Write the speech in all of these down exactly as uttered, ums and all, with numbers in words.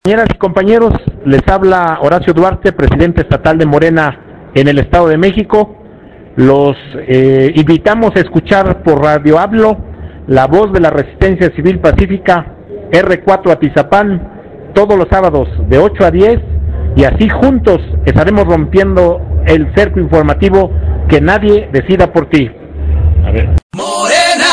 Compañeras y compañeros, les habla Horacio Duarte, presidente estatal de Morena en el Estado de México. Los eh, invitamos a escuchar por Radio Hablo, la voz de la Resistencia Civil Pacífica, erre cuatro Atizapán, todos los sábados de ocho a diez, y así juntos estaremos rompiendo el cerco informativo que nadie decida por ti. A ver. Morena.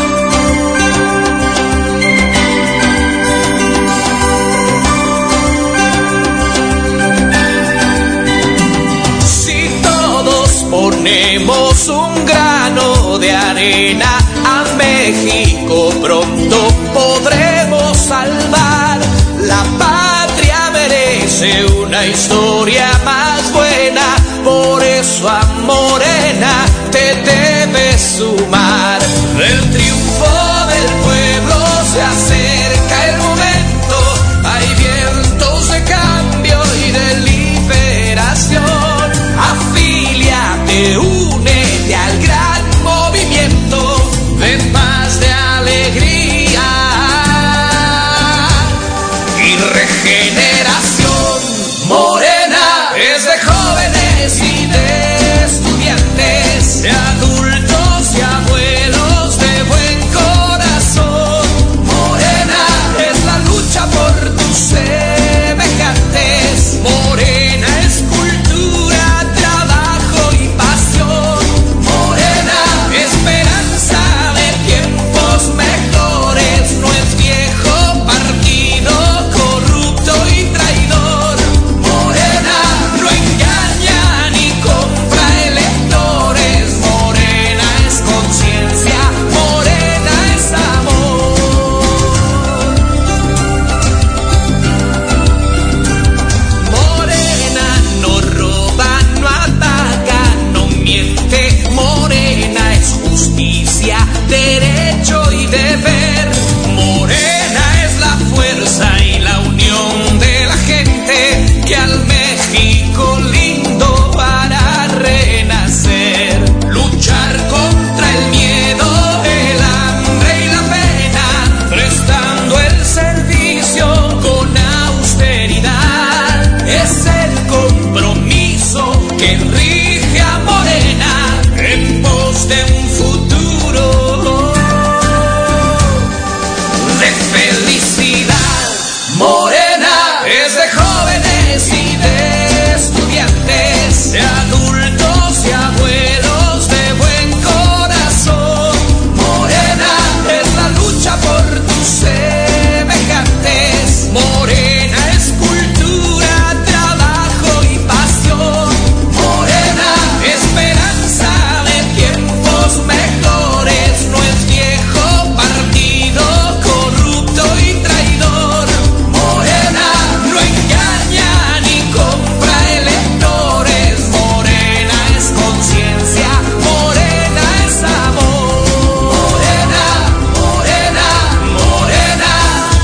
Ponemos un grano de arena, a México pronto podremos salvar. La patria merece una historia más buena, por eso a Morena te debes sumar. El triunfo del pueblo se acerca el momento, hay vientos de cambio y de liberación. Afíliate, únete al gran movimiento de paz, de alegría y regeneración. Morena es de jóvenes y de estudiantes, de adultos y abuelos de buen corazón. Morena es la lucha por tus semejantes. Morena es cultura, trabajo y pasión. Morena, esperanza de tiempos mejores. No es viejo partido corrupto y traidor. Morena no engaña ni compra electores. Morena es conciencia, Morena es amor. Morena no roba, no ataca, no miente. Morena es justicia, derecho y deber. Morena es la fuerza y la unión de la gente que al México lindo hará renacer. Luchar contra el miedo, el hambre y la pena, prestando el servicio con austeridad. Es el compromiso que rige a Morena en pos de un futuro de felicidad. Morena es de jóvenes y de estudiantes, de adultos y abuelos de buen corazón. Morena es la lucha por tus semejantes. Morena es cultura, trabajo y pasión. Morena, esperanza de tiempos mejores. No es viejo partido corrupto y traidor. Morena no engaña ni compra electores. Morena es conciencia, Morena es amor. Morena, Morena, Morena.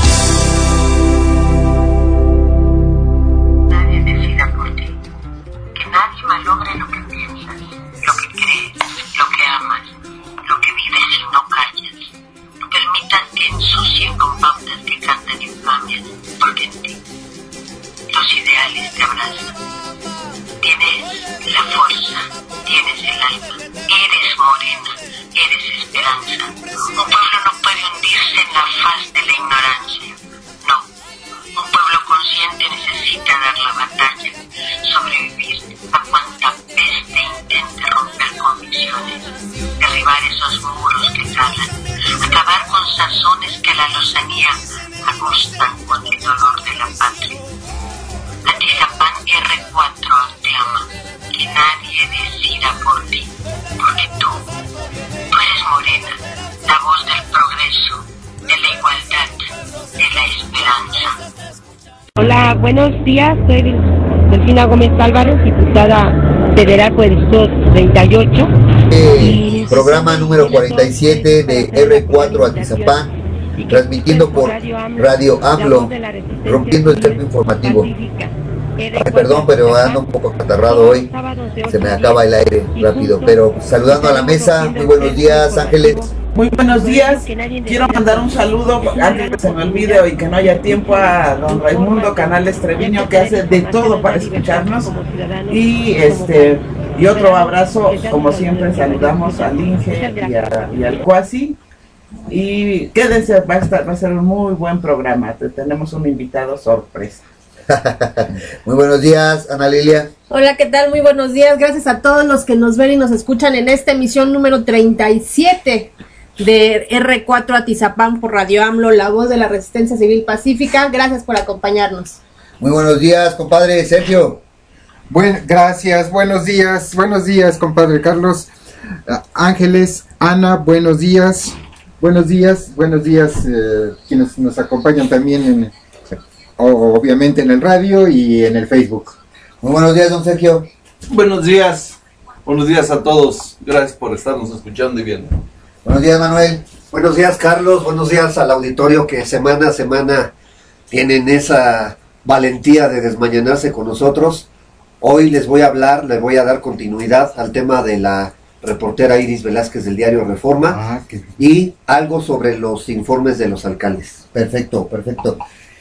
Nadie decida por ti. Que nadie malogre lo que piensas, lo que crees, lo que amas, lo que vives y no callas. No permitas que ensucien con pautas que cantan infamias, porque en ti los ideales te abrazan. Tienes la fuerza, tienes el alma, eres morena, eres esperanza. Un pueblo no puede hundirse en la faz de la ignorancia. No, un pueblo consciente necesita dar la batalla, sobrevivir a cuanta peste intente romper convicciones, derribar esos muros que calan, acabar con sazones que la lozanía agostan con el dolor de la patria. Atizapán erre cuatro te ama, que nadie decida por ti, porque tú, tú eres Morena, la voz del progreso, de la igualdad, de la esperanza. Hola, buenos días, soy Delfina Gómez Álvarez, diputada federal por el distrito treinta y ocho. Eh, programa número cuarenta y siete de erre cuatro Atizapán, transmitiendo por Radio Hablo, rompiendo el cerco informativo. Ay, perdón, pero ando un poco acatarrado hoy, se me acaba el aire rápido, pero saludando a la mesa, muy buenos días, Ángeles. Muy buenos días. Quiero mandar un saludo antes de que se me olvide y que no haya tiempo a don Raimundo Canales Treviño, que hace de todo para escucharnos. Y este y otro abrazo, como siempre saludamos al Inge y, a, y al Cuasi. Y quédense, va a, estar, va a ser un muy buen programa. Tenemos un invitado sorpresa. Muy buenos días, Ana Lilia. Hola, ¿qué tal? Muy buenos días. Gracias a todos los que nos ven y nos escuchan en esta emisión número treinta y siete de erre cuatro Atizapán por Radio AMLO, la voz de la Resistencia Civil Pacífica. Gracias por acompañarnos. Muy buenos días, compadre Sergio. Buen, gracias, buenos días, buenos días, compadre Carlos. Uh, Ángeles, Ana, buenos días. Buenos días, buenos días, eh, quienes nos acompañan también en... obviamente en el radio y en el Facebook. Muy buenos días, don Sergio. Buenos días, buenos días a todos. Gracias por estarnos escuchando y viendo. Buenos días, Manuel. Buenos días, Carlos. Buenos días al auditorio que semana a semana tienen esa valentía de desmañanarse con nosotros. Hoy les voy a hablar, les voy a dar continuidad al tema de la reportera Iris Velázquez del diario Reforma ah, qué... y algo sobre los informes de los alcaldes. Perfecto, perfecto.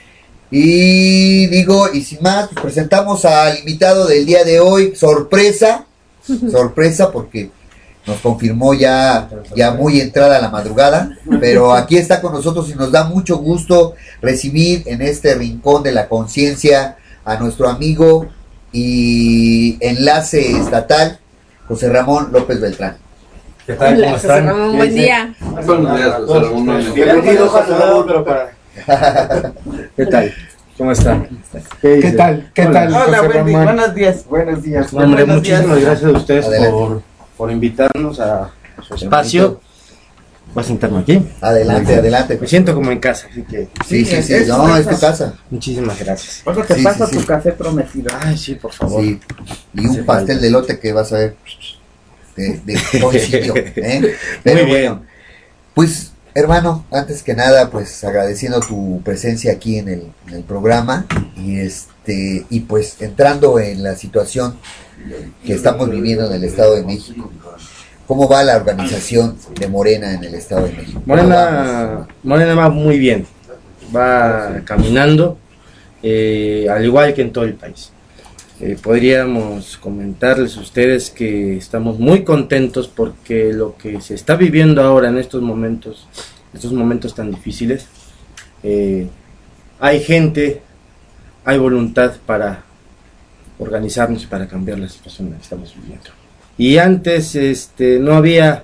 Y digo, y sin más, pues presentamos al invitado del día de hoy, sorpresa, sorpresa porque nos confirmó ya, ya muy entrada la madrugada, pero aquí está con nosotros y nos da mucho gusto recibir en este rincón de la conciencia a nuestro amigo y enlace estatal, José Ramón López Beltrán. ¿Qué tal? Hola, ¿cómo están? José Ramón, buen día. Buenos días, José Ramón. Bienvenido, José Ramón, pero para... ¿Qué tal? ¿Cómo están? ¿Qué, ¿Qué tal? ¿Qué Hola, tal? Hola, Wendy, buenos días. Buenos días. Hombre, buenos muchísimas días. gracias a ustedes Adelante. por, por invitarnos a su espacio. Voy a sentarme aquí. Adelante, adelante. Me siento como en casa, así que Sí, sí, sí, es tu no, casa. es tu casa. muchísimas gracias. Luego te Sí, paso sí, tu sí. café prometido. Ay, sí, por favor. Sí, y un Hace pastel falta. de elote que vas a ver de, de homicidio, ¿eh? Pero Muy bien. bueno, pues hermano, antes que nada, pues agradeciendo tu presencia aquí en el, en el programa y este y pues entrando en la situación que estamos viviendo en el Estado de México. ¿Cómo va la organización de Morena en el Estado de México? Morena, Morena va muy bien, va caminando, eh, al igual que en todo el país. Eh, podríamos comentarles a ustedes que estamos muy contentos porque lo que se está viviendo ahora en estos momentos, estos momentos tan difíciles, eh, hay gente, hay voluntad para organizarnos y para cambiar la situación en la que estamos viviendo. Y antes este, no había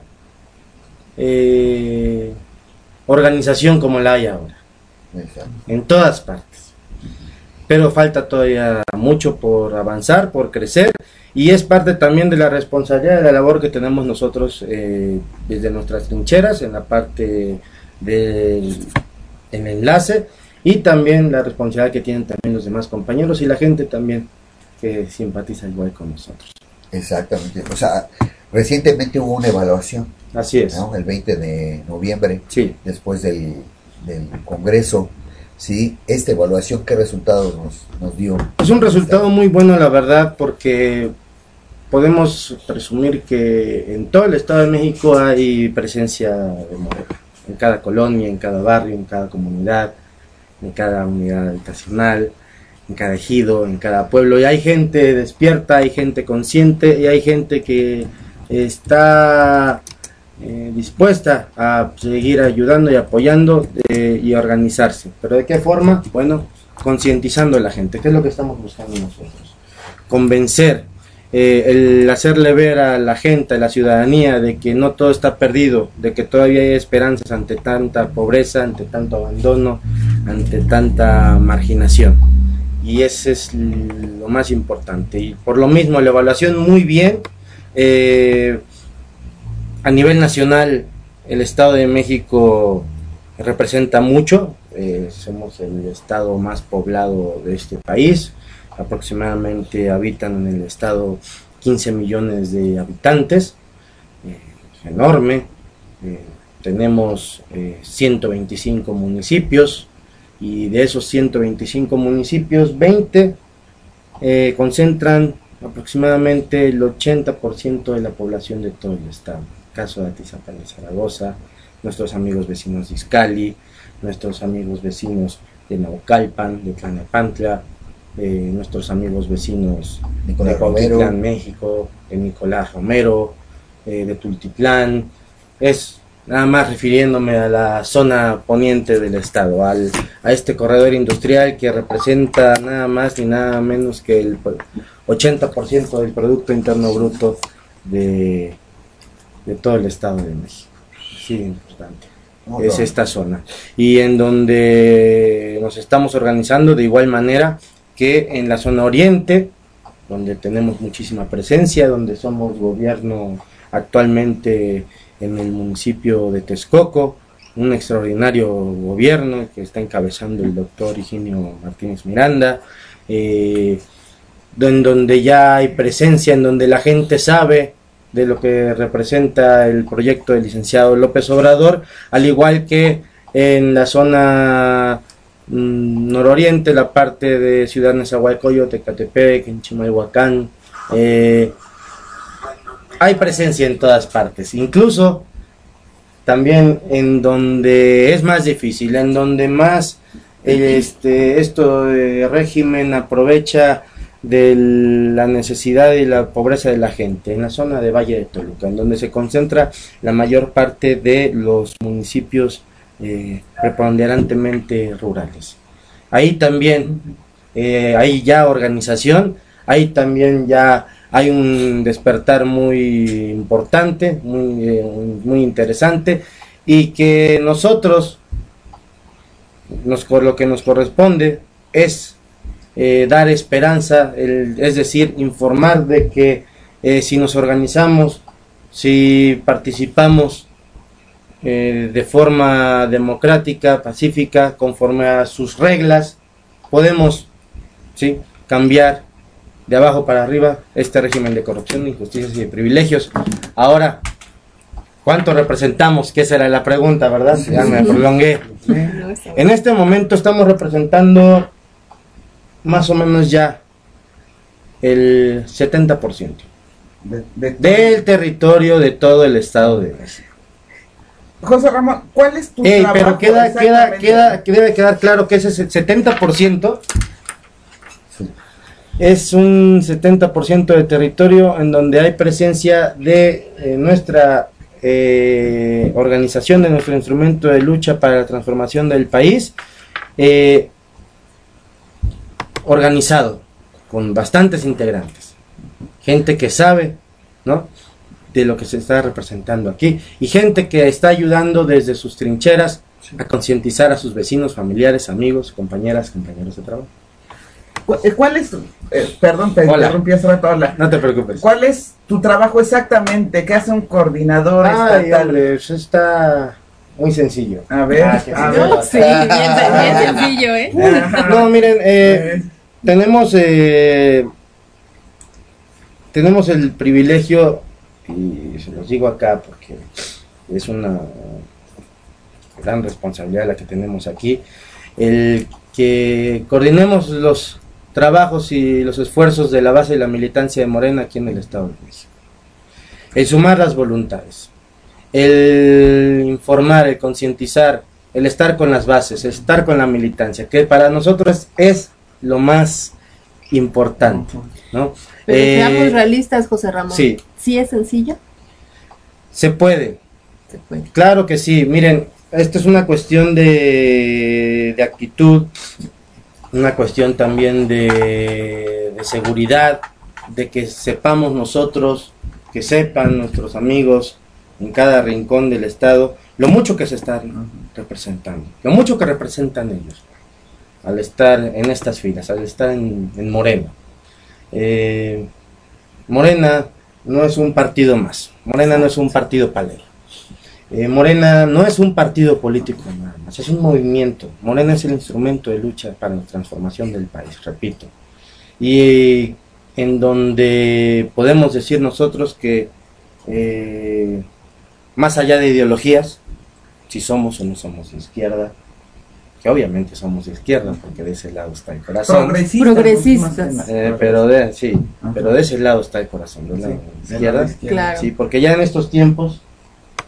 eh, organización como la hay ahora, en todas partes. Pero falta todavía mucho por avanzar, por crecer, y es parte también de la responsabilidad de la labor que tenemos nosotros eh, desde nuestras trincheras, en la parte del en enlace, y también la responsabilidad que tienen también los demás compañeros y la gente también que simpatiza igual con nosotros. Exactamente, o sea, recientemente hubo una evaluación. Así es. ¿No? El veinte de noviembre, sí. después del, del Congreso, ¿sí? Esta evaluación, ¿qué resultados nos, nos dio? Es un resultado muy bueno, la verdad, porque podemos presumir que en todo el Estado de México hay presencia de Morena, en cada colonia, en cada barrio, en cada comunidad, en cada unidad habitacional, en cada ejido, en cada pueblo, y hay gente despierta, hay gente consciente y hay gente que está eh, dispuesta a seguir ayudando y apoyando eh, y a organizarse. ¿Pero de qué forma? Bueno, concientizando a la gente, que es lo que estamos buscando nosotros. Convencer, eh, el hacerle ver a la gente, a la ciudadanía, de que no todo está perdido, de que todavía hay esperanzas ante tanta pobreza, ante tanto abandono, ante tanta marginación. Y ese es lo más importante. Y por lo mismo, la evaluación muy bien. Eh, a nivel nacional, el Estado de México representa mucho. Eh, somos el estado más poblado de este país. Aproximadamente habitan en el estado quince millones de habitantes. Eh, enorme. Eh, tenemos eh, ciento veinticinco municipios. Y de esos ciento veinticinco municipios, veinte eh, concentran aproximadamente el ochenta por ciento de la población de todo el estado. Caso de Atizapán de Zaragoza, nuestros amigos vecinos de Izcalli, nuestros amigos vecinos de Naucalpan, de Tlalnepantla, eh, nuestros amigos vecinos Nicolás de Cuautitlán, Romero. México, de Nicolás Romero, eh, de Tultitlán. Es nada más refiriéndome a la zona poniente del estado, al, a este corredor industrial que representa nada más ni nada menos que el ochenta por ciento del Producto Interno Bruto de, de todo el estado de México. Sí, importante. No, Es no. esta zona. Y en donde nos estamos organizando de igual manera que en la zona oriente, donde tenemos muchísima presencia, donde somos gobierno actualmente en el municipio de Texcoco, un extraordinario gobierno que está encabezando el doctor Higinio Martínez Miranda, eh, en donde ya hay presencia, en donde la gente sabe de lo que representa el proyecto del licenciado López Obrador, al igual que en la zona mm, nororiente, la parte de Ciudad Nezahualcóyotl, Ecatepec, en Chimalhuacán, eh, hay presencia en todas partes, incluso también en donde es más difícil, en donde más eh, este esto de régimen aprovecha de la necesidad y la pobreza de la gente, en la zona de Valle de Toluca, en donde se concentra la mayor parte de los municipios eh, preponderantemente rurales. Ahí también eh, hay ya organización, ahí también ya hay un despertar muy importante, muy, eh, muy interesante, y que nosotros, nos, lo que nos corresponde es eh, dar esperanza, el, es decir, informar de que eh, si nos organizamos, si participamos eh, de forma democrática, pacífica, conforme a sus reglas, podemos, ¿sí?, cambiar de abajo para arriba este régimen de corrupción, injusticias y de privilegios. Ahora, ¿cuánto representamos? Que esa era la pregunta, ¿verdad? Sí. Ya me prolongué. En este momento estamos representando más o menos ya el setenta por ciento De, de- del territorio de todo el estado de México. José Ramón, ¿cuál es tu Ey, trabajo? pero queda, queda, exactamente? queda, que debe quedar claro que ese setenta por ciento es un setenta por ciento de territorio en donde hay presencia de eh, nuestra eh, organización, de nuestro instrumento de lucha para la transformación del país, eh, organizado, con bastantes integrantes, gente que sabe, ¿no?, de lo que se está representando aquí, y gente que está ayudando desde sus trincheras a concientizar a sus vecinos, familiares, amigos, compañeras, compañeros de trabajo. Cu- eh, ¿Cuál es, eh, perdón, te Hola. interrumpí hace rato, hola. No te preocupes. ¿Cuál es tu trabajo exactamente? ¿Qué hace un coordinador Ay, estatal? hombre, eso está muy sencillo. A ver, Ah, qué a sencillo. ver. Sí, bien, bien sencillo, ¿eh? Ajá. No, miren, eh, tenemos eh, tenemos el privilegio, y se los digo acá porque es una gran responsabilidad la que tenemos aquí, el que coordinemos los trabajos y los esfuerzos de la base de la militancia de Morena aquí en el Estado de México. El sumar las voluntades, el informar, el concientizar, el estar con las bases, el estar con la militancia, que para nosotros es lo más importante, ¿no? Pero Eh, seamos realistas, José Ramón. sí. ¿Sí es sencillo? Se puede, Se puede. claro que sí. Miren, esto es una cuestión de, de actitud, una cuestión también de, de seguridad, de que sepamos nosotros, que sepan nuestros amigos en cada rincón del estado, lo mucho que se está representando, lo mucho que representan ellos al estar en estas filas, al estar en, en Morena. Eh, Morena no es un partido más, Morena no es un partido palero. Eh, Morena no es un partido político nada más, es un movimiento. Morena es el instrumento de lucha para la transformación del país, repito. Y en donde podemos decir nosotros que eh, más allá de ideologías, si somos o no somos de izquierda, que obviamente somos de izquierda porque de ese lado está el corazón. Progresistas. Progresistas. Eh, pero de sí, Ajá. pero de ese lado está el corazón, de la Sí, izquierda. de la izquierda. Claro. Sí, porque ya en estos tiempos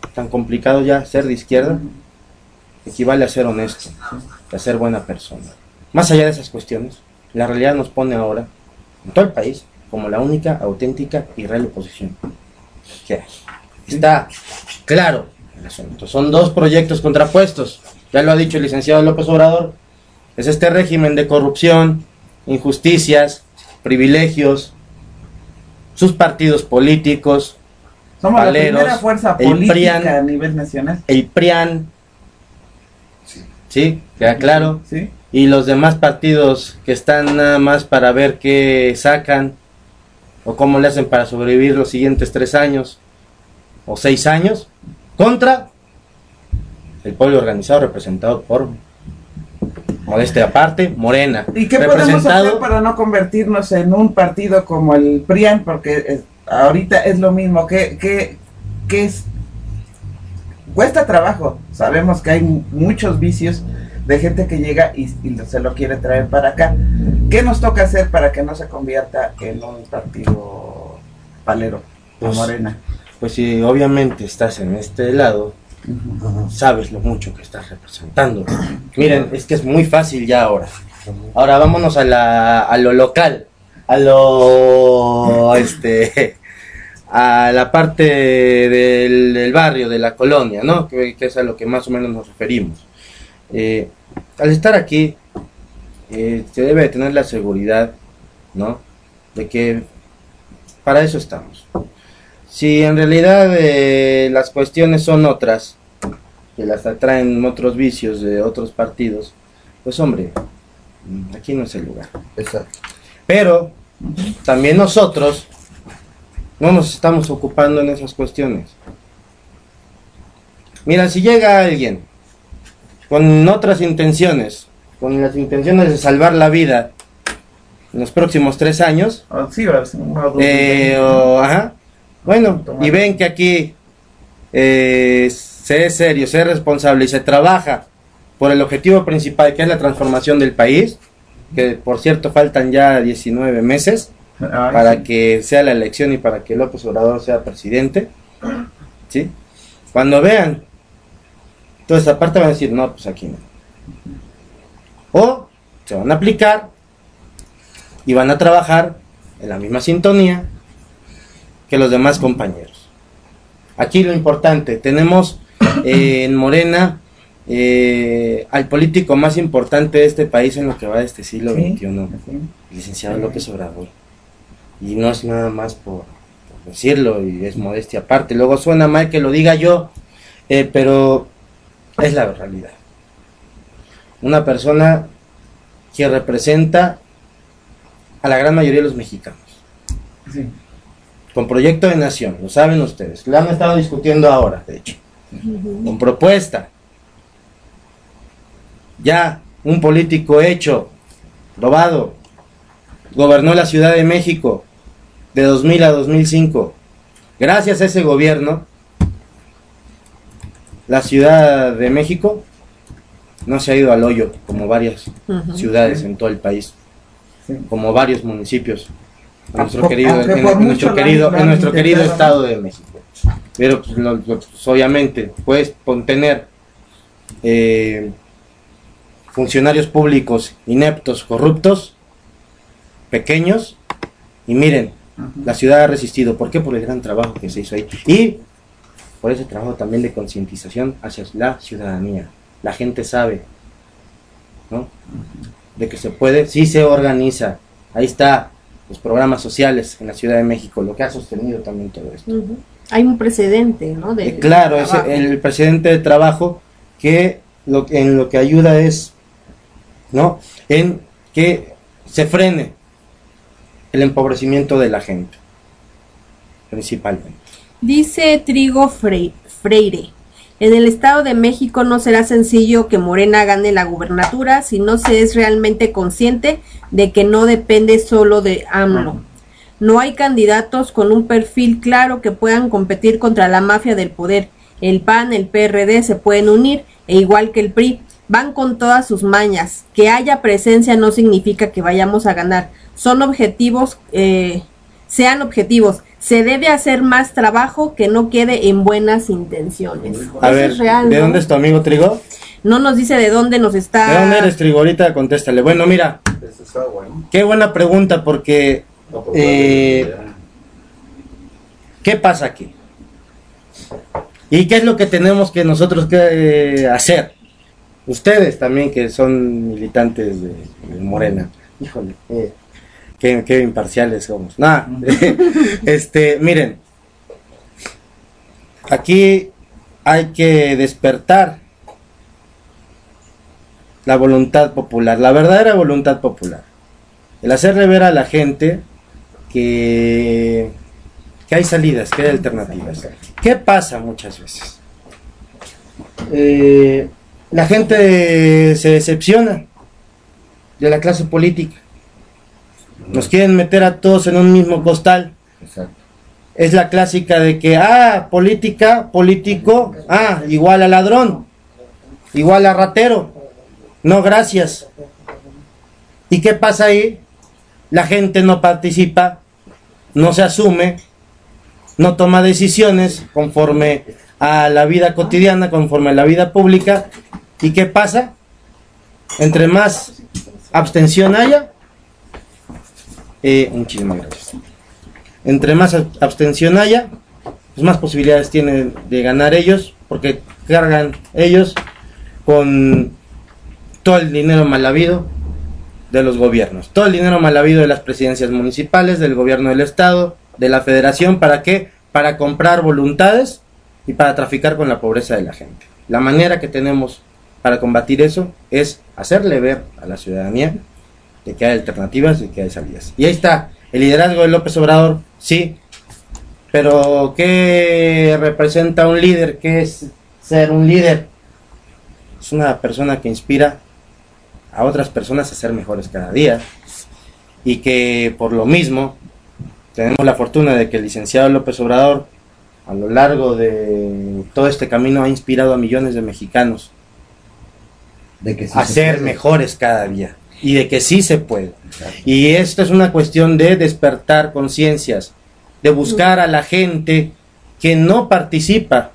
tan complicado ya ser de izquierda, equivale a ser honesto, a ser buena persona. Más allá de esas cuestiones, la realidad nos pone ahora, en todo el país, como la única, auténtica y real oposición que hay. Está claro el asunto. Son dos proyectos contrapuestos. Ya lo ha dicho el licenciado López Obrador. Es este régimen de corrupción, injusticias, privilegios, sus partidos políticos, somos paleros, la primera fuerza política PRIAN, a nivel nacional. El PRIAN, sí, ¿sí? Queda claro. Sí. Y los demás partidos que están nada más para ver qué sacan o cómo le hacen para sobrevivir los siguientes tres años o seis años contra el pueblo organizado representado por, modestia aparte, Morena. ¿Y qué podemos hacer para no convertirnos en un partido como el PRIAN? Porque es, ahorita es lo mismo, que, que, que es, cuesta trabajo, sabemos que hay muchos vicios de gente que llega y, y se lo quiere traer para acá. ¿Qué nos toca hacer para que no se convierta en un partido palero, pues, Morena? Pues si obviamente estás en este lado, uh-huh, sabes lo mucho que estás representando. Miren, es que es muy fácil ya ahora. Ahora vámonos a la a lo local, a lo este a la parte del, del barrio, de la colonia, ¿no? Que, que es a lo que más o menos nos referimos. Eh, al estar aquí, eh, se debe de tener la seguridad, ¿no? De que para eso estamos. Si en realidad eh, las cuestiones son otras, que las atraen otros vicios de otros partidos, pues hombre, aquí no es el lugar. Exacto. Pero también nosotros no nos estamos ocupando en esas cuestiones. Mira, si llega alguien con otras intenciones, con las intenciones de salvar la vida en los próximos tres años, oh, sí, o, eh, o, ajá, bueno, y ven que aquí eh, se es serio, se es responsable y se trabaja por el objetivo principal, que es la transformación del país, que por cierto faltan ya diecinueve meses Ay, para sí. que sea la elección y para que López Obrador sea presidente, ¿sí? Cuando vean toda esa parte van a decir, no, pues aquí no. O se van a aplicar y van a trabajar en la misma sintonía que los demás compañeros. Aquí lo importante, tenemos eh, en Morena eh, al político más importante de este país en lo que va de este siglo ¿Sí? veintiuno, ¿Sí? el licenciado López Obrador. Y no es nada más por, por decirlo, y es modestia aparte. Luego suena mal que lo diga yo, eh, pero es la realidad. Una persona que representa a la gran mayoría de los mexicanos. Sí. Con proyecto de nación, lo saben ustedes. Lo han estado discutiendo ahora, de hecho. Uh-huh. Con propuesta. Ya un político hecho, probado, gobernó la Ciudad de México de dos mil a dos mil cinco. Gracias a ese gobierno, la Ciudad de México no se ha ido al hoyo como varias uh-huh. ciudades en todo el país, sí. como varios municipios en nuestro querido, en, en nuestro querido, en nuestro querido Estado de México. Pero pues, lo, lo, pues, obviamente puedes tener eh, funcionarios públicos ineptos, corruptos, pequeños, y miren, uh-huh. la ciudad ha resistido. ¿Por qué? Por el gran trabajo que se hizo ahí. Y por ese trabajo también de concientización hacia la ciudadanía. La gente sabe, ¿no? De que se puede, sí se organiza. Ahí está, los programas sociales en la Ciudad de México, lo que ha sostenido también todo esto. Uh-huh. Hay un precedente, ¿no? De, eh, claro, es el precedente de trabajo que lo, en lo que ayuda es, ¿no? En que se frene el empobrecimiento de la gente, principalmente. Dice Trigo Freire, en el Estado de México no será sencillo que Morena gane la gubernatura si no se es realmente consciente de que no depende solo de AMLO. No hay candidatos con un perfil claro que puedan competir contra la mafia del poder. El P A N, el P R D se pueden unir, e igual que el P R I, van con todas sus mañas. Que haya presencia no significa que vayamos a ganar. Son objetivos, eh, Sean objetivos. Se debe hacer más trabajo que no quede en buenas intenciones. A Eso ver, es real, ¿de ¿no? dónde es tu amigo Trigo? No nos dice de dónde nos está... ¿De dónde eres, Trigo? Ahorita contéstale. Bueno, mira, qué buena pregunta, porque eh, ¿qué pasa aquí? ¿Y qué es lo que tenemos que nosotros que eh, hacer? Ustedes también, que son militantes de, de Morena. Híjole, eh, qué, qué imparciales somos. Nada, este, miren, aquí hay que despertar la voluntad popular, la verdadera voluntad popular. El hacerle ver a la gente que, que hay salidas, que hay alternativas. ¿Qué pasa muchas veces? Eh, la gente se decepciona de la clase política. Nos quieren meter a todos en un mismo costal. Exacto. Es la clásica de que, ah, política, político, ah, igual a ladrón, igual a ratero. No, gracias. ¿Y qué pasa ahí? La gente no participa, no se asume, no toma decisiones conforme a la vida cotidiana, conforme a la vida pública. ¿Y qué pasa? Entre más abstención haya, eh, muchísimas gracias. Entre más abstención haya, pues más posibilidades tienen de ganar ellos, porque cargan ellos con todo el dinero mal habido de los gobiernos, todo el dinero mal habido de las presidencias municipales, del gobierno del estado, de la federación. ¿Para qué? Para comprar voluntades y para traficar con la pobreza de la gente. La manera que tenemos para combatir eso es hacerle ver a la ciudadanía de que hay alternativas y que hay salidas. Y ahí está, el liderazgo de López Obrador, sí, pero ¿qué representa un líder? ¿Qué es ser un líder? Es una persona que inspira a otras personas a ser mejores cada día, y que por lo mismo tenemos la fortuna de que el licenciado López Obrador a lo largo de todo este camino ha inspirado a millones de mexicanos de que sí a se ser puede. mejores cada día, y de que sí se puede. Exacto. Y esto es una cuestión de despertar conciencias, de buscar a la gente que no participa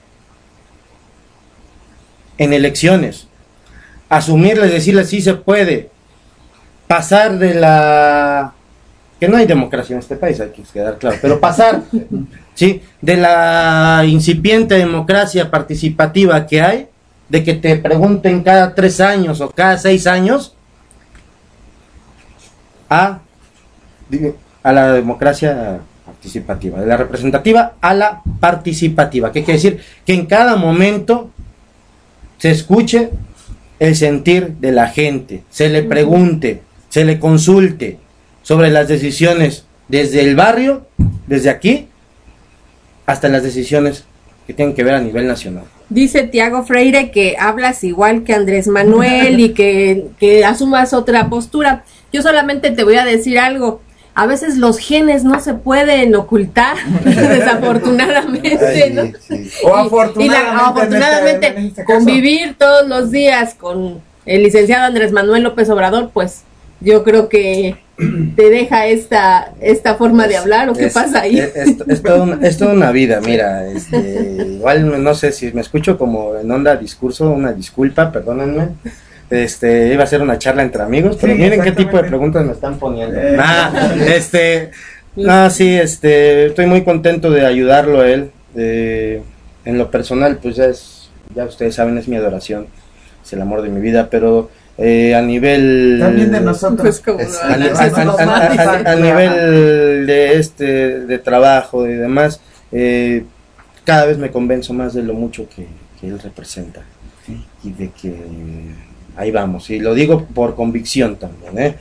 en elecciones, asumirles, decirles sí se puede, pasar de la... que no hay democracia en este país, hay que quedar claro, pero pasar ¿sí? de la incipiente democracia participativa que hay, de que te pregunten cada tres años o cada seis años, a, a la democracia participativa, de la representativa a la participativa. ¿Qué quiere decir? Que en cada momento se escuche el sentir de la gente, se le pregunte, se le consulte sobre las decisiones desde el barrio, desde aquí, hasta las decisiones que tienen que ver a nivel nacional. Dice Tiago Freire que hablas igual que Andrés Manuel y que, que asumas otra postura. Yo solamente te voy a decir algo. A veces los genes no se pueden ocultar, desafortunadamente, ¿no? Sí, sí. O afortunadamente, y la, afortunadamente en este caso, convivir todos los días con el licenciado Andrés Manuel López Obrador, pues yo creo que te deja esta esta forma de hablar, ¿o qué es, pasa ahí? Es, es, es, toda una, es toda una vida, mira, este, igual no sé si me escucho como en onda discurso, una disculpa, perdónenme. Este, iba a ser una charla entre amigos, pero sí, miren qué tipo de preguntas me están poniendo. Eh. Ah, este, no, sí, este, estoy muy contento de ayudarlo a él. Eh, en lo personal, pues ya es, ya ustedes saben, es mi adoración, es el amor de mi vida, pero eh, a nivel también de nosotros, como a, a, a, a, a nivel de este, de trabajo y demás, eh, cada vez me convenzo más de lo mucho que, que él representa y de que ahí vamos, y lo digo por convicción también, ¿eh?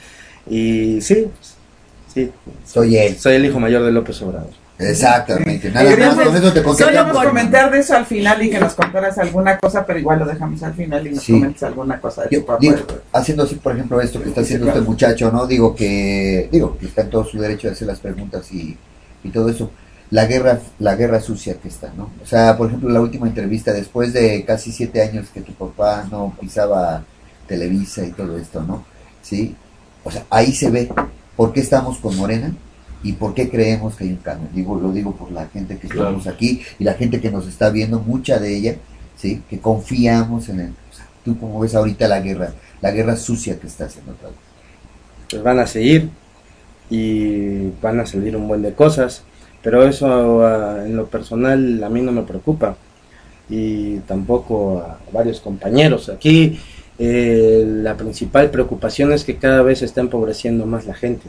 Y sí, sí, soy él. Soy el hijo mayor de López Obrador. Exactamente, nada más, con eso te Solemos comentar de eso al final y que nos contaras alguna cosa, pero igual lo dejamos al final y nos sí. comentes alguna cosa de Yo, tu papá. Digo, haciendo así, por ejemplo, esto que está haciendo este muchacho, ¿no? Digo que, digo, que está en todo su derecho de hacer las preguntas y, y todo eso. La guerra, la guerra sucia que está, ¿no? O sea, por ejemplo, la última entrevista, después de casi siete años que tu papá no pisaba Televisa y todo esto, ¿no? Sí, o sea, ahí se ve por qué estamos con Morena ¿Y por qué creemos que hay un cambio? Digo, lo digo por la gente que Claro. estamos aquí y la gente que nos está viendo, mucha de ella, ¿sí? Que confiamos en el... O sea, tú como ves ahorita la guerra, la guerra sucia que está haciendo otra vez. Pues van a seguir y van a salir un buen de cosas, pero eso uh, en lo personal a mí no me preocupa, y tampoco a varios compañeros. Aquí eh, la principal preocupación es que cada vez se está empobreciendo más la gente,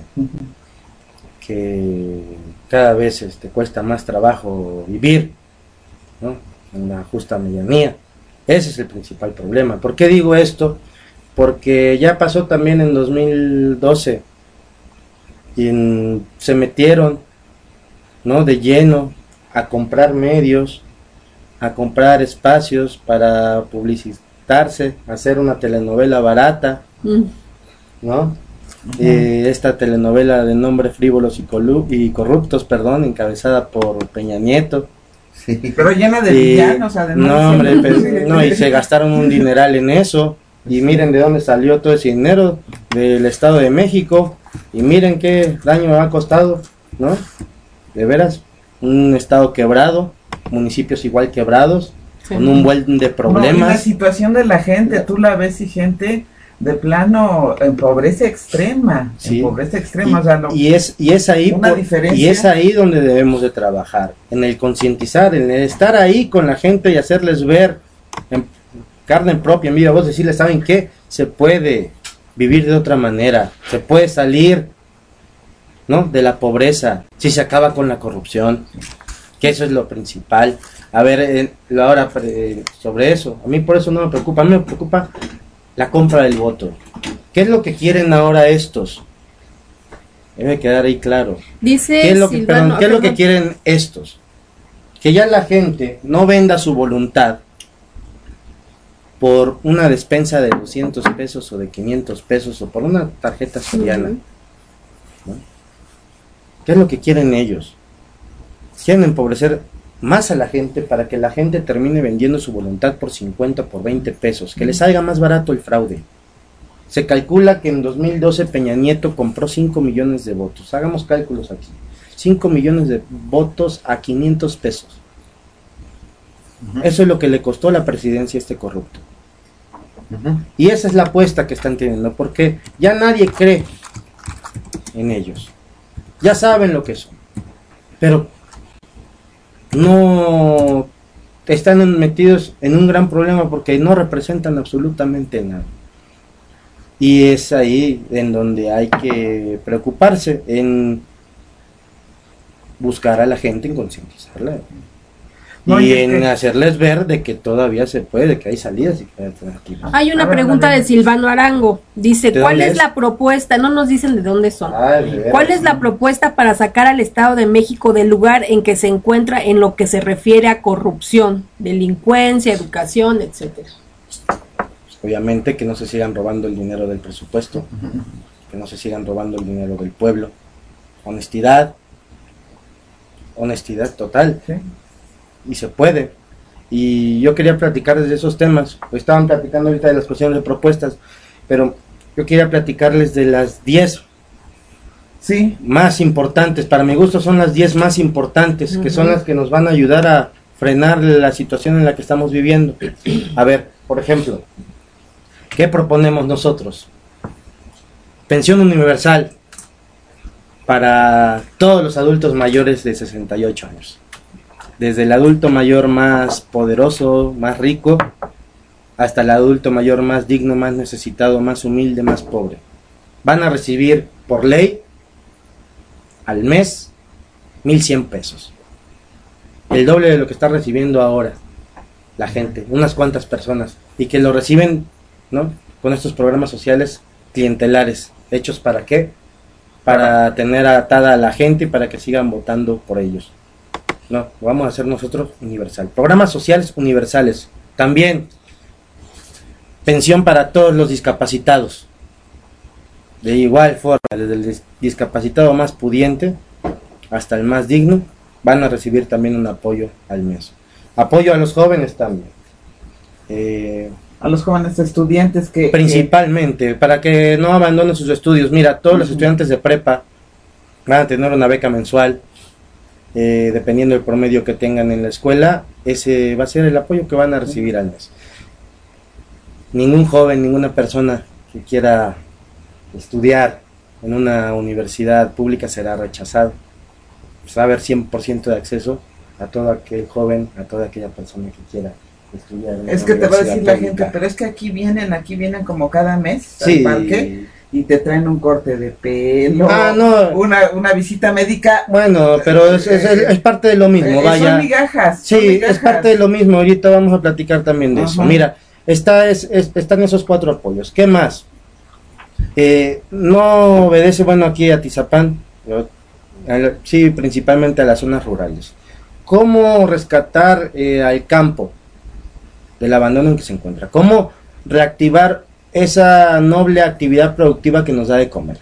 que cada vez este, cuesta más trabajo vivir, ¿no? En la justa medianía. Ese es el principal problema. ¿Por qué digo esto? Porque ya pasó también en dos mil doce y en, se metieron, ¿no?, de lleno a comprar medios, a comprar espacios para publicitarse, hacer una telenovela barata, mm. ¿no? Uh-huh. Eh, esta telenovela de nombre Frívolos y, colu- y Corruptos, perdón, encabezada por Peña Nieto. Sí. Pero llena de y, villanos, además. No, hombre, pero, no, y se gastaron un dineral en eso. Y miren de dónde salió todo ese dinero, del Estado de México, y miren qué daño ha costado, ¿no? De veras, un estado quebrado, municipios igual quebrados, sí, con un buen de problemas. No, y la situación de la gente, tú la ves y gente de plano en pobreza extrema, sí, en pobreza extrema, y, o sea, no, y es y es ahí una por, diferencia. Y es ahí donde debemos de trabajar, en el concientizar, en el estar ahí con la gente y hacerles ver en carne propia, mira, vos decirles, ¿saben qué? Se puede vivir de otra manera, se puede salir, ¿no?, de la pobreza, si se acaba con la corrupción, que eso es lo principal. A ver, eh, ahora eh, sobre eso, a mí por eso no me preocupa, a mí me preocupa la compra del voto. ¿Qué es lo que quieren ahora estos? Debe quedar ahí claro. Dice ¿Qué es lo que, Silvano, perdón, ¿qué es lo que quieren estos? Que ya la gente no venda su voluntad por una despensa de doscientos pesos o de quinientos pesos o por una tarjeta soriana, ¿no? ¿Qué es lo que quieren ellos? Quieren empobrecer más a la gente para que la gente termine vendiendo su voluntad por cincuenta, por veinte pesos, que les salga más barato el fraude. Se calcula que en dos mil doce Peña Nieto compró cinco millones de votos. Hagamos cálculos aquí. cinco millones de votos a quinientos pesos. Uh-huh. Eso es lo que le costó la presidencia a este corrupto. Uh-huh. Y esa es la apuesta que están teniendo, porque ya nadie cree en ellos. Ya saben lo que son. Pero no están metidos en un gran problema porque no representan absolutamente nada. Y es ahí en donde hay que preocuparse, en buscar a la gente, en concientizarla. No, y en que... hacerles ver de que todavía se puede, que hay salidas y que hay alternativas. Hay una pregunta de Silvano Arango. Dice, ¿cuál es, es la propuesta? No nos dicen de dónde son. Ah, de ¿Cuál es la propuesta para sacar al Estado de México del lugar en que se encuentra en lo que se refiere a corrupción, delincuencia, educación, etcétera? Obviamente que no se sigan robando el dinero del presupuesto, que no se sigan robando el dinero del pueblo. Honestidad, honestidad total. ¿Sí? Y se puede. Y yo quería platicarles de esos temas. Estaban platicando ahorita de las cuestiones de propuestas, pero yo quería platicarles de las diez sí. más importantes. Para mi gusto son las diez más importantes, uh-huh. que son las que nos van a ayudar a frenar la situación en la que estamos viviendo. A ver, por ejemplo, ¿qué proponemos nosotros? Pensión universal para todos los adultos mayores de sesenta y ocho años. Desde el adulto mayor más poderoso, más rico, hasta el adulto mayor más digno, más necesitado, más humilde, más pobre. Van a recibir por ley al mes mil cien pesos. El doble de lo que está recibiendo ahora la gente, unas cuantas personas, y que lo reciben, ¿no?, con estos programas sociales clientelares. ¿Hechos para qué? Para tener atada a la gente y para que sigan votando por ellos. No, lo vamos a hacer nosotros universal. Programas sociales universales. También pensión para todos los discapacitados. De igual forma, desde el discapacitado más pudiente hasta el más digno, van a recibir también un apoyo al mes. Apoyo a los jóvenes también. Eh, a los jóvenes estudiantes que... Principalmente, que... para que no abandonen sus estudios. Mira, todos uh-huh. los estudiantes de prepa van a tener una beca mensual, eh, dependiendo del promedio que tengan en la escuela, ese va a ser el apoyo que van a recibir al mes. Ningún joven, ninguna persona que quiera estudiar en una universidad pública será rechazado. Pues va a haber cien por ciento de acceso a todo aquel joven, a toda aquella persona que quiera estudiar en es una que te va a decir la pública. gente, pero es que aquí vienen, aquí vienen como cada mes Sí. al parque y te traen un corte de pelo, Ah, no. una, una visita médica. Bueno, pero es, es, es parte de lo mismo, Eh, vaya. Son migajas. Sí, son migajas. es parte de lo mismo. Ahorita vamos a platicar también de Ajá. eso. Mira, está es, es- están esos cuatro apoyos. ¿Qué más? Eh, no obedece, bueno, aquí a Tizapán, yo- al- sí, principalmente a las zonas rurales. ¿Cómo rescatar eh, al campo del abandono en que se encuentra? ¿Cómo reactivar esa noble actividad productiva que nos da de comer?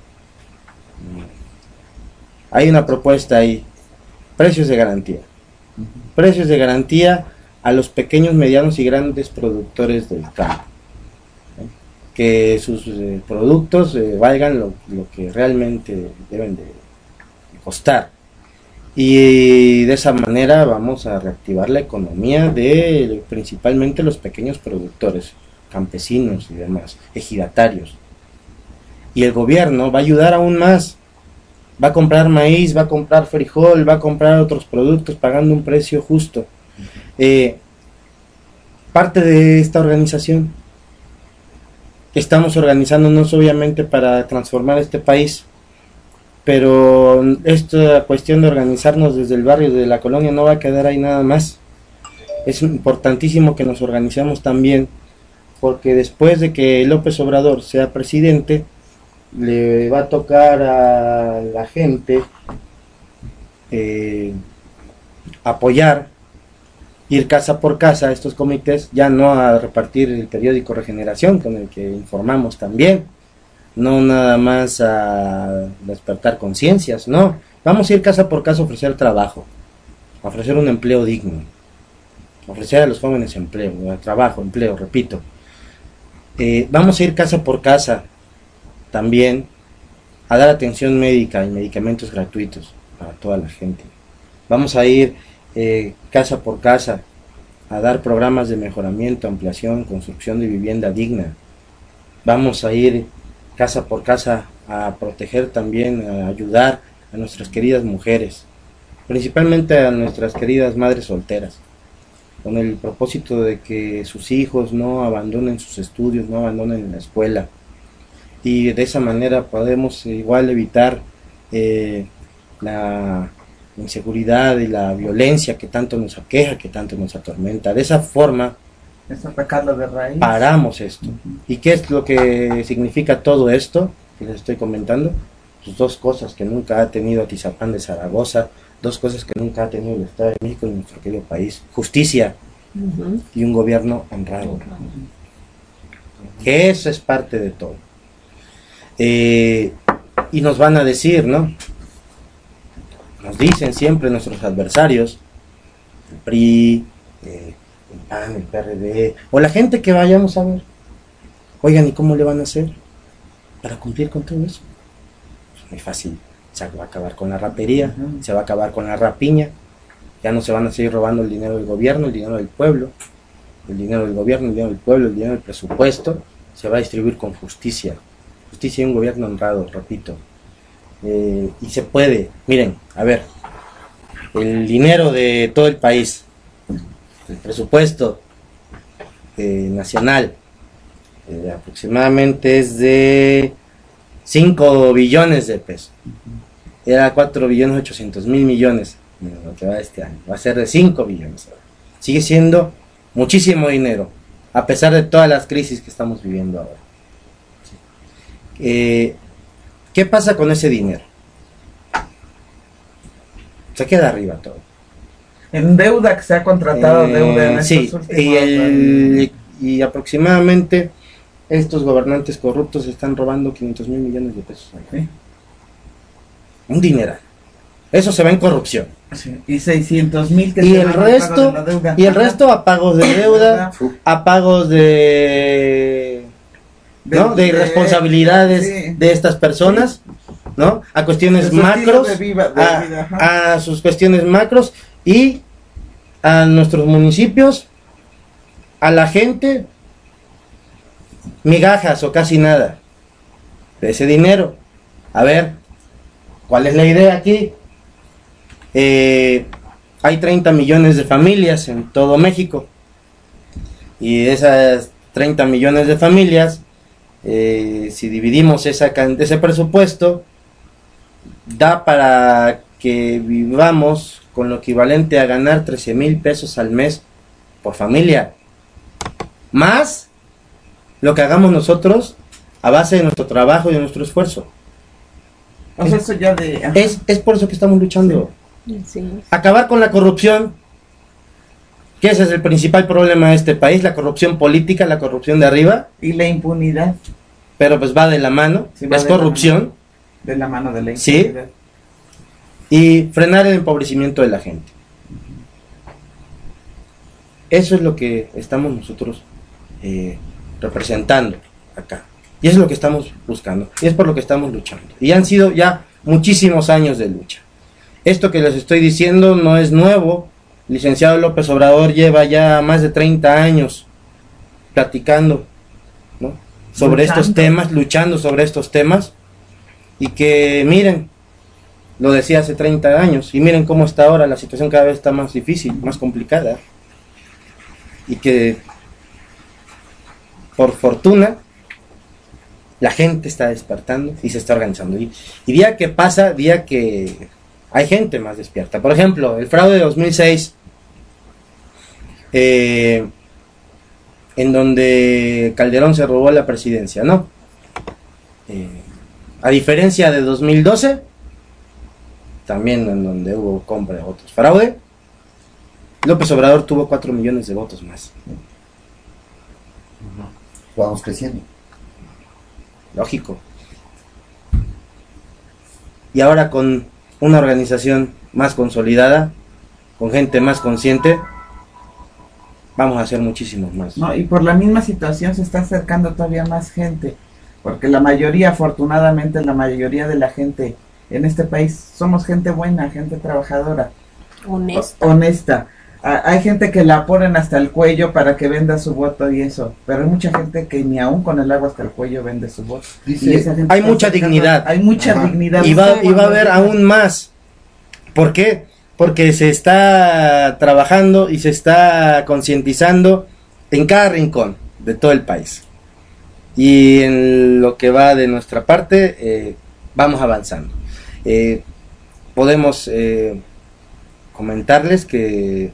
Hay una propuesta ahí, precios de garantía. Precios de garantía a los pequeños, medianos y grandes productores del campo. ¿eh? Que sus eh, productos eh, valgan lo, lo que realmente deben de costar. Y de esa manera vamos a reactivar la economía de principalmente los pequeños productores, campesinos y demás, ejidatarios. Y el gobierno va a ayudar aún más. Va a comprar maíz, va a comprar frijol, va a comprar otros productos pagando un precio justo. Eh, parte de esta organización, estamos organizándonos obviamente para transformar este país, pero esta cuestión de organizarnos desde el barrio, de la colonia, no va a quedar ahí nada más. Es importantísimo que nos organicemos también, porque después de que López Obrador sea presidente, le va a tocar a la gente eh, apoyar, ir casa por casa a estos comités, ya no a repartir el periódico Regeneración, con el que informamos también, no nada más a despertar conciencias, no, vamos a ir casa por casa a ofrecer trabajo, a ofrecer un empleo digno, a ofrecer a los jóvenes empleo, trabajo, empleo, repito. Eh, vamos a ir casa por casa también a dar atención médica y medicamentos gratuitos para toda la gente. Vamos a ir eh, casa por casa a dar programas de mejoramiento, ampliación, construcción de vivienda digna. Vamos a ir casa por casa a proteger también, a ayudar a nuestras queridas mujeres, principalmente a nuestras queridas madres solteras, con el propósito de que sus hijos no abandonen sus estudios, no abandonen la escuela. Y de esa manera podemos igual evitar eh, la inseguridad y la violencia que tanto nos aqueja, que tanto nos atormenta. De esa forma Es atacarlo de raíz. paramos esto. ¿Y qué es lo que significa todo esto que les estoy comentando? Pues dos cosas que nunca ha tenido Atizapán de Zaragoza, dos cosas que nunca ha tenido el Estado de México y nuestro querido país: justicia Ujú. y un gobierno honrado. Que eso es parte de todo. Eh, y nos van a decir, ¿no? Nos dicen siempre nuestros adversarios, el P R I, eh, el P A N, el P R D, o la gente que vayamos a ver. Oigan, ¿y cómo le van a hacer para cumplir con todo eso? Pues muy fácil. Se va a acabar con la ratería, Ujú. se va a acabar con la rapiña. Ya no se van a seguir robando el dinero del gobierno, el dinero del pueblo. El dinero del gobierno, el dinero del pueblo, el dinero del presupuesto se va a distribuir con justicia. Justicia y un gobierno honrado, repito. Eh, y se puede, miren, a ver, el dinero de todo el país, el presupuesto eh, nacional, eh, aproximadamente es de cinco billones de pesos. Era cuatro billones ochocientos mil millones, lo que va este año, va a ser de cinco billones. Sigue siendo muchísimo dinero, a pesar de todas las crisis que estamos viviendo ahora. Eh, ¿Qué pasa con ese dinero? Se queda arriba todo. En deuda que se ha contratado, Eh, deuda en sí, estos últimos y, el, y aproximadamente estos gobernantes corruptos están robando quinientos mil millones de pesos. Sí. Un dineral. Eso se va en corrupción. Sí, y seiscientos mil que Y se el van a resto, pago de la deuda. y el Ajá. resto a pagos de deuda, a pagos de, ¿no? de de- irresponsabilidades sí. de estas personas, ¿no? A cuestiones su macros, estilo de viva- de a, vida, ajá. a sus cuestiones macros y a nuestros municipios, a la gente, migajas o casi nada de ese dinero. A ver, ¿cuál es la idea aquí? Eh, hay treinta millones de familias en todo México y esas treinta millones de familias, eh, si dividimos esa, ese presupuesto, da para que vivamos con lo equivalente a ganar trece mil pesos al mes por familia, más lo que hagamos nosotros a base de nuestro trabajo y de nuestro esfuerzo. O sea, eso ya de... Es, es por eso que estamos luchando. Sí. Acabar con la corrupción, que ese es el principal problema de este país, la corrupción política, la corrupción de arriba. Y la impunidad. Pero pues va de la mano, Sí, va es de la corrupción. mano. De la mano de la Sí. impunidad. Y frenar el empobrecimiento de la gente. Eso es lo que estamos nosotros eh, representando acá. Y eso es lo que estamos buscando. Y es por lo que estamos luchando. Y han sido ya muchísimos años de lucha. Esto que les estoy diciendo no es nuevo. El licenciado López Obrador lleva ya más de treinta años platicando, ¿no?, sobre Luchando. estos temas, luchando sobre estos temas. Y que miren, lo decía hace treinta años, y miren cómo está ahora, la situación cada vez está más difícil, más complicada. Y que, por fortuna, la gente está despertando y se está organizando. Y, y día que pasa, día que hay gente más despierta. Por ejemplo, el fraude de dos mil seis, eh, en donde Calderón se robó la presidencia, ¿no? Eh, a diferencia de dos mil doce, también en donde hubo compra de votos fraude, López Obrador tuvo cuatro millones de votos más. Vamos creciendo. Lógico. Y ahora con una organización más consolidada, con gente más consciente, vamos a hacer muchísimos más. No, y por la misma situación se está acercando todavía más gente, porque la mayoría, afortunadamente, la mayoría de la gente en este país somos gente buena, gente trabajadora, Honesta. honesta. A- hay gente que la ponen hasta el cuello para que venda su voto y eso, pero hay mucha gente que ni aún con el agua hasta el cuello vende su voto. Dice, Y esa gente hay está mucha acercando- dignidad. Hay mucha Ajá. dignidad. Y va, y va a haber aún más. ¿Por qué? Porque se está trabajando y se está concientizando en cada rincón de todo el país. Y en lo que va de nuestra parte, eh, vamos avanzando. Eh, podemos eh, comentarles que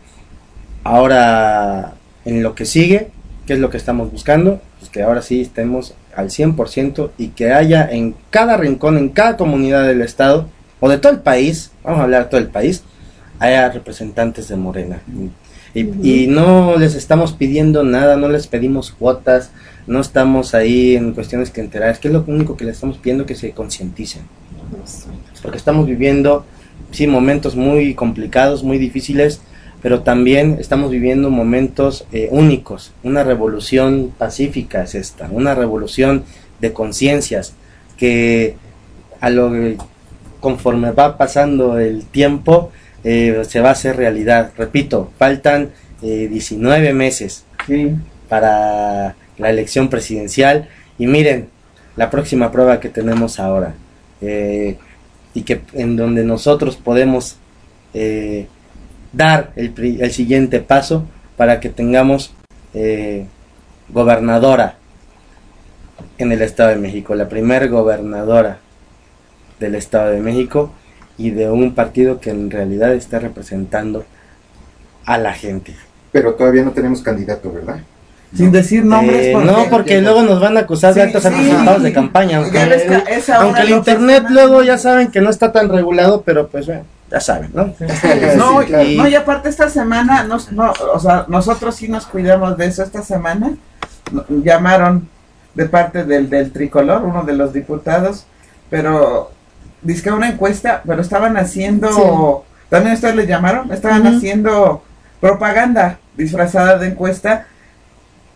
ahora en lo que sigue, ¿qué es lo que estamos buscando? Pues que ahora sí estemos al cien por ciento y que haya en cada rincón, en cada comunidad del estado o de todo el país, vamos a hablar de todo el país, haya representantes de Morena. Y, Ujú. y no les estamos pidiendo nada, no les pedimos cuotas, no estamos ahí en cuestiones que enterar, es que es lo único que les estamos pidiendo, que se concienticen. Porque estamos viviendo, sí, momentos muy complicados, muy difíciles, pero también estamos viviendo momentos eh, únicos. Una revolución pacífica es esta, una revolución de conciencias que a lo conforme va pasando el tiempo eh, se va a hacer realidad. Repito, faltan eh, diecinueve meses Sí. para la elección presidencial y miren la próxima prueba que tenemos ahora, eh, y que en donde nosotros podemos eh, dar el, pri- el siguiente paso para que tengamos eh, gobernadora en el Estado de México, la primer gobernadora del Estado de México y de un partido que en realidad está representando a la gente. Pero todavía no tenemos candidato, ¿verdad? Sin decir nombres. Eh, porque- no, porque luego nos van a acusar de Sí, actos sí. anticipados de campaña, aunque, Ya ves que es ahora aunque el lo que internet están- luego ya saben que no está tan regulado, pero pues bueno, ya saben, ¿no? No, Sí, claro. no, y aparte esta semana, nos, no, o sea, nosotros sí nos cuidamos de eso. Esta semana no- llamaron de parte del, del Tricolor, uno de los diputados, pero dice que una encuesta, pero estaban haciendo, también ustedes le llamaron, estaban Ujú. haciendo propaganda disfrazada de encuesta,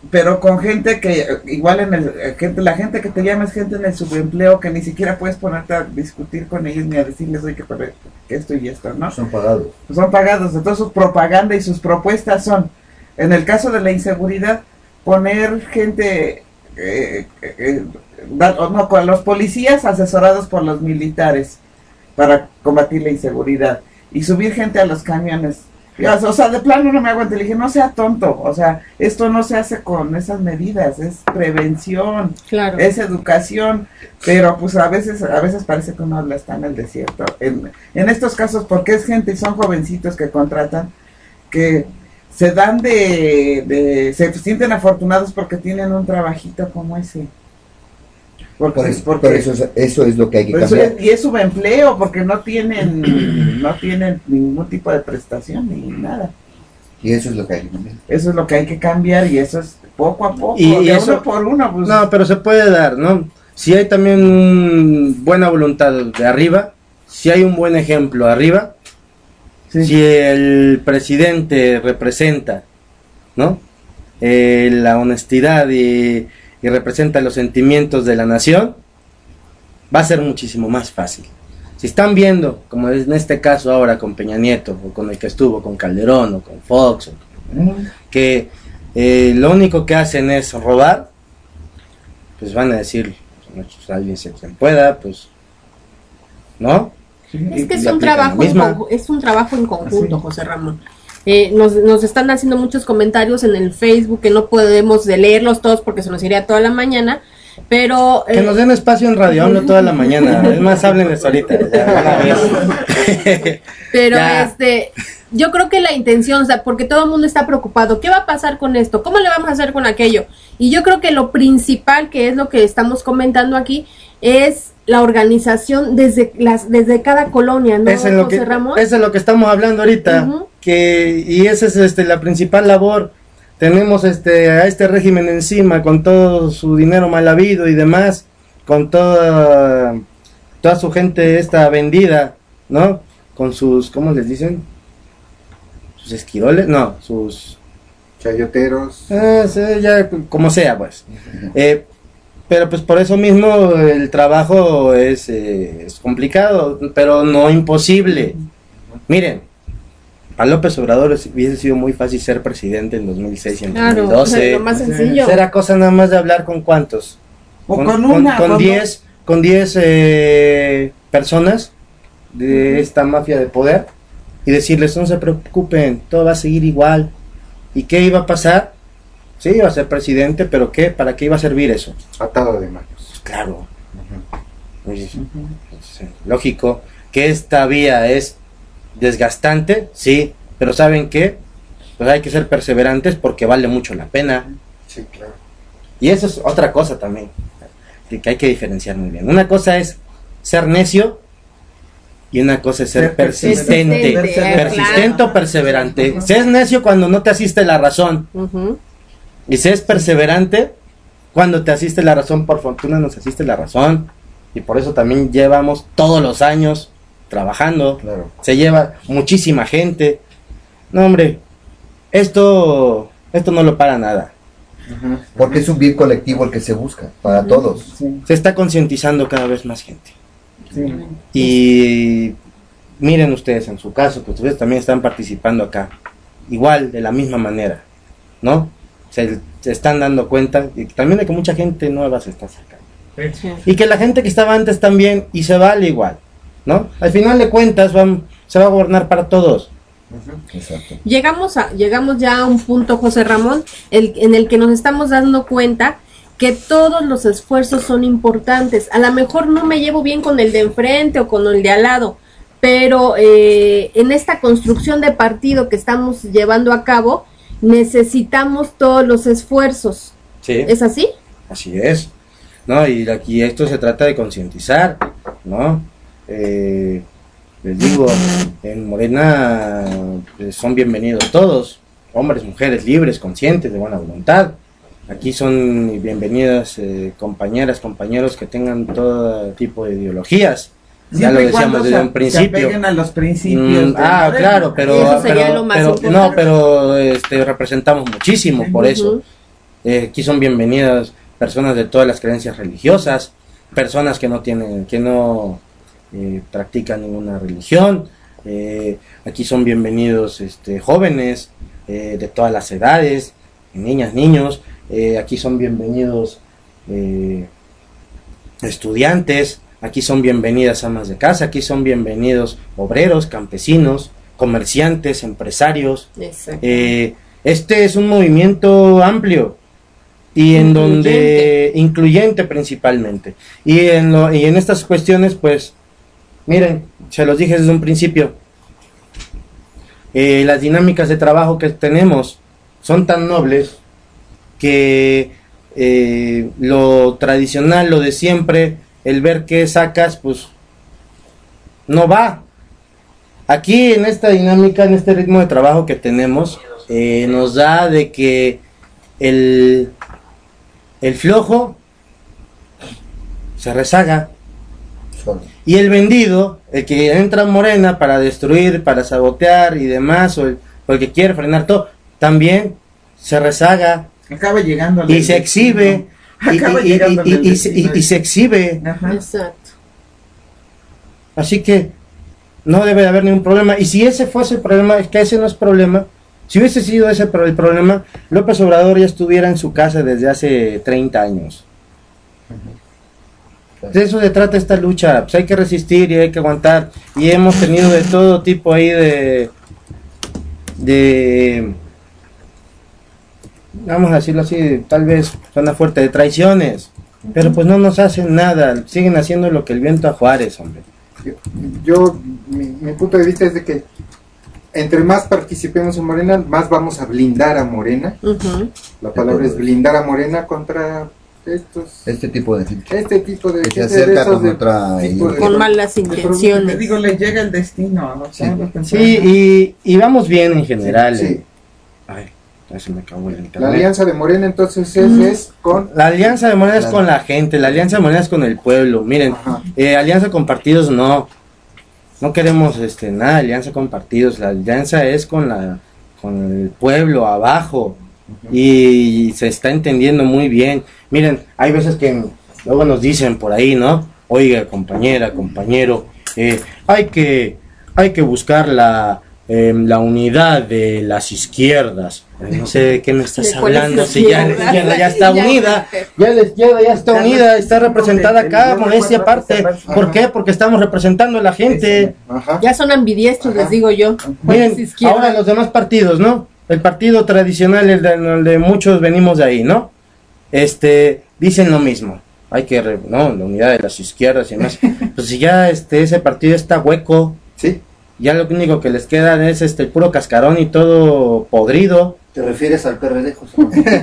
pero con gente que igual en el gente la gente que te llama es gente en el subempleo que ni siquiera puedes ponerte a discutir con ellos ni a decirles oye que, que esto y esto, ¿no? Son pagados. Son pagados, entonces su propaganda y sus propuestas son, en el caso de la inseguridad, poner gente eh, eh, no, con los policías asesorados por los militares para combatir la inseguridad y subir gente a los camiones. O sea, de plano no me aguanto, le dije, no sea tonto, o sea, esto no se hace con esas medidas, es prevención, claro, es educación, pero pues a veces a veces parece que uno está en el desierto. En, en estos casos, porque es gente y son jovencitos que contratan, que se dan de, de, se sienten afortunados porque tienen un trabajito como ese. Porque, por eso, porque, por eso, es, eso es lo que hay que pues cambiar. Es, y es subempleo porque no tienen no tienen ningún tipo de prestación ni nada. Y eso es lo que hay que cambiar. Eso es lo que hay que cambiar y eso es poco a poco, y, de y eso, uno por uno. Pues. No, pero se puede dar, ¿no? Si hay también buena voluntad de arriba, si hay un buen ejemplo arriba, sí. Si el presidente representa, ¿no? Eh, la honestidad y y representa los sentimientos de la nación, va a ser muchísimo más fácil. Si están viendo, como es en este caso ahora con Peña Nieto, o con el que estuvo, con Calderón, o con Fox, o, mm. que eh, lo único que hacen es robar, pues van a decir, pues, alguien se quien pueda, pues, ¿no? Es que es un, trabajo en conju- es un trabajo en conjunto, José Ramón. Eh, nos, nos están haciendo muchos comentarios en el Facebook que no podemos de leerlos todos porque se nos iría toda la mañana, pero... Eh, que nos den espacio en Radio AMLO toda la mañana, es más, háblenles ahorita. Ya, pero ya. este... Yo creo que la intención, o sea, porque todo el mundo está preocupado, ¿qué va a pasar con esto? ¿Cómo le vamos a hacer con aquello? Y yo creo que lo principal, que es lo que estamos comentando aquí, es la organización desde las desde cada colonia, ¿no, eso es lo José que, Ramón? Eso es lo que estamos hablando ahorita, uh-huh. que y esa es este la principal labor. Tenemos este a este régimen encima con todo su dinero mal habido y demás, con toda toda su gente esta vendida, ¿no? Con sus, ¿cómo les dicen? Sus esquiroles, no, sus chayoteros, eh, sí, ya como sea, pues. Uh-huh. Eh, pero pues por eso mismo el trabajo es, eh, es complicado, pero no imposible. Miren, a López Obrador hubiese sido muy fácil ser presidente en dos mil seis y en claro, dos mil doce. Lo más sencillo. Será cosa nada más de hablar con cuántos. O con, con una. Con diez, con diez eh, personas de uh-huh. esta mafia de poder y decirles no se preocupen, todo va a seguir igual. ¿Y qué iba a pasar? Sí, iba a ser presidente, pero ¿qué? ¿Para qué iba a servir eso? Atado de manos. Pues claro. Uh-huh. Es, es lógico que esta vía es desgastante, sí, pero ¿saben qué? Pues hay que ser perseverantes porque vale mucho la pena. Sí, claro. Y eso es otra cosa también, que hay que diferenciar muy bien. Una cosa es ser necio y una cosa es ser, ser persistente. Persistente, persistente claro. o perseverante. Uh-huh. Se es necio cuando no te asiste la razón. Uh-huh. Y se es perseverante cuando te asiste la razón. Por fortuna nos asiste la razón. Y por eso también llevamos todos los años trabajando. Claro. Se lleva muchísima gente. No, hombre, esto, esto no lo para nada. Uh-huh. Porque es un bien colectivo el que se busca, para uh-huh. todos. Sí. Se está concientizando cada vez más gente. Sí. Y miren ustedes en su caso, que ustedes también están participando acá. Igual, de la misma manera, ¿no? Se, se están dando cuenta y también de que mucha gente nueva se está sacando. Sí. Y que la gente que estaba antes también, y se vale igual, ¿no? Al final de cuentas van, se va a gobernar para todos. Uh-huh. Exacto. Llegamos a, llegamos ya a un punto, José Ramón, el, en el que nos estamos dando cuenta que todos los esfuerzos son importantes. A lo mejor no me llevo bien con el de enfrente o con el de al lado, pero eh, en esta construcción de partido que estamos llevando a cabo, necesitamos todos los esfuerzos. Sí. ¿Es así? Así es. No, y aquí esto se trata de concientizar, ¿no? Eh, les digo, en Morena eh, son bienvenidos todos, hombres, mujeres, libres, conscientes, de buena voluntad. Aquí son bienvenidas eh, compañeras, compañeros que tengan todo tipo de ideologías. Ya lo decíamos desde un principio. Se a los principios. Mm, ah, claro, pero, eso sería pero, lo más pero importante. no, pero este, representamos muchísimo por eso. Eh, aquí son bienvenidas personas de todas las creencias religiosas, personas que no tienen, que no eh, practican ninguna religión. Eh, aquí son bienvenidos este, jóvenes eh, de todas las edades, niñas, niños. Eh, aquí son bienvenidos eh, estudiantes. Aquí son bienvenidas amas de casa. Aquí son bienvenidos obreros, campesinos, comerciantes, empresarios. Eh, este es un movimiento amplio y en incluyente. donde incluyente principalmente. Y en, lo, y en estas cuestiones, pues, miren, se los dije desde un principio, eh, las dinámicas de trabajo que tenemos son tan nobles que eh, lo tradicional, lo de siempre, el ver qué sacas, pues no va. Aquí en esta dinámica, en este ritmo de trabajo que tenemos, eh, nos da de que el, el flojo se rezaga y el vendido, el que entra en Morena para destruir, para sabotear y demás, o el, o el que quiere frenar todo, también se rezaga. Acaba llegando y se exhibe y, y, y, y, y, se, y, y se exhibe. Ajá. Exacto. Así que no debe de haber ningún problema. Y si ese fuese el problema, es que ese no es problema. Si hubiese sido ese el problema, López Obrador ya estuviera en su casa desde hace treinta años. De eso se trata esta lucha. Pues hay que resistir y hay que aguantar. Y hemos tenido de todo tipo ahí de de vamos a decirlo así, tal vez suena fuerte, de traiciones, pero pues no nos hacen nada, siguen haciendo lo que el viento a Juárez, hombre. Yo, yo mi, mi punto de vista es de que entre más participemos en Morena, más vamos a blindar a Morena. Uh-huh. La palabra es blindar a Morena contra estos este tipo de gente. Este tipo de que se acerca con otra de, con malas intenciones. Te digo, le llega el destino. ¿No? Sí, sí y, y vamos bien en general. Sí, sí. Ay. Ya se me acabó el internet. La alianza de Morena entonces es, mm. es con... La alianza de Morena es con la gente, la alianza de Morena es con el pueblo. Miren, eh, alianza con partidos no. No queremos este nada, alianza con partidos. La alianza es con la con el pueblo abajo. Uh-huh. y, y se está entendiendo muy bien. Miren, hay veces que luego nos dicen por ahí, ¿no? Oiga, compañera, compañero, eh, hay que hay que buscar la... Eh, la unidad de las izquierdas. No sé de qué me estás hablando. Si ya la izquierda ya está unida, ya la izquierda ya está unida, está representada acá, modestia aparte. ¿Por qué? Porque estamos representando a la gente. Ya son ambidiestros, les digo yo. Miren, ahora los demás partidos, ¿no? El partido tradicional, el de, el de muchos venimos de ahí, ¿no? Este, dicen lo mismo. Hay que, no, la unidad de las izquierdas y demás. Pues si ya este ese partido está hueco, sí. Ya lo único que les queda es este el puro cascarón y todo podrido. ¿Te refieres al P R D, José?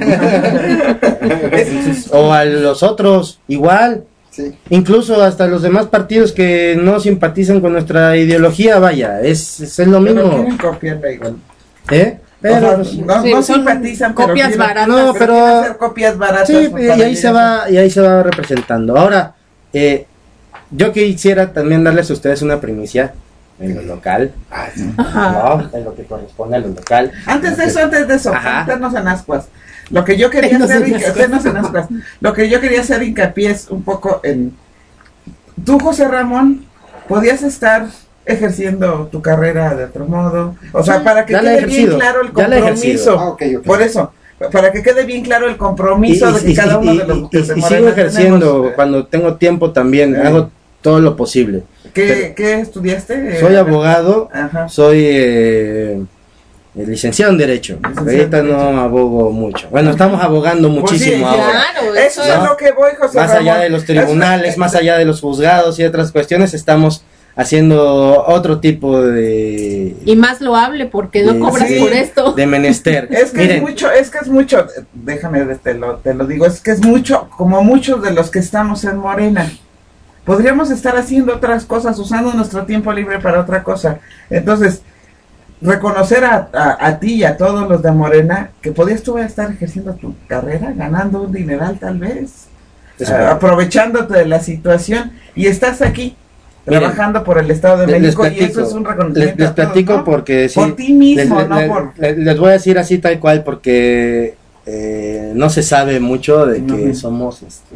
O a los otros, igual. Sí. Incluso hasta los demás partidos que no simpatizan con nuestra ideología, vaya, es, es, es lo mismo. Pero quieren copiarla igual. ¿Eh? Pero, o sea, no, sí, no simpatizan, pero copias quieren, baratas. No, pero, pero hacer copias baratas. Sí, y ahí se va, y ahí se va representando. Ahora, eh, yo quisiera también darles a ustedes una primicia. En lo local, no, en lo que corresponde a lo local. Antes de eso, antes de eso, meternos en ascuas. Lo que yo quería hacer, meternos en ascuas. Lo que yo quería hacer hincapié es un poco en. Tú, José Ramón, podías estar ejerciendo tu carrera de otro modo, o sea, para que quede bien claro el compromiso. Ah, okay, okay. Por eso, para que quede bien claro el compromiso y, de que y, cada uno y, de los que y, se y sigo ejerciendo tenemos, cuando tengo tiempo también, eh. hago todo lo posible. ¿Qué, ¿Qué estudiaste? Soy abogado, Ajá. soy eh, licenciado en Derecho. Licenciado Ahorita en derecho. No abogo mucho. Bueno, estamos abogando muchísimo pues sí, ahora. Claro, eso ¿no? es lo que voy, José Más Ramón. allá de los tribunales, es... más allá de los juzgados y otras cuestiones, estamos haciendo otro tipo de... Y más loable, porque no cobras sí, por esto. De menester. Es que Miren, es mucho, es que es mucho, déjame, te lo, te lo digo, es que es mucho, como muchos de los que estamos en Morena. Podríamos estar haciendo otras cosas, usando nuestro tiempo libre para otra cosa. Entonces, reconocer a, a, a ti y a todos los de Morena que podías tú estar ejerciendo tu carrera, ganando un dineral tal vez, uh, aprovechándote de la situación, y estás aquí Miren, trabajando por el Estado de México, platico, y eso es un reconocimiento. Les, les platico todos, ¿no? Porque sí, por ti mismo, les, no les, por... Les, les voy a decir así tal cual, porque eh, no se sabe mucho de que uh-huh. somos este,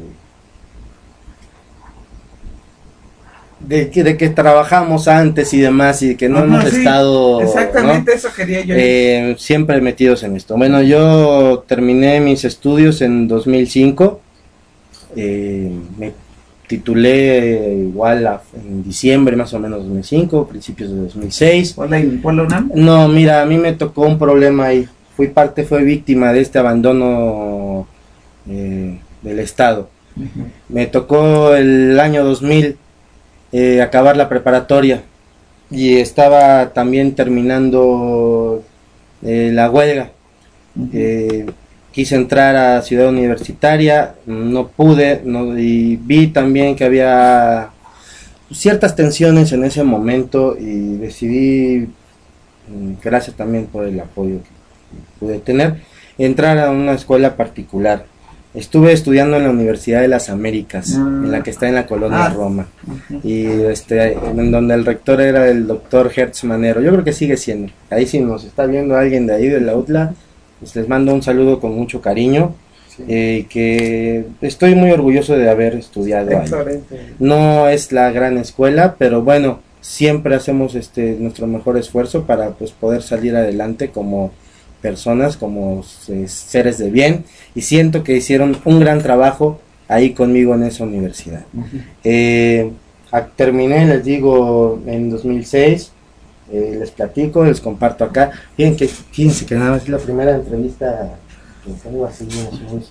de que, de que trabajamos antes y demás, y que no uh-huh, hemos sí, estado exactamente, ¿no? Eso quería yo eh, siempre metidos en esto. Bueno, yo terminé mis estudios en dos mil cinco, eh, me titulé igual a, en diciembre más o menos dos mil cinco, principios de dos mil seis. ¿Por la, por la UNAM? No, mira, a mí me tocó un problema ahí. Fui parte, fue víctima de este abandono eh, del Estado. Uh-huh. Me tocó el año dos mil eh, acabar la preparatoria y estaba también terminando eh, la huelga. Uh-huh. Eh, quise entrar a Ciudad Universitaria, no pude, no, y vi también que había ciertas tensiones en ese momento y decidí, gracias también por el apoyo que pude tener, entrar a una escuela particular. Estuve estudiando en la Universidad de las Américas, mm. en la que está en la colonia ah. Roma, uh-huh. y este, en donde el rector era el doctor Hertz Manero. Yo creo que sigue siendo. Ahí si nos está viendo alguien de ahí de la U T L A, pues les mando un saludo con mucho cariño, sí. eh, que estoy muy orgulloso de haber estudiado ahí. No es la gran escuela, pero bueno, siempre hacemos este nuestro mejor esfuerzo para pues poder salir adelante como personas, como eh, seres de bien, y siento que hicieron un gran trabajo ahí conmigo en esa universidad. Uh-huh. eh, a, terminé, les digo, en dos mil seis, eh, les platico, les comparto acá. Fíjense que, fíjense que nada más es la primera entrevista que tengo así, muy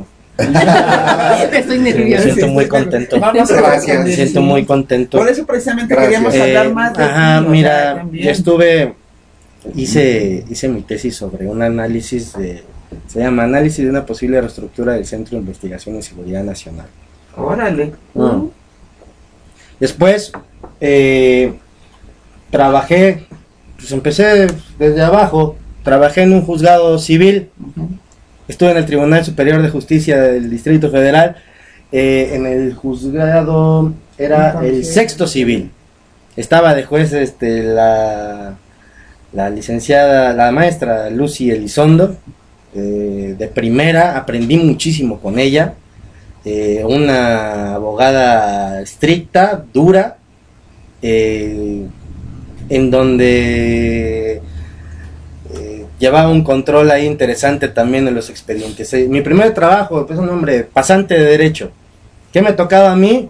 Estoy nervioso. Me siento muy contento. Vamos a Gracias. Me siento muy contento. Por eso precisamente Gracias. queríamos hablar más de Ajá, ti, mira, o sea, yo estuve hice hice mi tesis sobre un análisis de se llama análisis de una posible reestructura del Centro de Investigación y Seguridad Nacional. Órale. Mm. Después eh, trabajé, pues empecé desde abajo, trabajé en un juzgado civil. Uh-huh. Estuve en el Tribunal Superior de Justicia del Distrito Federal, eh, en el juzgado era Entonces, el sexto civil. Estaba de juez este, la, la licenciada, la maestra Lucy Elizondo, eh, de primera, aprendí muchísimo con ella, eh, una abogada estricta, dura, eh, en donde llevaba un control ahí interesante también de los expedientes. Eh, mi primer trabajo, pues un hombre pasante de derecho. ¿Qué me tocaba a mí?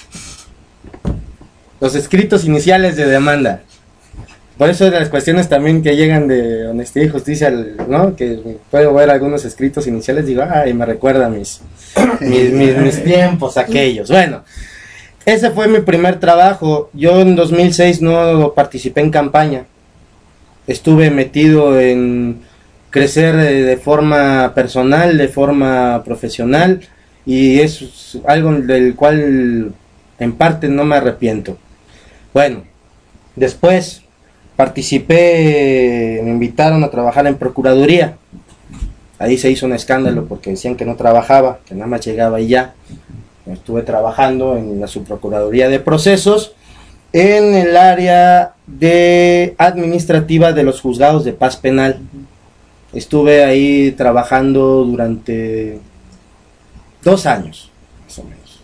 Los escritos iniciales de demanda. Por eso de las cuestiones también que llegan de honestidad y justicia, ¿no? Que puedo ver algunos escritos iniciales, digo, ay, me recuerda mis, mis, mis, mis tiempos aquellos. Bueno, ese fue mi primer trabajo. Yo en dos mil seis no participé en campaña. Estuve metido en crecer de forma personal, de forma profesional, y es algo del cual en parte no me arrepiento. Bueno, después participé, me invitaron a trabajar en Procuraduría. Ahí se hizo un escándalo porque decían que no trabajaba, que nada más llegaba y ya. Estuve trabajando en la Subprocuraduría de Procesos, en el área de administrativa de los juzgados de paz penal. Estuve ahí trabajando durante dos años, más o menos.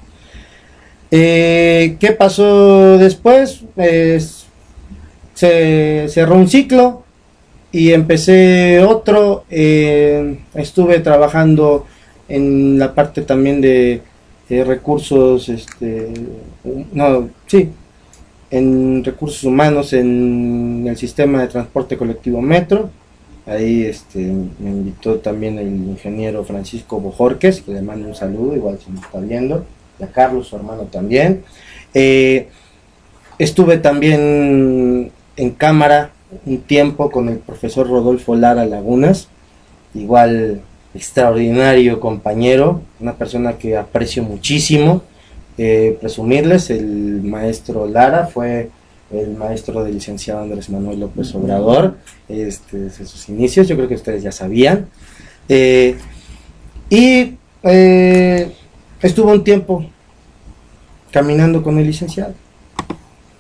Eh, ¿Qué pasó después? Eh, se cerró un ciclo y empecé otro. Eh, estuve trabajando en la parte también de, de recursos, este, no, sí, en recursos humanos en el sistema de transporte colectivo Metro. Ahí este, me invitó también el ingeniero Francisco Bojorques, que le mando un saludo, igual si me está viendo, y a Carlos, su hermano también. Eh, estuve también en cámara un tiempo con el profesor Rodolfo Lara Lagunas, igual extraordinario compañero, una persona que aprecio muchísimo. Eh, presumirles, el maestro Lara fue el maestro del licenciado Andrés Manuel López Obrador, este, desde sus inicios, yo creo que ustedes ya sabían, eh, y eh, estuvo un tiempo caminando con el licenciado,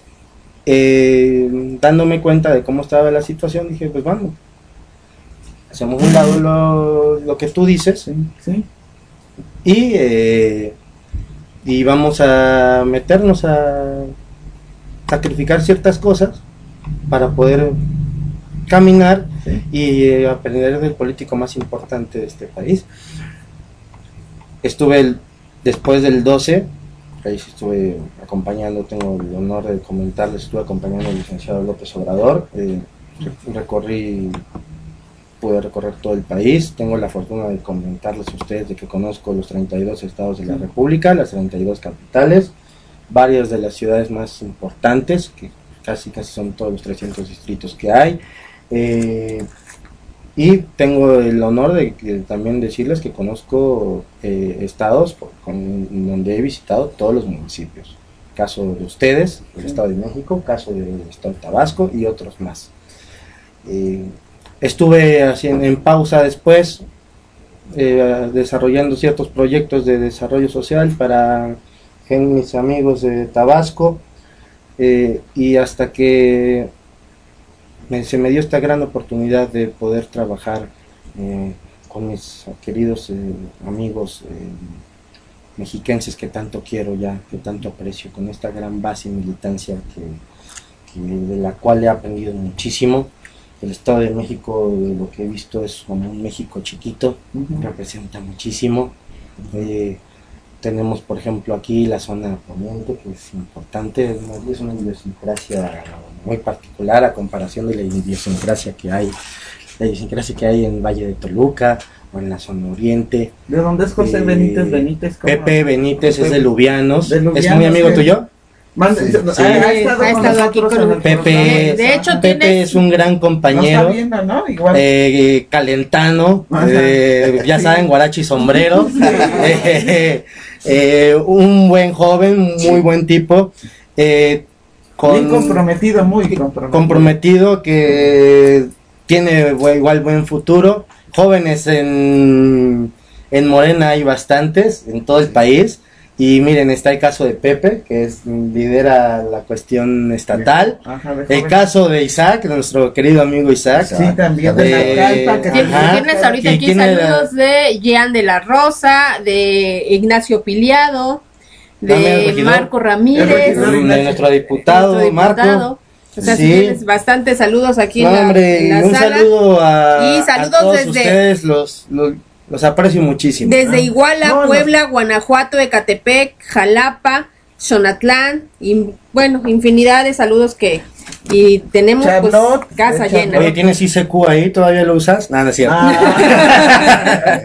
eh, dándome cuenta de cómo estaba la situación. Dije, pues vamos, hacemos un lado lo, lo que tú dices, sí, sí. Y, eh, y vamos a meternos a sacrificar ciertas cosas para poder caminar, sí, y eh, aprender del político más importante de este país. Estuve el, después del doce, ahí sí estuve acompañando, tengo el honor de comentarles, estuve acompañando al licenciado López Obrador, eh, recorrí, pude recorrer todo el país, tengo la fortuna de comentarles a ustedes de que conozco los treinta y dos estados de la República, las treinta y dos capitales, varias de las ciudades más importantes, que casi casi son todos los trescientos distritos que hay, eh, y tengo el honor de que, también decirles que conozco eh, estados por, con, donde he visitado todos los municipios, caso de ustedes, el Estado de México, caso del Estado de Tabasco y otros más. Eh, estuve así en, en pausa después, eh, desarrollando ciertos proyectos de desarrollo social para mis amigos de Tabasco, eh, y hasta que me, se me dio esta gran oportunidad de poder trabajar eh, con mis queridos eh, amigos eh, mexiquenses que tanto quiero ya, que tanto aprecio, con esta gran base y militancia que, que de la cual he aprendido muchísimo. El Estado de México, de lo que he visto, es como un México chiquito, uh-huh, representa muchísimo. Eh, tenemos, por ejemplo, aquí la zona poniente, que es importante, es una idiosincrasia muy particular a comparación de la idiosincrasia que hay, la idiosincrasia que hay en Valle de Toluca o en la zona oriente. ¿De dónde es José eh, Benítez Benítez? ¿Cómo? Pepe Benítez Pepe, es de Lubianos, ¿de Lubianos, ¿es muy amigo tuyo? Mande, sí, sí. Ha, ha estado, ha estado aquí con el Pepe, de hecho, Pepe tiene... es un gran compañero, no está viendo, ¿no? Igual. Eh, calentano, eh, ya sí, saben, guarachi sombrero, eh, eh, un buen joven, muy sí, buen tipo, eh, con, bien comprometido, muy comprometido. comprometido, que tiene igual buen futuro. Jóvenes en, en Morena hay bastantes, en todo el país. Y miren, está el caso de Pepe, que es, lidera la cuestión estatal. Ajá, el caso de Isaac, nuestro querido amigo Isaac. Sí, también de eh, la Calpa. Tienes ahorita aquí saludos de Jean de la Rosa, de Ignacio Piliado, de Marco Ramírez, de nuestro diputado, nuestro diputado Marco. O sea, sí, tienes bastantes saludos aquí no, en la, hombre, en la un sala. Saludo a, y saludos a todos desde ustedes, los... los Los aprecio muchísimo. Desde Iguala, no, Puebla, no. Guanajuato, Ecatepec, Jalapa, Xonatlán, y bueno, infinidad de saludos que y tenemos Charlotte, pues casa llena. Oye, ¿tienes I C Q ahí? ¿Todavía lo usas? Nada, no es cierto. Ah.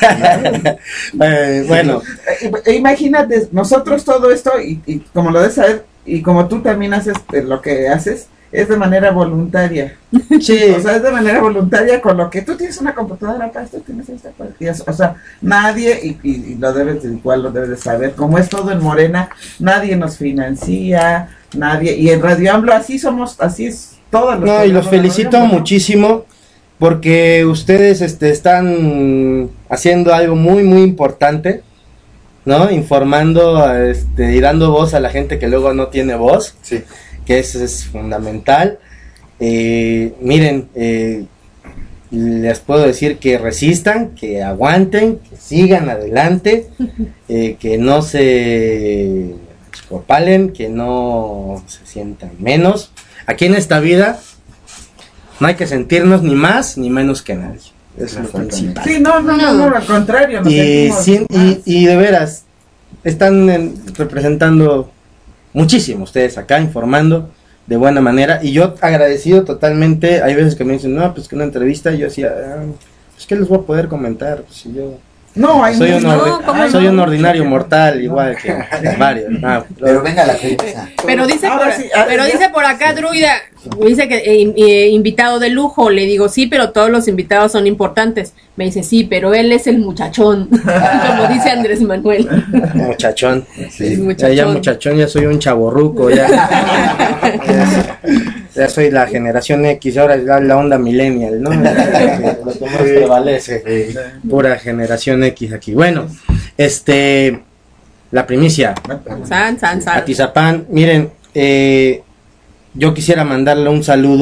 eh, bueno. Eh, imagínate, nosotros todo esto, y, y como lo debes saber, y como tú también haces eh, lo que haces, es de manera voluntaria. Sí. O sea, es de manera voluntaria con lo que tú tienes una computadora para esto, tienes esta partida. O sea, nadie, y, y, y lo debes, igual lo debes de saber, como es todo en Morena, nadie nos financia, nadie, y en Radio AMLO así somos, así es todo. No, y los felicito muchísimo porque ustedes este, están haciendo algo muy, muy importante, ¿no? Informando este, y dando voz a la gente que luego no tiene voz. Sí. Que eso es fundamental. Eh, miren, eh, les puedo decir que resistan, que aguanten, que sigan adelante, eh, que no se escopalen, que no se sientan menos. Aquí en esta vida no hay que sentirnos ni más ni menos que nadie. Es lo principal. Sí, no, no, no, no, al contrario. Nos y, sin, y, y de veras, están en, representando muchísimo ustedes acá, informando de buena manera, y yo agradecido totalmente. Hay veces que me dicen, no, pues que una entrevista, y yo decía, ah, pues que les voy a poder comentar, pues si yo no, hay soy, un, no, ordi soy no, un ordinario no, mortal, no, igual que varios. Ah, pero venga la entrevista. Pero dice por, sí, pero dice por acá Druida, dice que eh, eh, invitado de lujo. Le digo, sí, pero todos los invitados son importantes. Me dice, sí, pero él es el muchachón, como dice Andrés Manuel. Muchachón. Sí. Muchachón. Ya, ya muchachón, ya soy un chavorruco, ya. ya, ya soy la generación X, ahora es la, la onda millennial, ¿no? Lo que más prevalece, pura generación X aquí. Bueno, este, la primicia. San, san, san. Atizapán, miren, eh, yo quisiera mandarle un saludo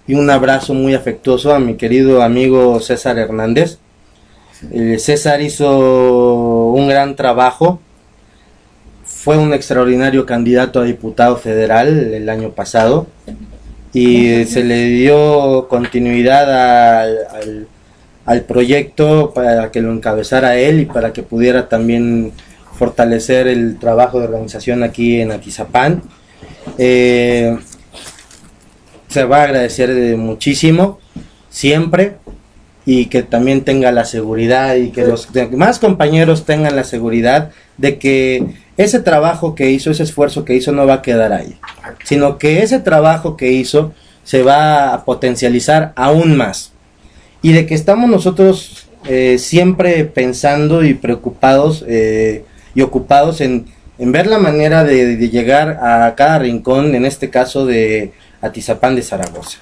y un abrazo muy afectuoso a mi querido amigo César Hernández. Eh, César hizo un gran trabajo, fue un extraordinario candidato a diputado federal el año pasado y se le dio continuidad al, al, al proyecto para que lo encabezara él y para que pudiera también fortalecer el trabajo de organización aquí en Atizapán. Eh, se va a agradecer muchísimo siempre, y que también tenga la seguridad y que los demás compañeros tengan la seguridad de que ese trabajo que hizo, ese esfuerzo que hizo no va a quedar ahí, sino que ese trabajo que hizo se va a potencializar aún más, y de que estamos nosotros eh, siempre pensando y preocupados eh, y ocupados en, en ver la manera de, de llegar a cada rincón, en este caso de Atizapán de Zaragoza.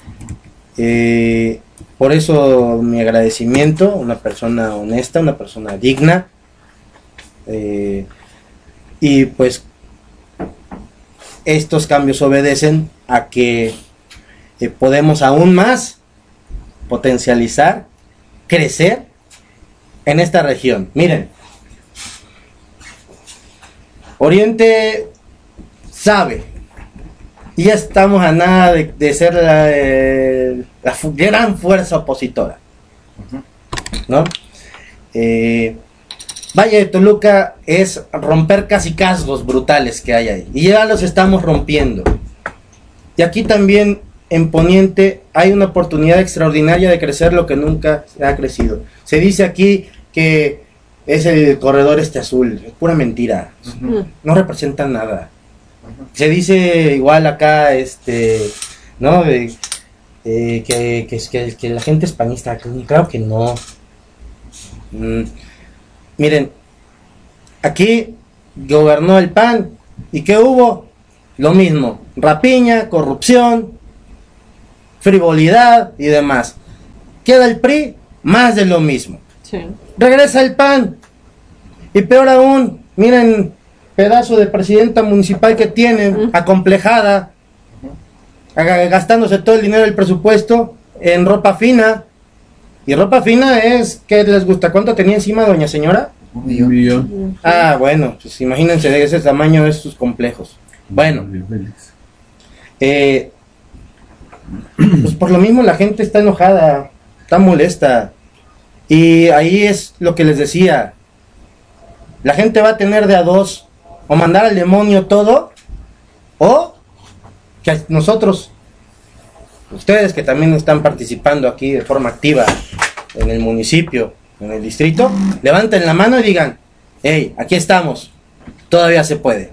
Eh, por eso mi agradecimiento, una persona honesta, una persona digna, eh, y pues estos cambios obedecen a que eh, podemos aún más potencializar, crecer en esta región. Miren, Oriente sabe, y ya estamos a nada de, de ser la, eh, la fu gran fuerza opositora, ¿no? Eh, Valle de Toluca es romper casi casgos brutales que hay ahí, y ya los estamos rompiendo. Y aquí también en Poniente hay una oportunidad extraordinaria de crecer lo que nunca ha crecido. Se dice aquí que es el corredor este azul, es pura mentira, uh-huh. No representa nada. Se dice igual acá, este, ¿no? Eh, eh, que, que, que, que la gente es panista, claro que no. Mm. Miren, aquí gobernó el P A N, ¿y qué hubo? Lo mismo, rapiña, corrupción, frivolidad y demás. Queda el P R I, más de lo mismo. Sí. Regresa el P A N, y peor aún, miren, pedazo de presidenta municipal que tiene, uh-huh. acomplejada, gastándose todo el dinero del presupuesto en ropa fina. Y ropa fina es, ¿qué les gusta? ¿Cuánto tenía encima doña señora? Un millón. millón. Ah, bueno, pues imagínense de ese tamaño de sus complejos. Bueno, eh, pues por lo mismo la gente está enojada, está molesta. Y ahí es lo que les decía, la gente va a tener de a dos, o mandar al demonio todo, o que nosotros, ustedes que también están participando aquí de forma activa en el municipio, en el distrito, levanten la mano y digan, hey, aquí estamos, todavía se puede.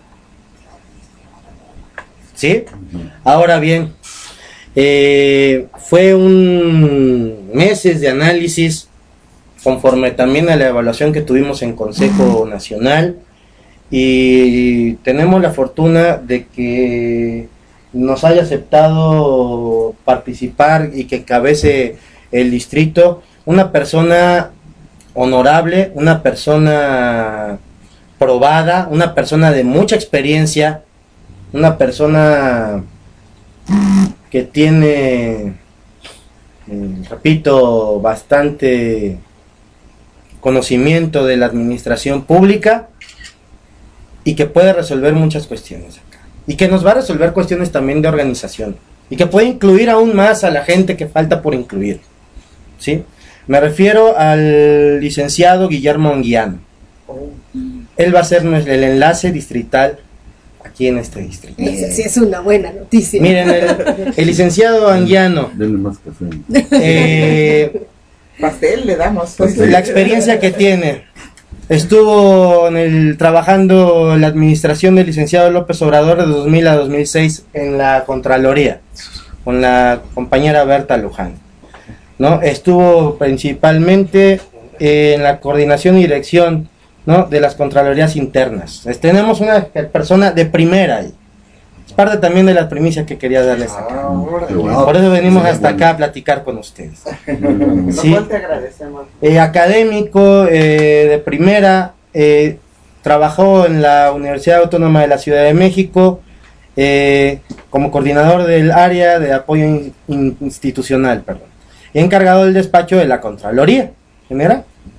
¿Sí? Ahora bien, eh, fue un meses de análisis, conforme también a la evaluación que tuvimos en Consejo Nacional, y tenemos la fortuna de que nos haya aceptado participar y que encabece el distrito una persona honorable, una persona probada, una persona de mucha experiencia, una persona que tiene, eh, repito, bastante conocimiento de la administración pública, y que puede resolver muchas cuestiones acá, y que nos va a resolver cuestiones también de organización, y que puede incluir aún más a la gente que falta por incluir, ¿sí? Me refiero al licenciado Guillermo Anguiano. Él va a ser el enlace distrital aquí en este distrito. Esa sí es una buena noticia. Miren, el, el licenciado Anguiano, denle más café. Eh, pastel le damos. Pastel. La experiencia que tiene. Estuvo en el, trabajando en la administración del licenciado López Obrador de dos mil a dos mil seis en la Contraloría, con la compañera Berta Luján, ¿no? Estuvo principalmente eh, en la coordinación y dirección, ¿no?, de las Contralorías internas. Tenemos una persona de primera ahí. Es parte también de la primicia que quería darles acá. Por eso venimos hasta acá a platicar con ustedes. ¿Sí? Lo cual te agradecemos. Eh, académico eh, de primera, eh, trabajó en la Universidad Autónoma de la Ciudad de México, eh, como coordinador del área de apoyo in, in, institucional, perdón, y encargado del despacho de la Contraloría General.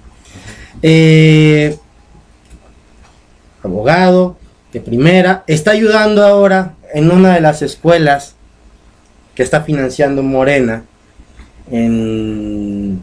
Eh, abogado de primera, está ayudando ahora en una de las escuelas que está financiando Morena en,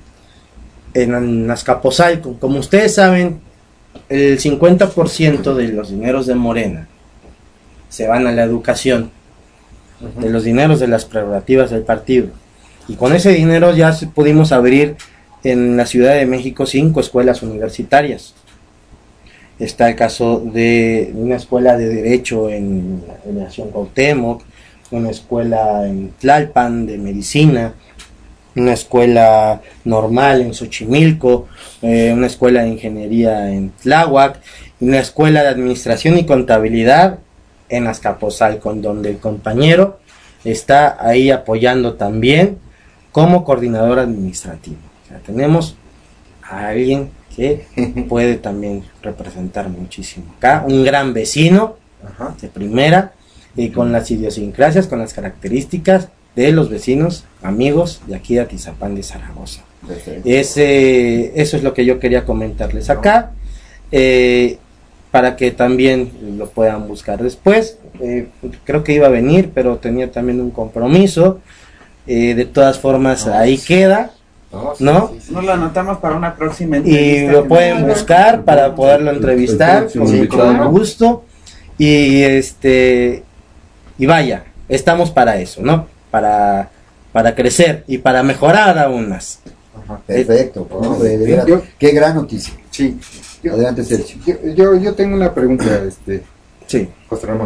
en Azcapotzalco. Como ustedes saben, el cincuenta por ciento de los dineros de Morena se van a la educación, uh-huh. de los dineros de las prerrogativas del partido, y con ese dinero ya pudimos abrir en la Ciudad de México cinco escuelas universitarias. Está el caso de una escuela de Derecho en la Generación Cuauhtémoc, una escuela en Tlalpan de Medicina, una escuela normal en Xochimilco, eh, una escuela de Ingeniería en Tláhuac, y una escuela de Administración y Contabilidad en Azcapotzalco, en donde el compañero está ahí apoyando también como coordinador administrativo. O sea, tenemos a alguien que puede también representar muchísimo acá, un gran vecino, ajá, de primera, y con las idiosincrasias, con las características de los vecinos, amigos de aquí de Atizapán de Zaragoza. Ese, eso es lo que yo quería comentarles acá, eh, para que también lo puedan buscar después. Eh, creo que iba a venir, pero tenía también un compromiso. Eh, de todas formas, no, ahí queda, no, sí, ¿no? Sí, sí. Nos lo anotamos para una próxima entrevista. Y lo pueden buscar para poderlo entrevistar con todo gusto. Y este y vaya, estamos para eso, ¿no? Para, para crecer y para mejorar aún más. Ajá, perfecto, ¿no? de, de verdad, yo, qué gran noticia. Sí. Yo, Adelante, Sergio. Yo, yo, yo tengo una pregunta, este, sí, José Ramón.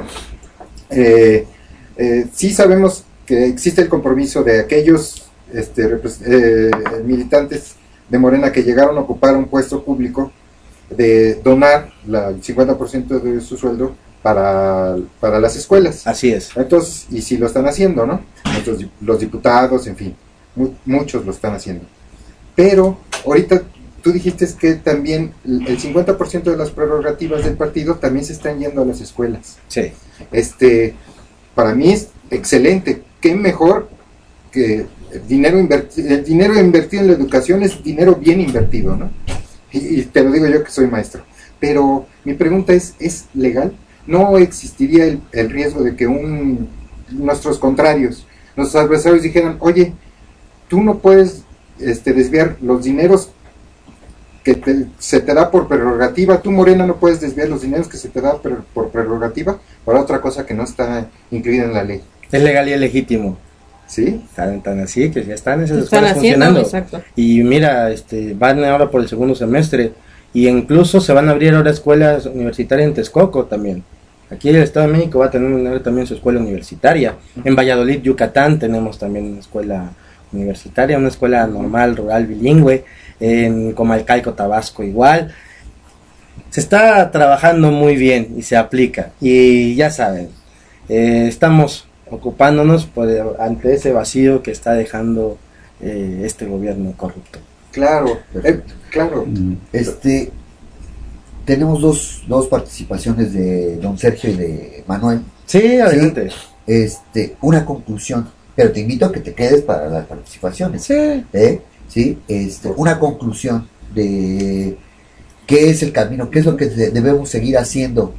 Eh, eh, sí sabemos que existe el compromiso de aquellos este, eh, militantes de Morena que llegaron a ocupar un puesto público de donar la, el cincuenta por ciento de su sueldo para, para las escuelas. Así es. Entonces, y sí lo están haciendo, ¿no? Entonces, los diputados, en fin, mu muchos lo están haciendo. Pero, ahorita tú dijiste que también el cincuenta por ciento de las prerrogativas del partido también se están yendo a las escuelas. Sí. Este, para mí es excelente. Qué mejor que el dinero, el dinero invertido en la educación es dinero bien invertido, ¿no? Y, y te lo digo yo que soy maestro. Pero mi pregunta es, ¿es legal? ¿No existiría el, el riesgo de que un, nuestros contrarios, nuestros adversarios dijeran, oye, tú no puedes este, desviar los dineros que te, se te da por prerrogativa, tú Morena no puedes desviar los dineros que se te da per, por prerrogativa para otra cosa que no está incluida en la ley? Es legal y es legítimo. ¿Sí? Tan, tan así que ya están esas escuelas funcionando. Exacto. Y mira, este, van ahora por el segundo semestre y incluso se van a abrir ahora escuelas universitarias en Texcoco también. Aquí el Estado de México va a tener también su escuela universitaria. En Valladolid, Yucatán, tenemos también una escuela universitaria, una escuela normal, rural, bilingüe. En Comalcalco, Tabasco, igual. Se está trabajando muy bien y se aplica. Y ya saben, eh, estamos ocupándonos por, ante ese vacío que está dejando eh, este gobierno corrupto. Claro, eh, claro. Este, tenemos dos, dos participaciones de don Sergio y de Manuel. Sí, adelante. Sí, este, una conclusión, pero te invito a que te quedes para las participaciones. Sí. ¿Eh? Sí, este, una conclusión de qué es el camino, qué es lo que debemos seguir haciendo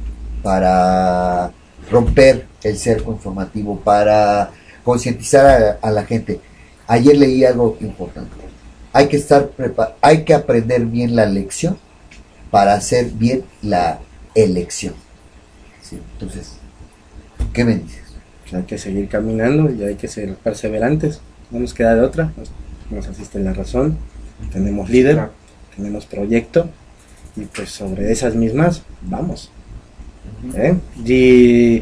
para romper el cerco informativo, para concientizar a, a la gente. Ayer leí algo importante. Hay que estar prepa- hay que aprender bien la lección para hacer bien la elección. Sí, entonces, ¿qué me dices? Hay que seguir caminando y hay que ser perseverantes. No nos queda de otra. Nos, nos asiste la razón. Tenemos líder, claro, tenemos proyecto y pues sobre esas mismas vamos. ¿Eh? Y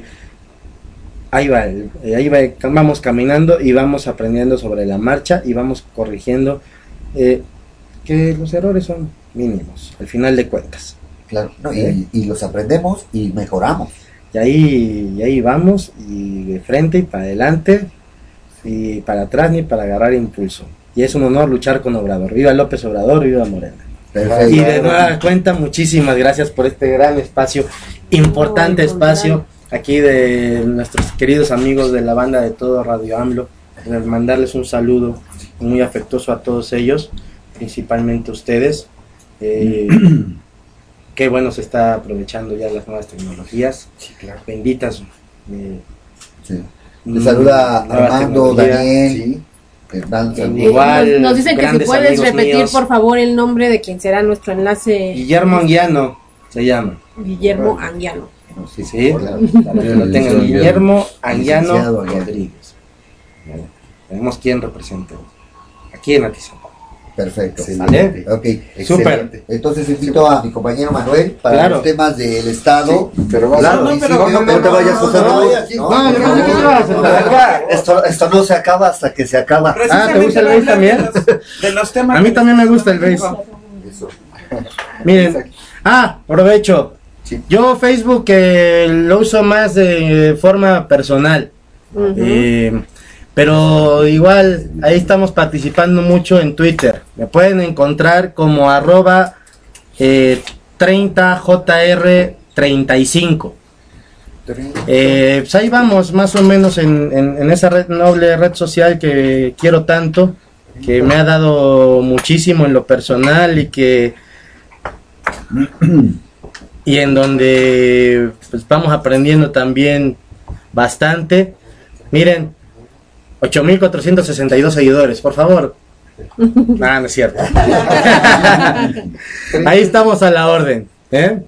ahí va, ahí va, vamos caminando y vamos aprendiendo sobre la marcha y vamos corrigiendo, eh, que los errores son mínimos, al final de cuentas. Claro, no, ¿Eh? y, y los aprendemos y mejoramos. Y ahí, y ahí vamos, y de frente y para adelante, y para atrás ni para agarrar impulso. Y es un honor luchar con Obrador. Viva López Obrador, viva Morena. Perfecto. Y de nueva cuenta, muchísimas gracias por este gran espacio, importante espacio, aquí de nuestros queridos amigos de la banda de todo Radio AMLO, mandarles un saludo muy afectuoso a todos ellos, principalmente a ustedes. Eh, qué bueno se está aprovechando ya las nuevas tecnologías, sí, claro. benditas. Eh, sí. Les saluda Armando, Daniel, sí. Igual, nos, nos dicen que si puedes repetir míos. Por favor el nombre de quien será nuestro enlace. Guillermo Anguiano se llama. Guillermo Anguiano. Sí, sí, claro. Lo tengan. Guillermo Anguiano Rodríguez. Tenemos quien represente aquí en Atizapán. Perfecto. ¿Vale? Ok, súper. Entonces invito a mi compañero Manuel para claro. los temas del Estado. Sí, pero vas claro, a... no, pero, no, no, no te vayas, José Ramón. No, no, no, esto, esto no se acaba hasta que se acaba. Ah, ¿te gusta el bass también? De los, de los temas a mí también me gusta el bass. Miren, ah, aprovecho. Sí. Yo Facebook eh, lo uso más de forma personal. Uh-huh. eh, Pero igual, ahí estamos participando mucho en Twitter. Me pueden encontrar como arroba eh, treinta J R treinta y cinco. Eh, pues ahí vamos, más o menos en, en, en esa red, noble red social que quiero tanto, que me ha dado muchísimo en lo personal y que... y en donde pues, vamos aprendiendo también bastante. Miren, ocho mil cuatrocientos sesenta y dos seguidores, por favor. Ah, no es cierto. Ahí estamos a la orden, ¿eh?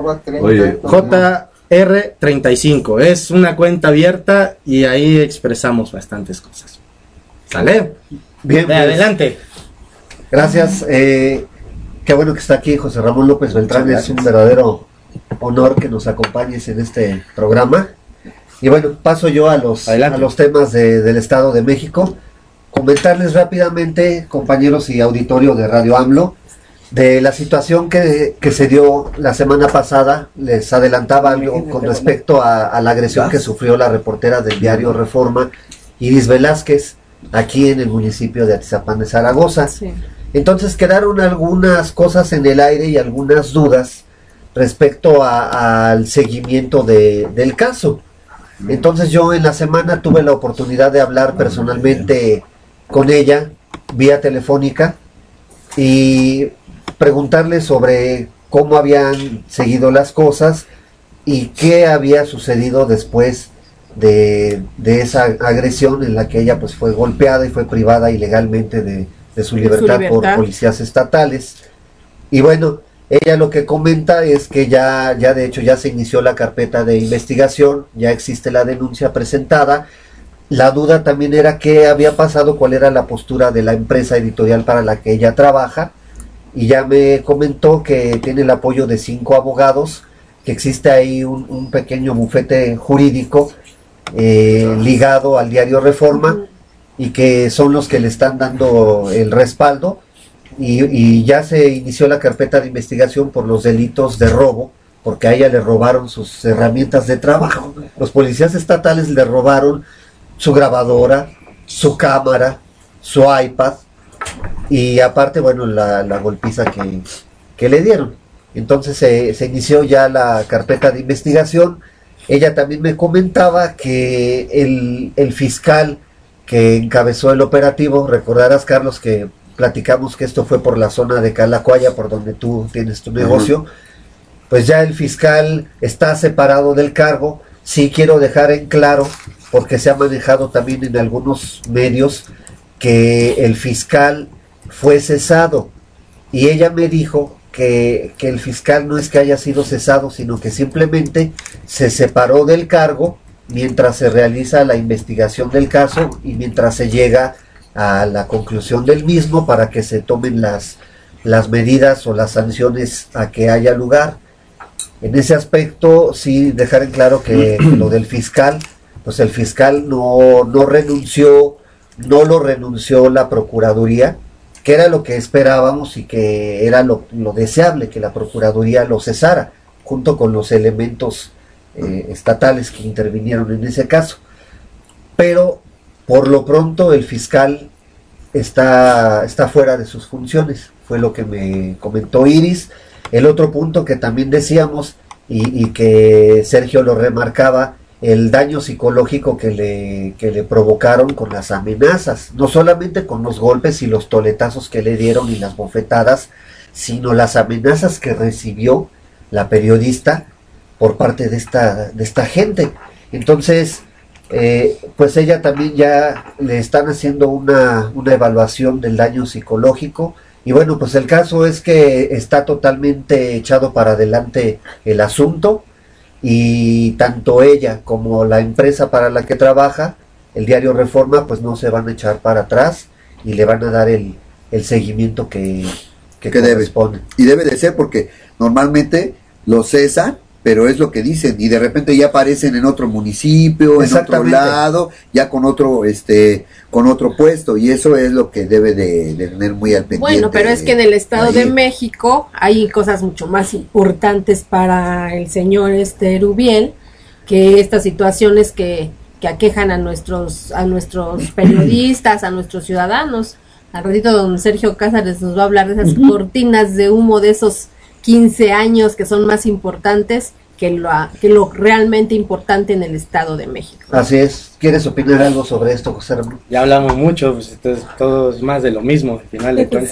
J R treinta y cinco. Es una cuenta abierta y ahí expresamos bastantes cosas. ¿Sale? Bien, pues, adelante. Gracias. Eh, qué bueno que está aquí José Ramón López Beltrán. Es un verdadero honor que nos acompañes en este programa. Y bueno, paso yo a los, a los temas de, del Estado de México. Comentarles rápidamente, compañeros y auditorio de Radio AMLO, de la situación que, que se dio la semana pasada. Les adelantaba algo con respecto a, a la agresión que sufrió la reportera del diario Reforma, Iris Velázquez, aquí en el municipio de Atizapán de Zaragoza. Sí. Entonces quedaron algunas cosas en el aire y algunas dudas respecto a, al seguimiento de, del caso. Entonces yo en la semana tuve la oportunidad de hablar personalmente con ella vía telefónica y preguntarle sobre cómo habían seguido las cosas y qué había sucedido después de, de esa agresión en la que ella pues fue golpeada y fue privada ilegalmente de, de su libertad, su libertad por policías estatales. Y bueno, ella lo que comenta es que ya, ya de hecho ya se inició la carpeta de investigación, ya existe la denuncia presentada. La duda también era qué había pasado, cuál era la postura de la empresa editorial para la que ella trabaja, y ya me comentó que tiene el apoyo de cinco abogados, que existe ahí un, un pequeño bufete jurídico eh, ligado al diario Reforma, y que son los que le están dando el respaldo. Y, y ya se inició la carpeta de investigación por los delitos de robo, porque a ella le robaron sus herramientas de trabajo. Los policías estatales le robaron su grabadora, su cámara, su iPad, y aparte, bueno, la, la golpiza que, que le dieron. Entonces se, se inició ya la carpeta de investigación. Ella también me comentaba que el, el fiscal que encabezó el operativo, recordarás, Carlos, que platicamos que esto fue por la zona de Calacuaya, por donde tú tienes tu negocio, uh-huh. Pues ya el fiscal está separado del cargo. Sí quiero dejar en claro, porque se ha manejado también en algunos medios, que el fiscal fue cesado, y ella me dijo que, que el fiscal no es que haya sido cesado, sino que simplemente se separó del cargo mientras se realiza la investigación del caso y mientras se llega a la conclusión del mismo para que se tomen las, las medidas o las sanciones a que haya lugar. En ese aspecto sí dejar en claro que lo del fiscal, pues el fiscal no, no renunció, no lo renunció la Procuraduría, que era lo que esperábamos y que era lo, lo deseable, que la Procuraduría lo cesara, junto con los elementos eh, estatales que intervinieron en ese caso. Pero por lo pronto el fiscal está, está fuera de sus funciones, fue lo que me comentó Iris. El otro punto que también decíamos y, y que Sergio lo remarcaba, el daño psicológico que le, que le provocaron con las amenazas, no solamente con los golpes y los toletazos que le dieron y las bofetadas, sino las amenazas que recibió la periodista por parte de esta, de esta gente. Entonces, eh, pues ella también ya le están haciendo una, una evaluación del daño psicológico, y bueno, pues el caso es que está totalmente echado para adelante el asunto, y tanto ella como la empresa para la que trabaja, el diario Reforma, pues no se van a echar para atrás y le van a dar el, el seguimiento que, que, que corresponde. Debe. Y debe de ser, porque normalmente lo cesan, pero es lo que dicen, y de repente ya aparecen en otro municipio, en otro lado, ya con otro este con otro puesto, y eso es lo que debe de, de tener muy al pendiente. Bueno, pero es que en el Estado ahí de México hay cosas mucho más importantes para el señor este Erubiel, que estas situaciones que, que aquejan a nuestros a nuestros periodistas, a nuestros ciudadanos. Al ratito don Sergio Cázares nos va a hablar de esas uh-huh. cortinas de humo de esos quince años que son más importantes que lo, que lo realmente importante en el Estado de México. Así es. ¿Quieres opinar algo sobre esto, José Ramón? Ya hablamos mucho, pues entonces todo es más de lo mismo, al final de cuentas.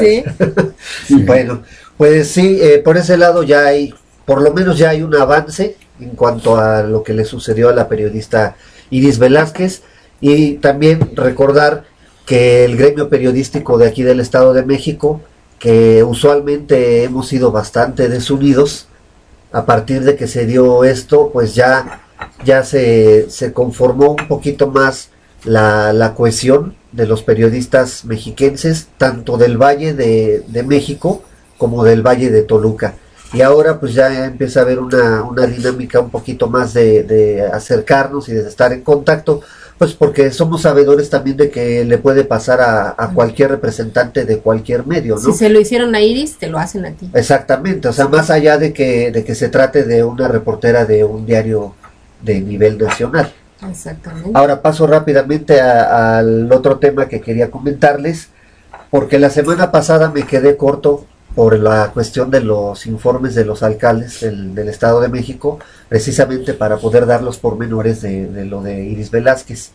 Sí. Bueno, pues sí, eh, por ese lado ya hay, por lo menos ya hay un avance en cuanto a lo que le sucedió a la periodista Iris Velázquez, y también recordar que el gremio periodístico de aquí del Estado de México, que usualmente hemos sido bastante desunidos, a partir de que se dio esto, pues ya, ya se, se conformó un poquito más la, la cohesión de los periodistas mexiquenses, tanto del Valle de, de México como del Valle de Toluca. Y ahora pues ya empieza a haber una, una dinámica un poquito más de, de acercarnos y de estar en contacto, pues porque somos sabedores también de que le puede pasar a, a cualquier representante de cualquier medio, ¿no? Si se lo hicieron a Iris, te lo hacen a ti. Exactamente, o sea, más allá de que, de que se trate de una reportera de un diario de nivel nacional. Exactamente. Ahora paso rápidamente a, al otro tema que quería comentarles, porque la semana pasada me quedé corto por la cuestión de los informes de los alcaldes del, del Estado de México, precisamente para poder dar los pormenores de, de lo de Iris Velázquez.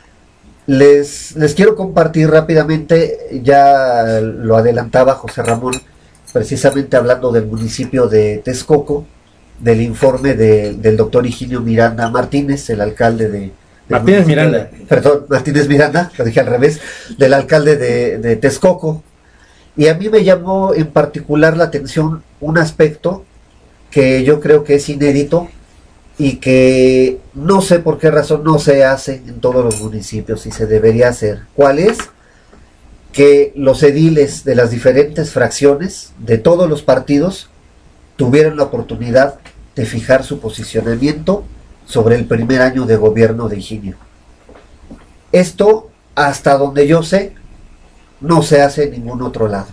Les, les quiero compartir rápidamente, ya lo adelantaba José Ramón, precisamente hablando del municipio de Texcoco, del informe de, del doctor Higinio Miranda Martínez, el alcalde de... Martínez Miranda. De, perdón, Martínez Miranda, lo dije al revés, del alcalde de, de Texcoco. Y a mí me llamó en particular la atención un aspecto que yo creo que es inédito y que no sé por qué razón no se hace en todos los municipios y se debería hacer. ¿Cuál es? Que los ediles de las diferentes fracciones de todos los partidos tuvieran la oportunidad de fijar su posicionamiento sobre el primer año de gobierno de Higinio. Esto, hasta donde yo sé, no se hace en ningún otro lado.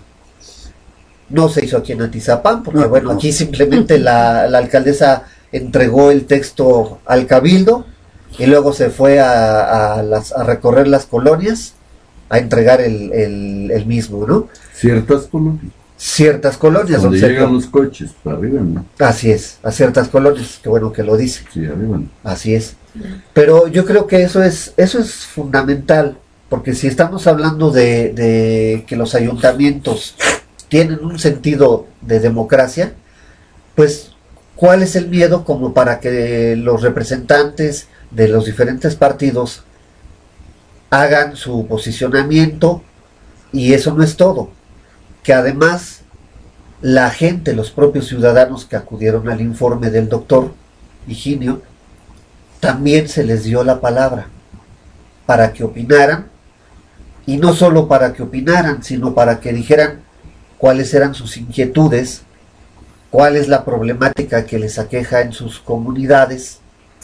No se hizo aquí en Atizapán, porque bueno, aquí simplemente la, la alcaldesa entregó el texto al cabildo y luego se fue a, a, las, a recorrer las colonias a entregar el, el, el mismo, ¿no? Ciertas colonias. Ciertas colonias. Donde llegan los coches, para arriba, ¿no? Así es, a ciertas colonias, qué bueno que lo dice. Sí, arriba. Así es. Pero yo creo que eso es, eso es fundamental, porque si estamos hablando de, de que los ayuntamientos tienen un sentido de democracia, pues ¿cuál es el miedo como para que los representantes de los diferentes partidos hagan su posicionamiento? Y eso no es todo, que además la gente, los propios ciudadanos que acudieron al informe del doctor Higinio, también se les dio la palabra para que opinaran, y no solo para que opinaran, sino para que dijeran cuáles eran sus inquietudes, cuál es la problemática que les aqueja en sus comunidades,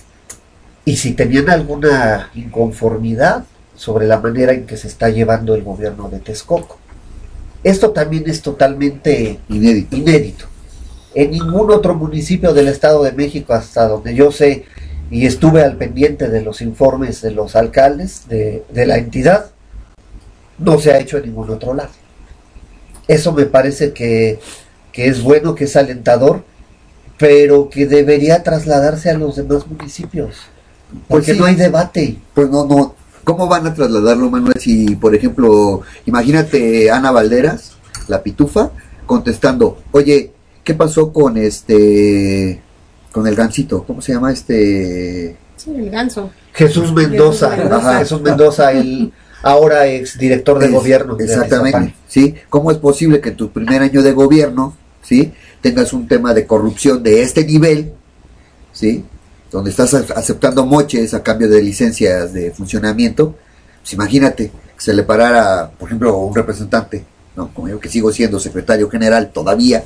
y si tenían alguna inconformidad sobre la manera en que se está llevando el gobierno de Texcoco. Esto también es totalmente inédito. inédito. En ningún otro municipio del Estado de México, hasta donde yo sé, y estuve al pendiente de los informes de los alcaldes de, de la entidad, no se ha hecho en ningún otro lado. Eso me parece que, que es bueno, que es alentador, pero que debería trasladarse a los demás municipios, porque Pues sí. no hay debate. Pues no, no. ¿Cómo van a trasladarlo, Manuel? Si, por ejemplo, imagínate Ana Valderas, la pitufo, contestando, oye, ¿qué pasó con este, con el gancito? ¿Cómo se llama este? Sí, el ganso. Jesús Mendoza, Jesús Mendoza. Ajá, Jesús Mendoza, el ahora ex director de Es- gobierno. de Exactamente, Atizapán. ¿sí? ¿Cómo es posible que en tu primer año de gobierno, ¿sí?, tengas un tema de corrupción de este nivel, ¿sí?, donde estás a- aceptando moches a cambio de licencias de funcionamiento? Pues imagínate que se le parara, por ejemplo, un representante, ¿no?, como yo, que sigo siendo secretario general todavía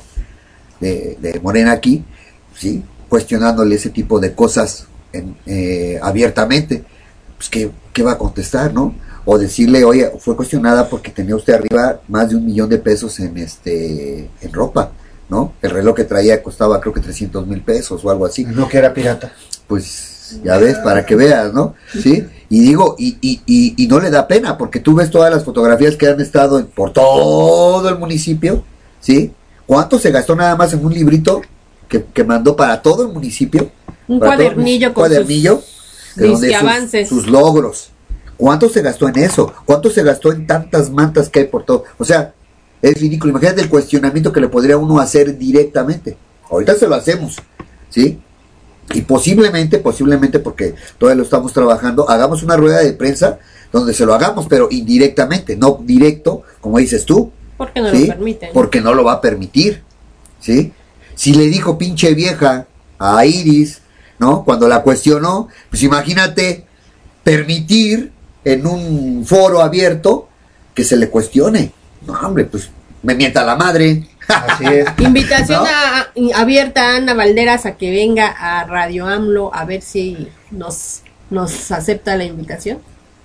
de, de Morena aquí, ¿sí?, cuestionándole ese tipo de cosas en, eh, abiertamente. Pues ¿qué, qué va a contestar, no? O decirle, oye, fue cuestionada porque tenía usted arriba más de un millón de pesos en este en ropa, ¿no? El reloj que traía costaba creo que trescientos mil pesos o algo así. No que era pirata. Pues ya ves, para que veas, ¿no? Sí, y digo, y, y, y, y no le da pena, porque tú ves todas las fotografías que han estado en- por todo el municipio, ¿sí? ¿Cuánto se gastó nada más en un librito que, que mandó para todo el municipio? Un Para todo el cuadernillo mu- con cuadernillo, sus de donde disqueavances. sus, sus logros. ¿Cuánto se gastó en eso? ¿Cuánto se gastó en tantas mantas que hay por todo? O sea, es ridículo. Imagínate el cuestionamiento que le podría uno hacer directamente. Ahorita se lo hacemos, ¿sí? Y posiblemente, posiblemente, porque todavía lo estamos trabajando, hagamos una rueda de prensa donde se lo hagamos, pero indirectamente, no directo, como dices tú. Porque no ¿sí? lo permiten. Porque no lo va a permitir, ¿sí? Si le dijo pinche vieja a Iris, ¿no?, cuando la cuestionó, pues imagínate permitir en un foro abierto que se le cuestione. No, hombre, pues me mienta la madre. Así es. Invitación ¿No? a- abierta a Ana Valderas a que venga a Radio AMLO a ver si nos, nos acepta la invitación.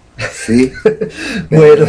Sí. Bueno,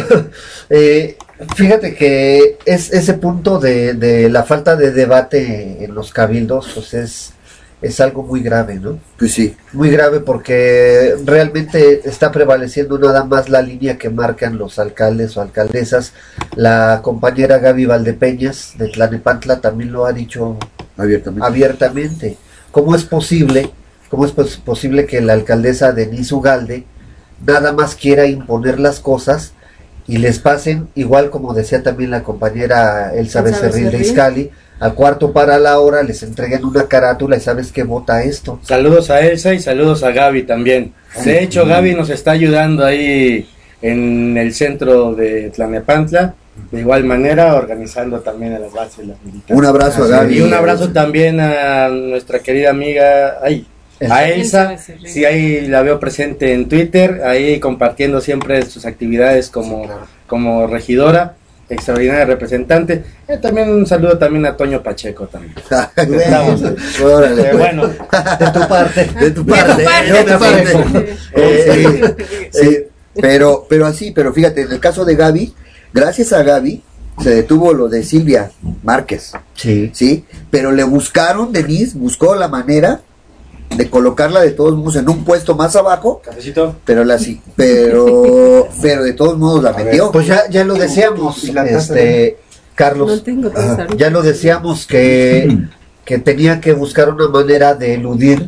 eh, fíjate que es ese punto de, de la falta de debate en los cabildos, pues es, es algo muy grave, ¿no? Pues sí. Muy grave porque realmente está prevaleciendo nada más la línea que marcan los alcaldes o alcaldesas. La compañera Gaby Valdepeñas de Tlalnepantla también lo ha dicho abiertamente. abiertamente. ¿Cómo es posible, cómo es pos- posible que la alcaldesa Denise Ugalde nada más quiera imponer las cosas y les pasen, igual como decía también la compañera Elsa Elsa Becerril de Becerril. Izcalli, al cuarto para la hora les entreguen una carátula y sabes que vota esto? Saludos a Elsa y saludos a Gaby también. De hecho, Gaby nos está ayudando ahí en el centro de Tlalnepantla, de igual manera organizando también a las bases las militares. Un abrazo a Así Gaby. es. Y un abrazo también a nuestra querida amiga, ay, a Elsa, sí, ahí la veo presente en Twitter, ahí compartiendo siempre sus actividades como, como regidora, extraordinaria representante. Eh, también un saludo también a Toño Pacheco también. Estamos, Órale, eh, pues. bueno, de tu parte, de tu parte, de tu parte. Eh, sí, pero, pero así, pero fíjate, en el caso de Gaby, gracias a Gaby se detuvo lo de Silvia Márquez, sí, sí, pero le buscaron, Denise buscó la manera de colocarla de todos modos en un puesto más abajo, cafecito, pero la sí, pero, pero de todos modos la metió. Pues ya, ya lo decíamos, este, Carlos, No tengo Ajá. ahorita. ya lo decíamos que, que tenía que buscar una manera de eludir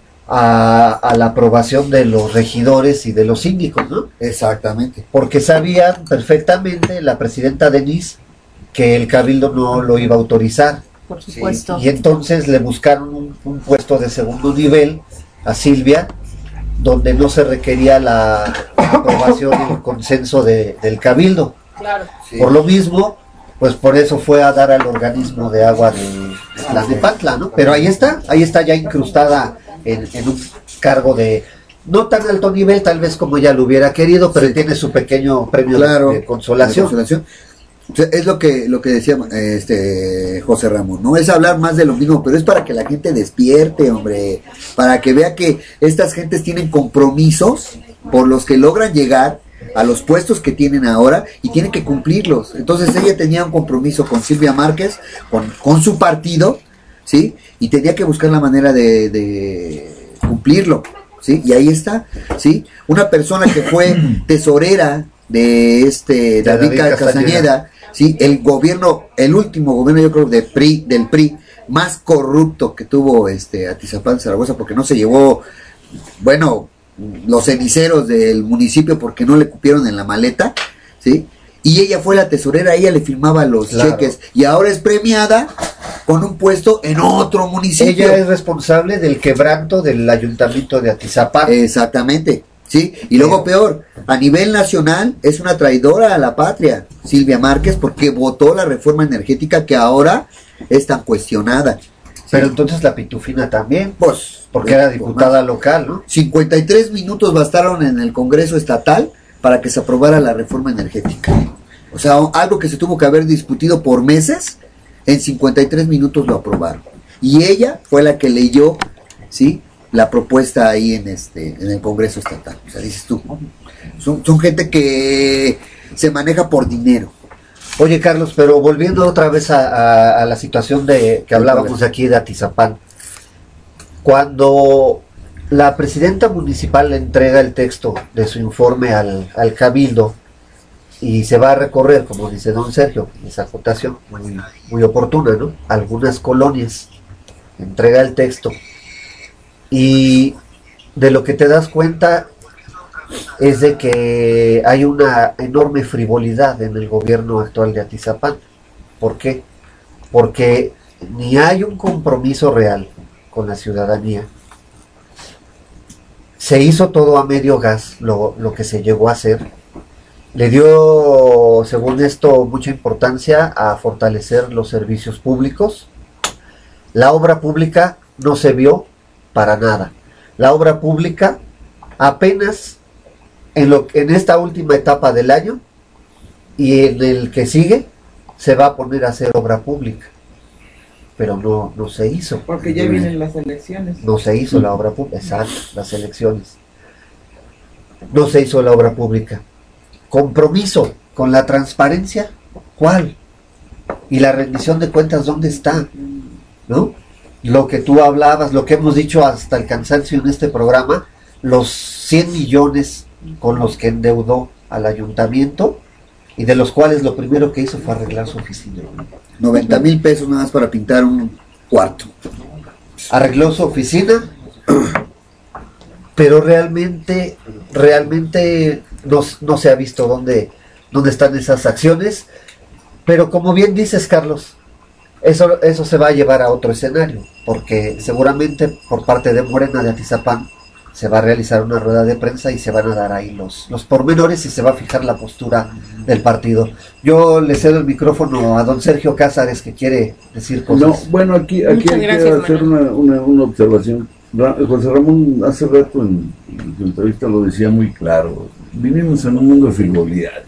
a, a la aprobación de los regidores y de los síndicos, ¿no? Exactamente. Porque sabía perfectamente la presidenta Denise que el cabildo no lo iba a autorizar. Por supuesto. Y entonces le buscaron un, un puesto de segundo nivel a Silvia, donde no se requería la aprobación y el consenso de- del cabildo. Claro. Sí. Por lo mismo, pues por eso fue a dar al organismo de agua de, de Tlalnepantla, ¿no? Pero ahí está, ahí está ya incrustada en, en un cargo de no tan alto nivel, tal vez como ella lo hubiera querido, pero Sí. tiene su pequeño premio Claro, de, de consolación. de consolación. O sea, es lo que lo que decía este José Ramón, no es hablar más de lo mismo, pero es para que la gente despierte, hombre, para que vea que estas gentes tienen compromisos por los que logran llegar a los puestos que tienen ahora y tienen que cumplirlos. Entonces ella tenía un compromiso con Silvia Márquez, con, con su partido, ¿sí? Y tenía que buscar la manera de, de cumplirlo, ¿sí? Y ahí está, ¿sí? Una persona que fue tesorera de este David, David Ca- Castañeda. Castañeda, sí, el gobierno, el último gobierno yo creo de P R I, del P R I, más corrupto que tuvo este Atizapán Zaragoza, porque no se llevó, bueno, los ceniceros del municipio porque no le cupieron en la maleta, ¿sí? Y ella fue la tesorera, ella le firmaba los Claro. cheques, y ahora es premiada con un puesto en otro municipio. Ella es responsable del quebranto del ayuntamiento de Atizapán. Exactamente, ¿sí? Y luego peor, a nivel nacional es una traidora a la patria, Silvia Márquez, porque votó la reforma energética que ahora es tan cuestionada. Pero entonces la Pitufina también, pues, porque era diputada local, ¿no? cincuenta y tres minutos bastaron en el Congreso Estatal para que se aprobara la reforma energética. O sea, algo que se tuvo que haber discutido por meses, en cincuenta y tres minutos lo aprobaron. Y ella fue la que leyó, ¿sí?, la propuesta ahí en este en el Congreso Estatal. O sea, dices tú, son, son gente que se maneja por dinero. Oye, Carlos, pero volviendo otra vez a, a, a la situación de que hablábamos aquí de Atizapán, cuando la presidenta municipal le entrega el texto de su informe al, al Cabildo y se va a recorrer, como dice don Sergio, esa acotación muy, muy oportuna, ¿no? Algunas colonias, entrega el texto y de lo que te das cuenta es de que hay una enorme frivolidad en el gobierno actual de Atizapán. ¿Por qué? Porque ni hay un compromiso real con la ciudadanía. Se hizo todo a medio gas, lo, lo que se llegó a hacer. Le dio, según esto, mucha importancia a fortalecer los servicios públicos. La obra pública no se vio para nada. La obra pública apenas en, lo, en esta última etapa del año y en el que sigue se va a poner a hacer obra pública. Pero no, no se hizo. Porque ya vienen las elecciones. No se hizo la obra pública, exacto, las elecciones. No se hizo la obra pública. Compromiso con la transparencia, ¿cuál? Y la rendición de cuentas, ¿dónde está? ¿No? Lo que tú hablabas, lo que hemos dicho hasta el cansancio en este programa, los cien millones con los que endeudó al ayuntamiento y de los cuales lo primero que hizo fue arreglar su oficina. noventa mil pesos nada más para pintar un cuarto. Arregló su oficina, pero realmente, realmente no, no se ha visto dónde, dónde están esas acciones. Pero como bien dices, Carlos, eso, eso se va a llevar a otro escenario, porque seguramente por parte de Morena de Atizapán se va a realizar una rueda de prensa y se van a dar ahí los, los pormenores y se va a fijar la postura del partido. Yo le cedo el micrófono a don Sergio Cázares, que quiere decir cosas. No, bueno, aquí, aquí hay gracias, que hacer una, una, una observación. Ra José Ramón hace rato en, en su entrevista lo decía muy claro. Vivimos en un mundo de frivolidades.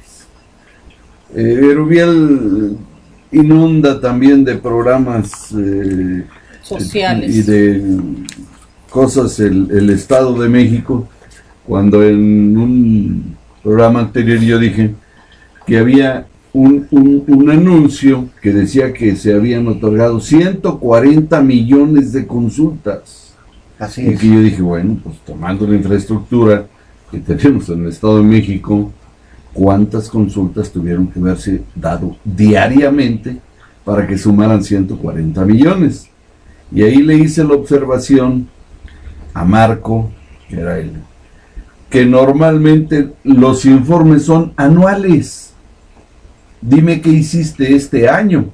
Eh, Erubiel inunda también de programas eh, sociales y de cosas el, el Estado de México, cuando en un programa anterior yo dije que había un, un, un anuncio que decía que se habían otorgado ciento cuarenta millones de consultas. Así y es. que yo dije, bueno, pues tomando la infraestructura que tenemos en el Estado de México, ¿cuántas consultas tuvieron que haberse dado diariamente para que sumaran ciento cuarenta millones? Y ahí le hice la observación a Marco, que era él, que normalmente los informes son anuales. Dime qué hiciste este año.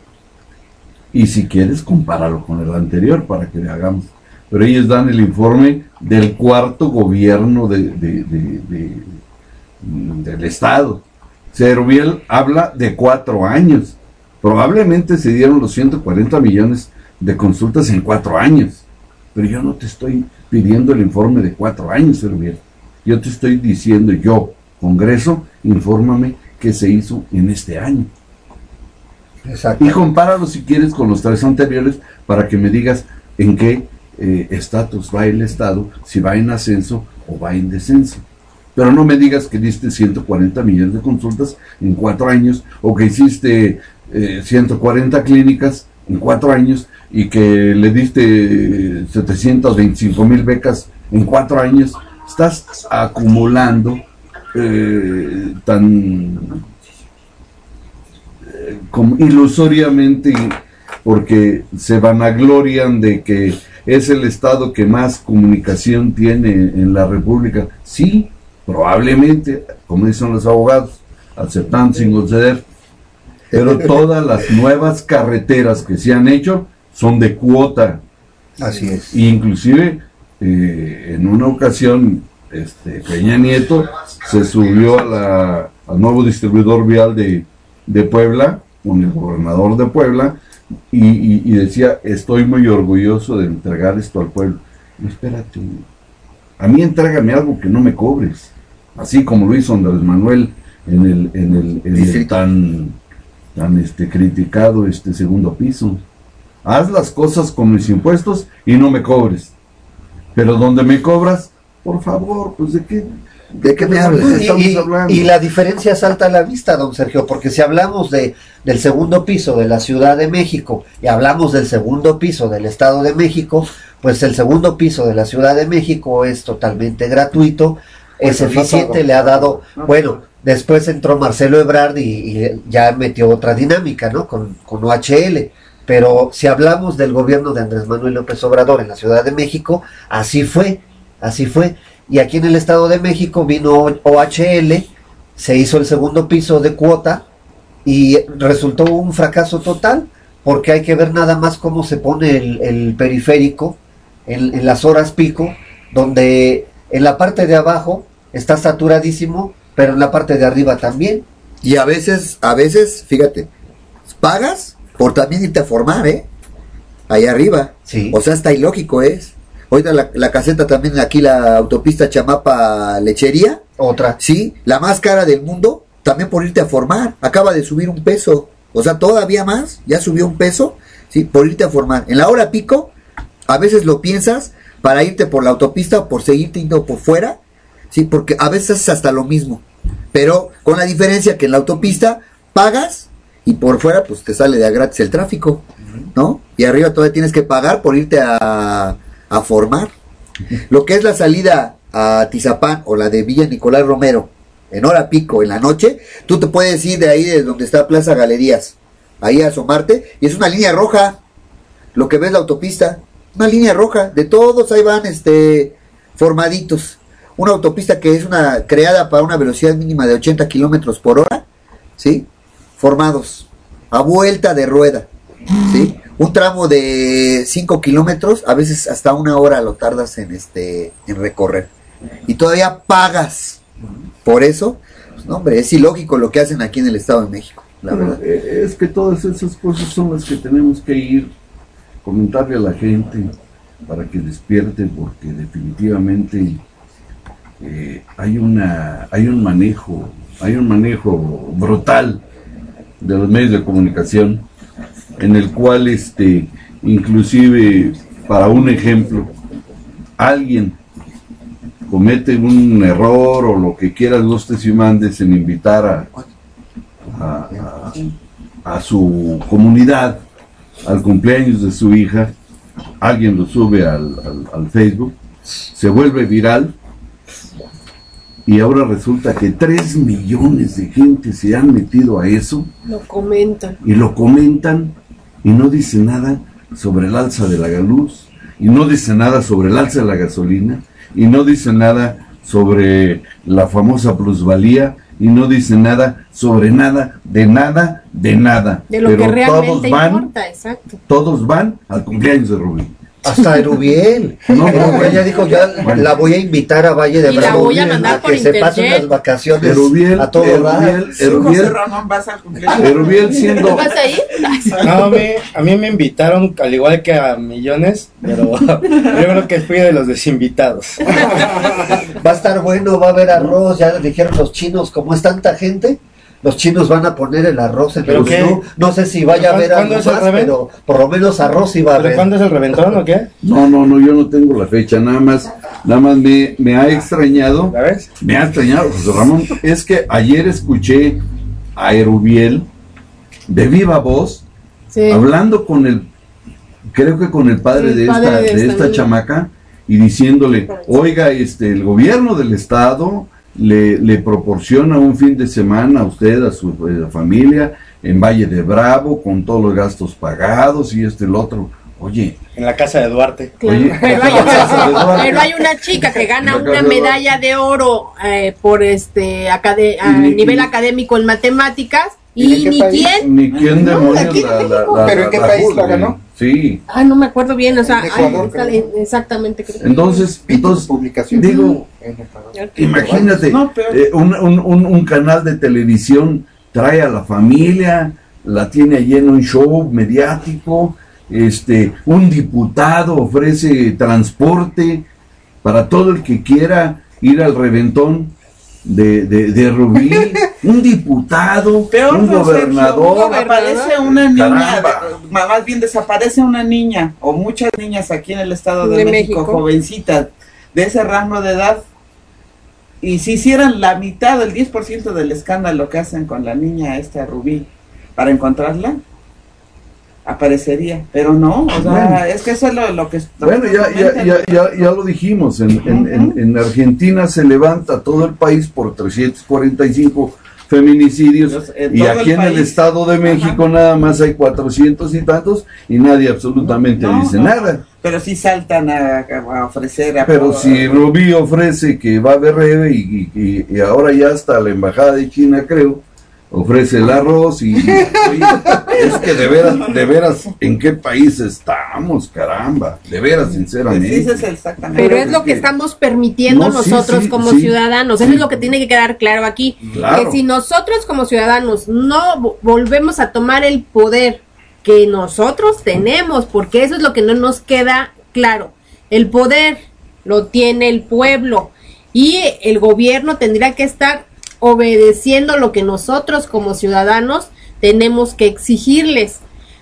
Y si quieres, compáralo con el anterior para que le hagamos. Pero ellos dan el informe del cuarto gobierno de, de, de, de, del Estado. Erubiel habla de cuatro años. Probablemente se dieron los ciento cuarenta millones de consultas en cuatro años. Pero yo no te estoy pidiendo el informe de cuatro años, Erubiel. Yo te estoy diciendo, yo, Congreso, infórmame qué se hizo en este año. Exacto. Y compáralo si quieres con los tres anteriores para que me digas en qué estatus eh, va el Estado, si va en ascenso o va en descenso. Pero no me digas que diste ciento cuarenta millones de consultas en cuatro años, o que hiciste eh, ciento cuarenta clínicas en cuatro años, y que le diste setecientas veinticinco mil becas en cuatro años. Estás acumulando eh, tan eh, como ilusoriamente porque se vanaglorian de que es el estado que más comunicación tiene en la República. Sí, probablemente, como dicen los abogados, aceptando sin conceder, pero todas las nuevas carreteras que se han hecho son de cuota. Así es. Inclusive, eh, en una ocasión, este, Peña Nieto se subió a la, al nuevo distribuidor vial de, de Puebla, con el gobernador de Puebla, y, y, y decía, estoy muy orgulloso de entregar esto al pueblo. No, espérate, a mí entrégame algo que no me cobres, así como lo hizo Andrés Manuel en el, en el, en el tan, tan este, criticado este segundo piso. Haz las cosas con mis impuestos y no me cobres, pero donde me cobras, por favor, pues de qué... ¿De qué me hablas? Y, y, y la diferencia salta a la vista, don Sergio, porque si hablamos de del segundo piso de la Ciudad de México y hablamos del segundo piso del Estado de México, pues el segundo piso de la Ciudad de México es totalmente gratuito, es pues eficiente, no le ha dado, bueno, después entró Marcelo Ebrard y, y ya metió otra dinámica, ¿no? Con, con O H L, pero si hablamos del gobierno de Andrés Manuel López Obrador en la Ciudad de México, así fue, así fue. Y aquí en el Estado de México vino O H L, se hizo el segundo piso de cuota y resultó un fracaso total, porque hay que ver nada más cómo se pone el, el periférico en, en las horas pico, donde en la parte de abajo está saturadísimo, pero en la parte de arriba también. Y a veces, a veces, fíjate, pagas por también irte a formar, ¿eh? Ahí arriba. Sí. O sea, hasta ilógico es. Ahorita la, la caseta también, aquí la autopista Chamapa-Lechería. Otra. Sí, la más cara del mundo, también por irte a formar. Acaba de subir un peso. O sea, todavía más, ya subió un peso, sí, por irte a formar. En la hora pico, a veces lo piensas para irte por la autopista o por seguirte yendo por fuera, sí, porque a veces es hasta lo mismo. Pero con la diferencia que en la autopista pagas y por fuera pues te sale de a gratis el tráfico, ¿no? Y arriba todavía tienes que pagar por irte a... a formar. Lo que es la salida a Atizapán o la de Villa Nicolás Romero en hora pico en la noche, tú te puedes ir de ahí, de donde está Plaza Galerías, ahí a asomarte, y es una línea roja, lo que ves la autopista, una línea roja, de todos ahí van este formaditos, una autopista que es una creada para una velocidad mínima de ochenta kilómetros por hora, ¿sí? Formados, a vuelta de rueda, ¿sí? Un tramo de cinco kilómetros, a veces hasta una hora lo tardas en este en recorrer. Y todavía pagas. Por eso, pues, no, hombre, es ilógico lo que hacen aquí en el Estado de México, la Pero, verdad. Es que todas esas cosas son las que tenemos que ir, comentarle a la gente para que despierte, porque definitivamente eh, hay una hay un manejo, hay un manejo brutal de los medios de comunicación, en el cual este inclusive, para un ejemplo, alguien comete un error o lo que quieras, gustes y mandes en invitar a, a, a, a su comunidad al cumpleaños de su hija, alguien lo sube al, al, al Facebook, se vuelve viral y ahora resulta que tres millones de gente se han metido a eso. Lo comentan. Y lo comentan y no dice nada sobre el alza de la luz, y no dice nada sobre el alza de la gasolina, y no dice nada sobre la famosa plusvalía, y no dice nada sobre nada, de nada, de nada. De lo Pero que realmente todos van, importa, exacto. todos van al cumpleaños de Rubí. Hasta Erubiel. No, Erubiel no, ya dijo, ya bueno. la voy a invitar a Valle de Y la Bravo voy a mandar a por que se pasen internet. las vacaciones Erubiel, a todo dar. Erubiel, Sí, Erubiel, José Ramón, vas al cumpleaños. Erubiel siendo... ¿Vas ahí? No, me, a mí me invitaron, al igual que a millones, pero yo creo que fui de los desinvitados. Va a estar bueno, va a haber arroz, ya dijeron los chinos, como es tanta gente, los chinos van a poner el arroz en el ¿Pero qué? menú. No sé si vaya a haber ¿Cuándo algo es el más, revén? pero por lo menos arroz sí va a ¿Pero haber. cuándo es el reventón o qué? No, no, no, yo no tengo la fecha, nada más, nada más me, me ha extrañado, ¿La ves? me ha extrañado, José Ramón, es que ayer escuché a Erubiel de viva voz, Sí. hablando con el, creo que con el padre, El de, padre esta, de de esta esta niña. chamaca, y diciéndole, oiga, este, el gobierno del estado le, le proporciona un fin de semana a usted, a su eh, familia, en Valle de Bravo, con todos los gastos pagados y este y el otro. Oye, en la casa de Duarte. Claro. Oye, pero, hay una, pero hay una chica que gana una medalla de oro eh, por este acade a ni, nivel ni, académico en matemáticas y ni país? quién ni quién demonios aquí en la, la, México. la, ¿Pero en qué la, país la, la ganó? Sí. Ah, no me acuerdo bien, o sea, En Ecuador, ay, está, exactamente. Creo. Entonces, entonces digo, imagínate, No, pero- eh, un, un, un, un canal de televisión trae a la familia, la tiene allí en un show mediático, este, un diputado ofrece transporte para todo el que quiera ir al reventón de, de, de Rubí, un diputado, Peor, un don Sergio, gobernador. aparece una niña, Caramba. de- más bien desaparece una niña, o muchas niñas aquí en el Estado de, De México, México. jovencitas, de ese rango de edad, y si hicieran la mitad, el diez por ciento del escándalo que hacen con la niña esta Rubí, para encontrarla, aparecería, pero no, o sea, Bueno. es que eso es lo, lo que... lo Bueno, que ya, ya, comentan. ya, ya, ya lo dijimos, en, en, en, en Argentina se levanta todo el país por trescientos cuarenta y cinco feminicidios Entonces, en y todo aquí el en el país. Estado de México Ajá. nada más hay cuatrocientos y tantos y nadie absolutamente No, dice no, nada. Pero sí saltan a, a ofrecer a Pero todo- si Rubí ofrece que va a haber reve y, y, y ahora ya hasta la embajada de China, creo, ofrece el arroz y, y- oye, es que de veras, de veras, ¿en qué país estamos? Caramba, de veras, sinceramente. Sí, ese es exactamente. Pero es lo que estamos permitiendo No, sí, nosotros sí, como sí, ciudadanos. Eso sí. es lo que tiene que quedar claro aquí. Claro. Que si nosotros como ciudadanos no vo- volvemos a tomar el poder que nosotros tenemos, porque eso es lo que no nos queda claro. El poder lo tiene el pueblo y el gobierno tendría que estar obedeciendo lo que nosotros como ciudadanos tenemos que exigirles.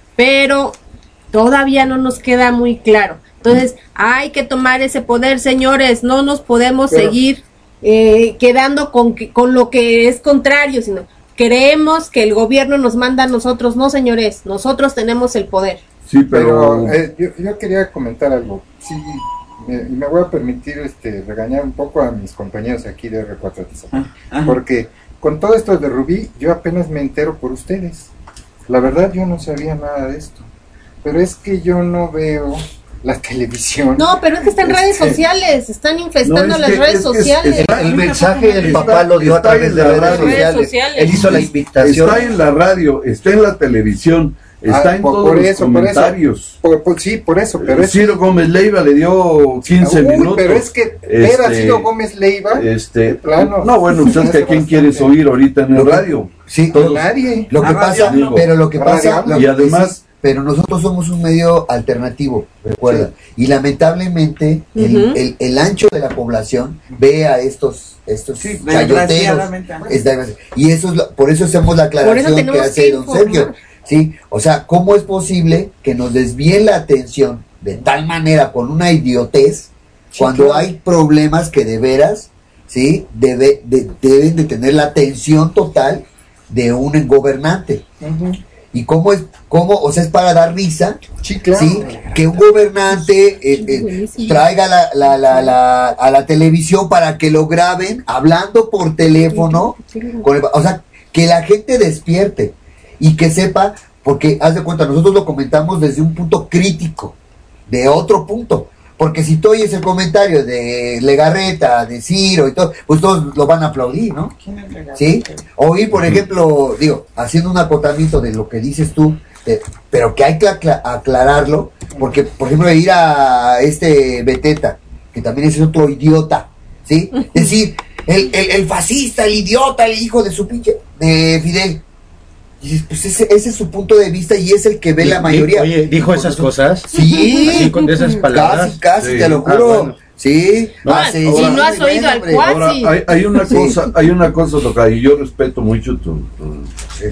Pero todavía no nos queda muy claro. Entonces, hay que tomar ese poder, señores. No nos podemos Pero- seguir eh, quedando con, que- con lo que es contrario, sino creemos que el gobierno nos manda a nosotros. No, señores, nosotros tenemos el poder. Sí, pero... Pero eh, yo, yo quería comentar algo. Sí, me, y me voy a permitir este, regañar un poco a mis compañeros aquí de R cuatro Atizapán. Ajá. Porque con todo esto de Rubí, yo apenas me entero por ustedes. La verdad, yo no sabía nada de esto. Pero es que yo no veo la televisión. No, pero es que están en redes Este, sociales, están infestando No, es las que- redes es- es- sociales. es- El, el mensaje del Está- papá lo dio a está través en de la redes radio. sociales. sociales. Él hizo la invitación. Está en la radio, está en la televisión, está Ah, en por- todos por los eso, por eso. comentarios. Por- por- sí, por eso, pero es Ciro Gómez Leiva le dio quince Uy, minutos. pero es que ver a Este, Ciro Gómez Leiva, Este, de plano, no, bueno, se usted hace que a quién bastante. quieres oír ahorita en el Lo que- radio. Sí, Pues nadie. lo que A pasa, Radio Hablo. pero lo que A pasa, Radio lo Y que además- sí, pero nosotros somos un medio alternativo, recuerda, y lamentablemente el, Ujú. el, el ancho de la población ve a estos estos Sí, chayoteros, desgraciadamente. es desgraci- y eso es lo- por eso hacemos la Por eso aclaración que tenemos hace que don informar. Sergio, sí, o sea, ¿cómo es posible que nos desvíen la atención de tal manera con una idiotez cuando claro. hay problemas que de veras, sí, debe, de- deben de tener la atención total de un gobernante? Ujú. ¿Y cómo es, cómo, o sea, es para dar risa, Sí, claro. sí, que un gobernante eh, eh, Buenísimo. traiga la, la, la, la- a la televisión para que lo graben hablando por teléfono, con el- o sea, que la gente despierte y que sepa, porque haz de cuenta, nosotros lo comentamos desde un punto crítico, de otro punto. Porque si tú oyes el comentario de Legarreta, de Ciro y todo, pues todos lo van a aplaudir, ¿no? ¿Quién es legal? ¿Sí? Oír, por ejemplo, digo, haciendo un acotamiento de lo que dices tú, de- pero que hay que acla- aclararlo, porque, por ejemplo, ir a este Beteta, que también es otro idiota, ¿sí? Decir, el, el, el fascista, el idiota, el hijo de su pinche, de Fidel. Y dices, pues ese, ese es su punto de vista y es el que ve la mayoría. Oye, ¿dijo esas cosas? Sí, Así, con esas palabras. casi, casi, Sí. te lo Ah, juro. bueno. Sí. No, Ah, sí, si sí, no has sí, oído al hombre. cual- Ahora, sí. hay, hay una Sí. cosa, hay una cosa, Tocayo, y yo respeto mucho tu, tu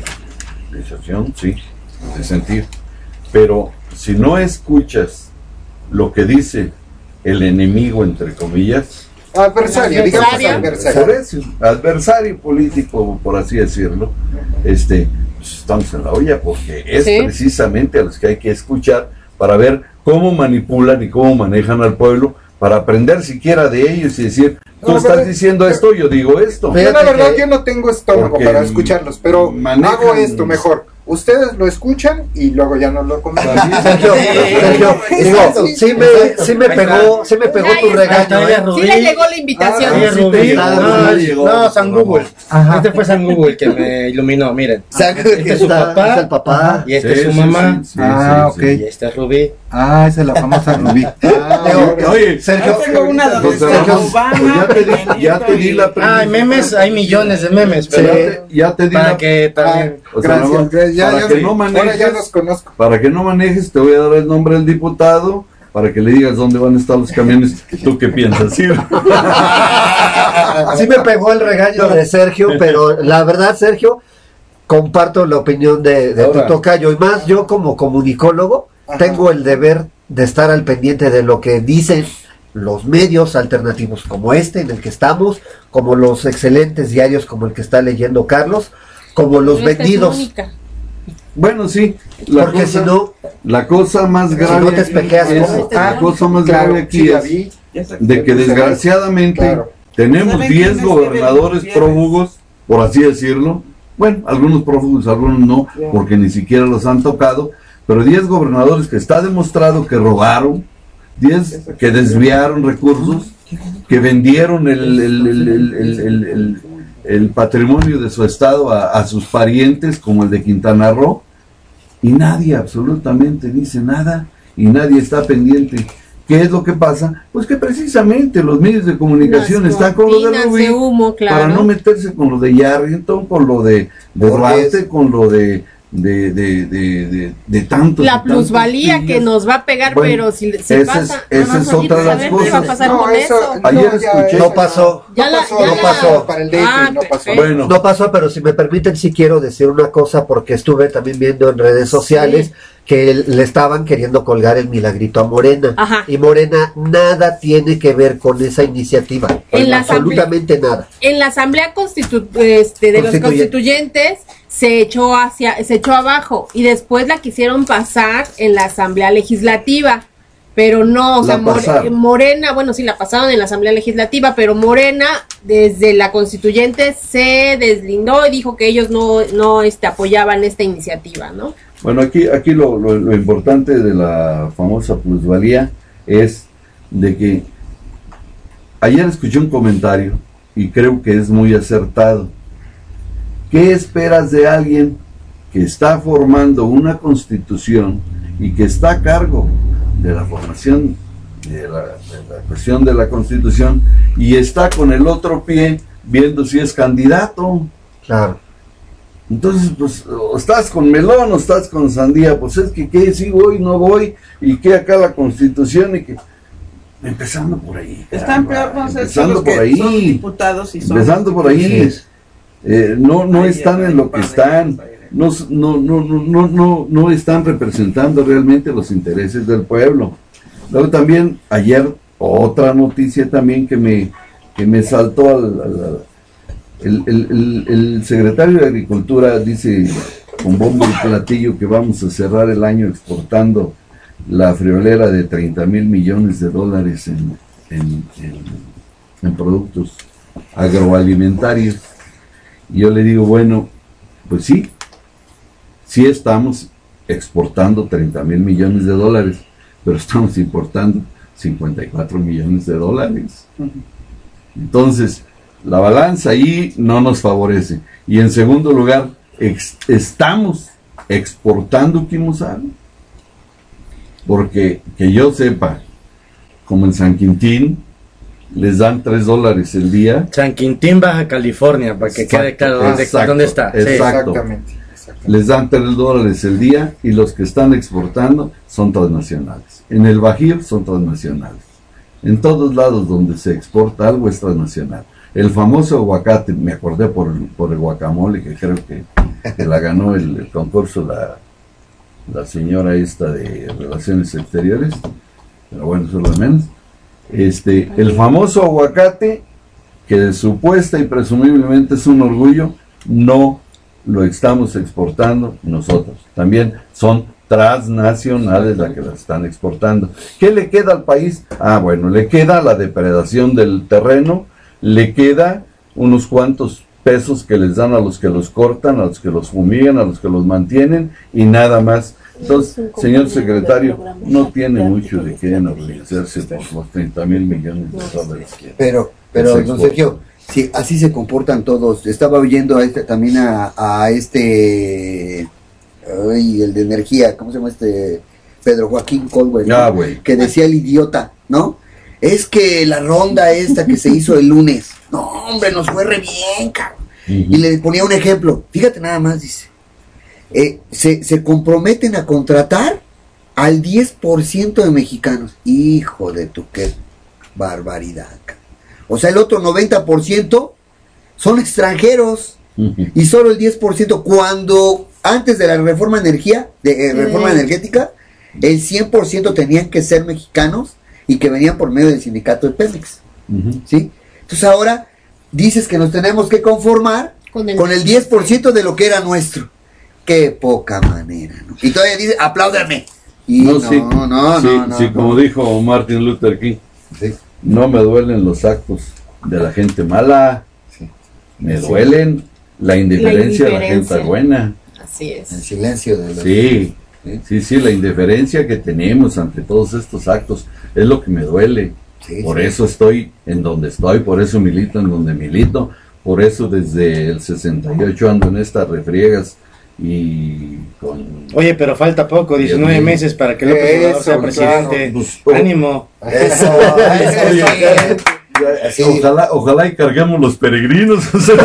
sensación, sí, de sentir, pero si no escuchas lo que dice el enemigo, entre comillas, Adversario, digamos Adversario. adversario. por eso, adversario político, por así decirlo, este, pues, estamos en la olla, porque es Sí. precisamente a los que hay que escuchar para ver cómo manipulan y cómo manejan al pueblo para aprender siquiera de ellos y decir, tú No, estás pero- diciendo esto, yo digo esto. Yo la verdad yo no tengo estómago Porque para escucharlos, pero manejan- hago esto mejor. Ustedes lo escuchan y luego ya no lo comentan. Sergio, Sergio, digo, sí me, sí me pegó, sí me pegó tu regaño, ¿eh? Sí le llegó la invitación. Oye, Rubí, Ah, no, sí llegó. no, San Google. Ajá. Este fue San Google que me iluminó, miren. San- Este es su está- papá, es el papá. y este Sí, es su sí, mamá, sí, sí, Ah, sí, ok. y este es Rubí. Ah, esa es la famosa Rubí. Digo, Oye, Sergio, Yo tengo una donde José está Ramón, Obama, pues ya te di, ya te di la Ah, hay premisa. memes, hay millones de memes, Ya pero te- ya te di para la- que también... O sea, Gracias, Ramón, gracias. Ya, para ya que vi. no Ahora ya manejes, los conozco. para que no manejes, te voy a dar el nombre del diputado para que le digas dónde van a estar los camiones. ¿Tú qué piensas? ¿Sí? sí me pegó el regaño de Sergio, pero la verdad, Sergio, comparto la opinión de, de tu Ahora. tocayo, y más yo como comunicólogo Ajá. tengo el deber de estar al pendiente de lo que dicen los medios alternativos como este en el que estamos, como los excelentes diarios como el que está leyendo Carlos, como los Esta es vendidos, Mónica. Bueno, sí. La porque cosa, si no, la cosa más grave no te aquí espejeas es, como- la cosa más Claro, grave aquí sí la es vi. Ya sé. de que desgraciadamente Claro. tenemos ¿Saben diez quiénes gobernadores deben prófugos, por así decirlo. Bueno, algunos prófugos, algunos no, Ya. porque ni siquiera los han tocado, pero diez gobernadores que está demostrado que robaron, diez que desviaron recursos, que vendieron el, el, el, el, el, el, el- el patrimonio de su estado a, a sus parientes, como el de Quintana Roo, y nadie absolutamente dice nada, y nadie está pendiente. ¿Qué es lo que pasa? Pues que precisamente los medios de comunicación Las están con lo de cortinas Rubí, de humo, claro. para no meterse con lo de Yarrington, con lo de, de Duarte, con lo de de, de, de, de, de tantos La y tantos plusvalía que pillos. nos va a pegar, Bueno, pero si se esa pasa, es, esa no, es no, otra de las saber qué va a cosas. pasar No, con eso, eso. Ayer no, ya, escuché- eso no pasó. Ya no la- pasó, ya no la- pasó. Para el D F, Ah, no pasó. perfecto. Bueno, no pasó, pero si me permiten, sí quiero decir una cosa, porque estuve también viendo en redes sociales que le estaban queriendo colgar el milagrito a Morena. Ajá. Y Morena nada tiene que ver con esa iniciativa. En la absolutamente nada. En la asamblea constitu este, de los Constituyente. constituyentes se echó hacia, se echó abajo y después la quisieron pasar en la asamblea legislativa, pero no, o sea, La More- pasaron. Morena, bueno, sí la pasaron en la asamblea legislativa, pero Morena desde la constituyente se deslindó y dijo que ellos no, no este, apoyaban esta iniciativa, ¿no? Bueno, aquí, aquí lo, lo, lo importante de la famosa plusvalía es de que ayer escuché un comentario y creo que es muy acertado. ¿Qué esperas de alguien que está formando una constitución y que está a cargo de la formación de la, de la cuestión de la constitución y está con el otro pie viendo si es candidato? Claro. Entonces, pues, o estás con melón o estás con sandía, pues es que, ¿qué? Sí voy, no voy, y que acá la constitución, y que... Empezando por ahí. Están caramba, peor, no sé, empezando los por que ahí. son diputados y son... Empezando por ahí. Eh, no no Ahí están ya, en lo que ahí, están, no, no, no, no, no, no, no están representando realmente los intereses del pueblo. Luego también, ayer, otra noticia también que me, que me saltó al... al- al- el, el, el, el secretario de Agricultura dice con bombo y platillo que vamos a cerrar el año exportando la friolera de treinta mil millones de dólares en, en, en, en productos agroalimentarios. Y yo le digo, bueno, pues sí, sí estamos exportando treinta mil millones de dólares, pero estamos importando cincuenta y cuatro millones de dólares. Entonces, la balanza ahí no nos favorece. Y en segundo lugar, ex- estamos exportando quimosal. Porque, que yo sepa, como en San Quintín, les dan tres dólares el día. San Quintín, Baja California, para que Exacto, quede claro dónde, exacto, dónde está. Sí. exacto. Exactamente. exactamente. Les dan tres dólares el día y los que están exportando son transnacionales. En el Bajío son transnacionales. En todos lados donde se exporta algo es transnacional. El famoso aguacate, me acordé por, por el guacamole, que creo que, que la ganó el, el concurso la, la señora esta de Relaciones Exteriores, pero bueno, eso es lo de menos. Este, el famoso aguacate, que supuesta y presumiblemente es un orgullo, no lo estamos exportando nosotros. También son transnacionales las que las están exportando. ¿Qué le queda al país? Ah, bueno, le queda la depredación del terreno, le queda unos cuantos pesos que les dan a los que los cortan, a los que los fumigan, a los que los mantienen y nada más. Entonces, señor secretario, no tiene mucho de qué enorgullecerse por los treinta mil millones de dólares. Pero, pero, don Sergio, sí, así se comportan todos. Estaba oyendo a este, también a, a este, ay, el de energía, ¿cómo se llama este? Pedro Joaquín Colwell, ah, ¿no? Que decía el idiota, ¿no? Es que la ronda esta que se hizo el lunes, no, hombre, nos fue re bien, cabrón. Uh-huh. Y le ponía un ejemplo, fíjate nada más, dice. Eh, se, se comprometen a contratar al diez por ciento de mexicanos. Hijo de tu, qué barbaridad. O sea, el otro noventa por ciento son extranjeros. Uh-huh. Y solo el diez por ciento cuando antes de la reforma energía, de eh, reforma uh-huh. energética, el cien por ciento tenían que ser mexicanos y que venían por medio del sindicato de Pemex. Uh-huh. ¿Sí? Entonces ahora dices que nos tenemos que conformar con el, con el diez por ciento de lo que era nuestro. Qué poca manera, ¿no? Y todavía dice, apláudame. Y no, no, sí, no, no, sí, no, sí, no. Como dijo Martin Luther King, sí. No me duelen los actos de la gente mala, sí. Me sí. duelen la indiferencia, la indiferencia de la gente buena. Así es. El silencio de los... Sí, sí, sí, sí, la indiferencia que tenemos ante todos estos actos es lo que me duele. Sí, por sí. eso estoy en donde estoy, por eso milito en donde milito, por eso desde el sesenta y ocho ando en estas refriegas. Y con... Oye, pero falta poco, diecinueve meses para que López Obrador sea presidente. Claro, pues, oh. Ánimo. Eso, eso, Oye, sí. Ojalá, ojalá y carguemos los peregrinos.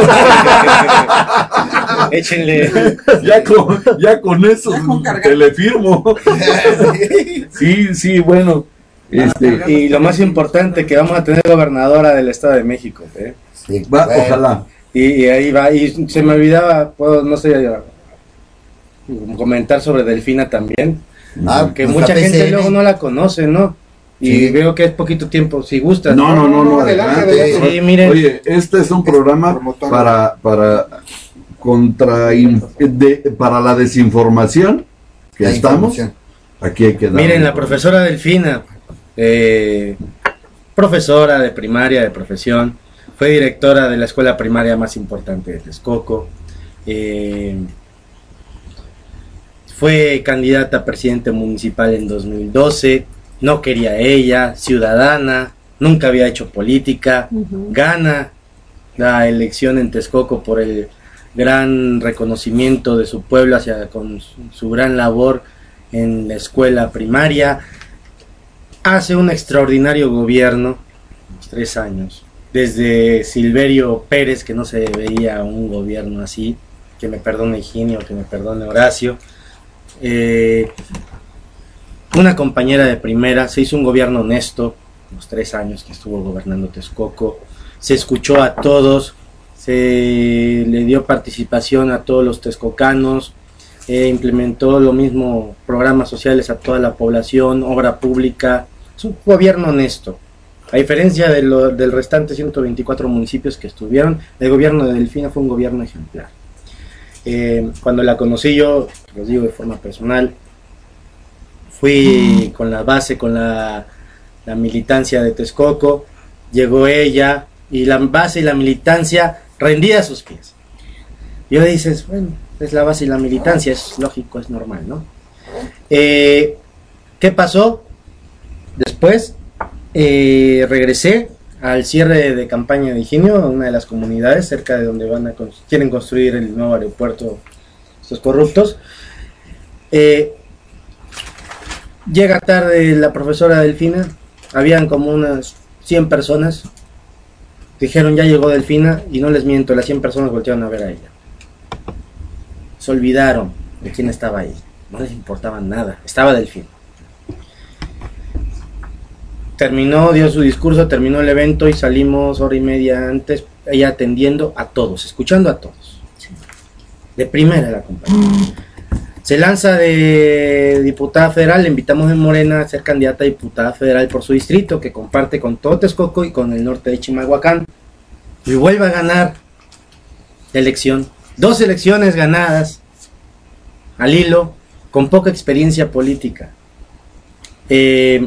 Échenle. Ya con, ya con eso te le firmo. Sí, sí, bueno. Este, y lo más importante, que vamos a tener gobernadora del Estado de México. ¿eh? Sí, va, bueno. Ojalá. Y, y ahí va, y se me olvidaba, puedo, no sé, comentar sobre Delfina también, ah, que pues mucha gente luego no la conoce, ¿no? Y sí. Veo que es poquito tiempo, si gustas. No, no, no, no, adelante, adelante. Sí, miren. Oye, este es un programa para para contra de, para la desinformación que la estamos. Aquí hay que dar. Miren, la profesora Delfina, eh, profesora de primaria de profesión, fue directora de la escuela primaria más importante de Texcoco. Eh, Fue candidata a presidente municipal en dos mil doce, no quería ella, ciudadana, nunca había hecho política, uh-huh. Gana la elección en Texcoco por el gran reconocimiento de su pueblo hacia con su, su gran labor en la escuela primaria, hace un extraordinario gobierno, tres años, desde Silverio Pérez, que no se veía un gobierno así, que me perdone Higinio, que me perdone Horacio. Eh, una compañera de primera, se hizo un gobierno honesto, los tres años que estuvo gobernando Texcoco, se escuchó a todos, se le dio participación a todos los texcocanos, eh, implementó lo mismo, programas sociales a toda la población, obra pública, es un gobierno honesto, a diferencia de lo, del restante ciento veinticuatro municipios que estuvieron, el gobierno de Delfina fue un gobierno ejemplar. Eh, cuando la conocí yo, los digo de forma personal, fui con la base, con la, la militancia de Texcoco, llegó ella y la base y la militancia rendía a sus pies. Y yo dices, bueno, es la base y la militancia, es lógico, es normal, ¿no? Eh, ¿Qué pasó? Después eh, regresé al cierre de campaña de Higinio, una de las comunidades cerca de donde van a quieren construir el nuevo aeropuerto estos corruptos. Eh, llega tarde la profesora Delfina, habían como unas cien personas, dijeron ya llegó Delfina, y no les miento, las cien personas voltearon a ver a ella. Se olvidaron de quién estaba ahí, no les importaba nada, estaba Delfina. Terminó, dio su discurso, terminó el evento y salimos hora y media antes, ella atendiendo a todos, escuchando a todos. De primera la compañía. Se lanza de diputada federal, le invitamos en Morena a ser candidata a diputada federal por su distrito, que comparte con todo Texcoco y con el norte de Chimalhuacán. Y vuelve a ganar la elección dos elecciones ganadas al hilo, con poca experiencia política. Eh,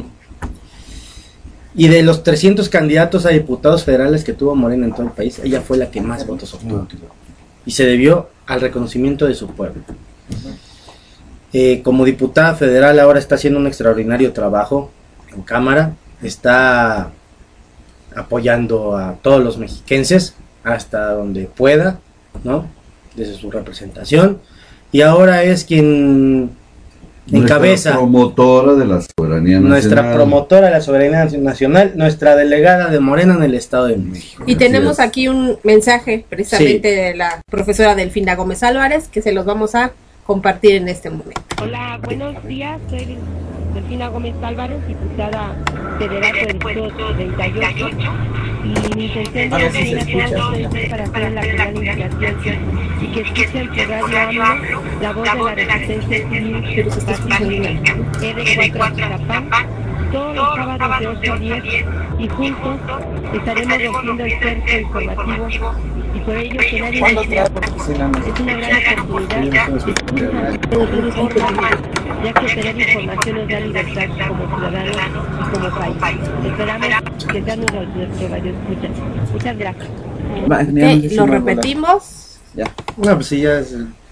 y de los trescientos candidatos a diputados federales que tuvo Morena en todo el país, ella fue la que más votos obtuvo. Y se debió al reconocimiento de su pueblo. Eh, como diputada federal ahora está haciendo un extraordinario trabajo en Cámara, está apoyando a todos los mexiquenses hasta donde pueda, ¿no? Desde su representación, y ahora es quien encabeza, nuestra promotora de la soberanía nacional, nuestra promotora de la soberanía nacional, nuestra delegada de Morena en el Estado de México. Y tenemos aquí un mensaje precisamente sí. de la profesora Delfina Gómez Álvarez, que se los vamos a compartir en este momento. Hola, buenos días, soy Delfina Gómez Álvarez, diputada federal por el Estado treinta y ocho, y mi intención de hacer una para hacer la primera invitación y que escuchen por Radio AMLO, la voz de la resistencia civil, pero se está escuchando R cuatro Atizapán, todos los sábados de ocho a diez, y juntos estaremos rompiendo el cerco informativo, y por ello que nadie nos crea, es una gran oportunidad de escuchar, ya que tener información nos da libertad como ciudadanos y como país. Esperamos que sean nuestros radioescuchas. Muchas gracias. Okay, lo repetimos. Ya. No, pues sí, ya es...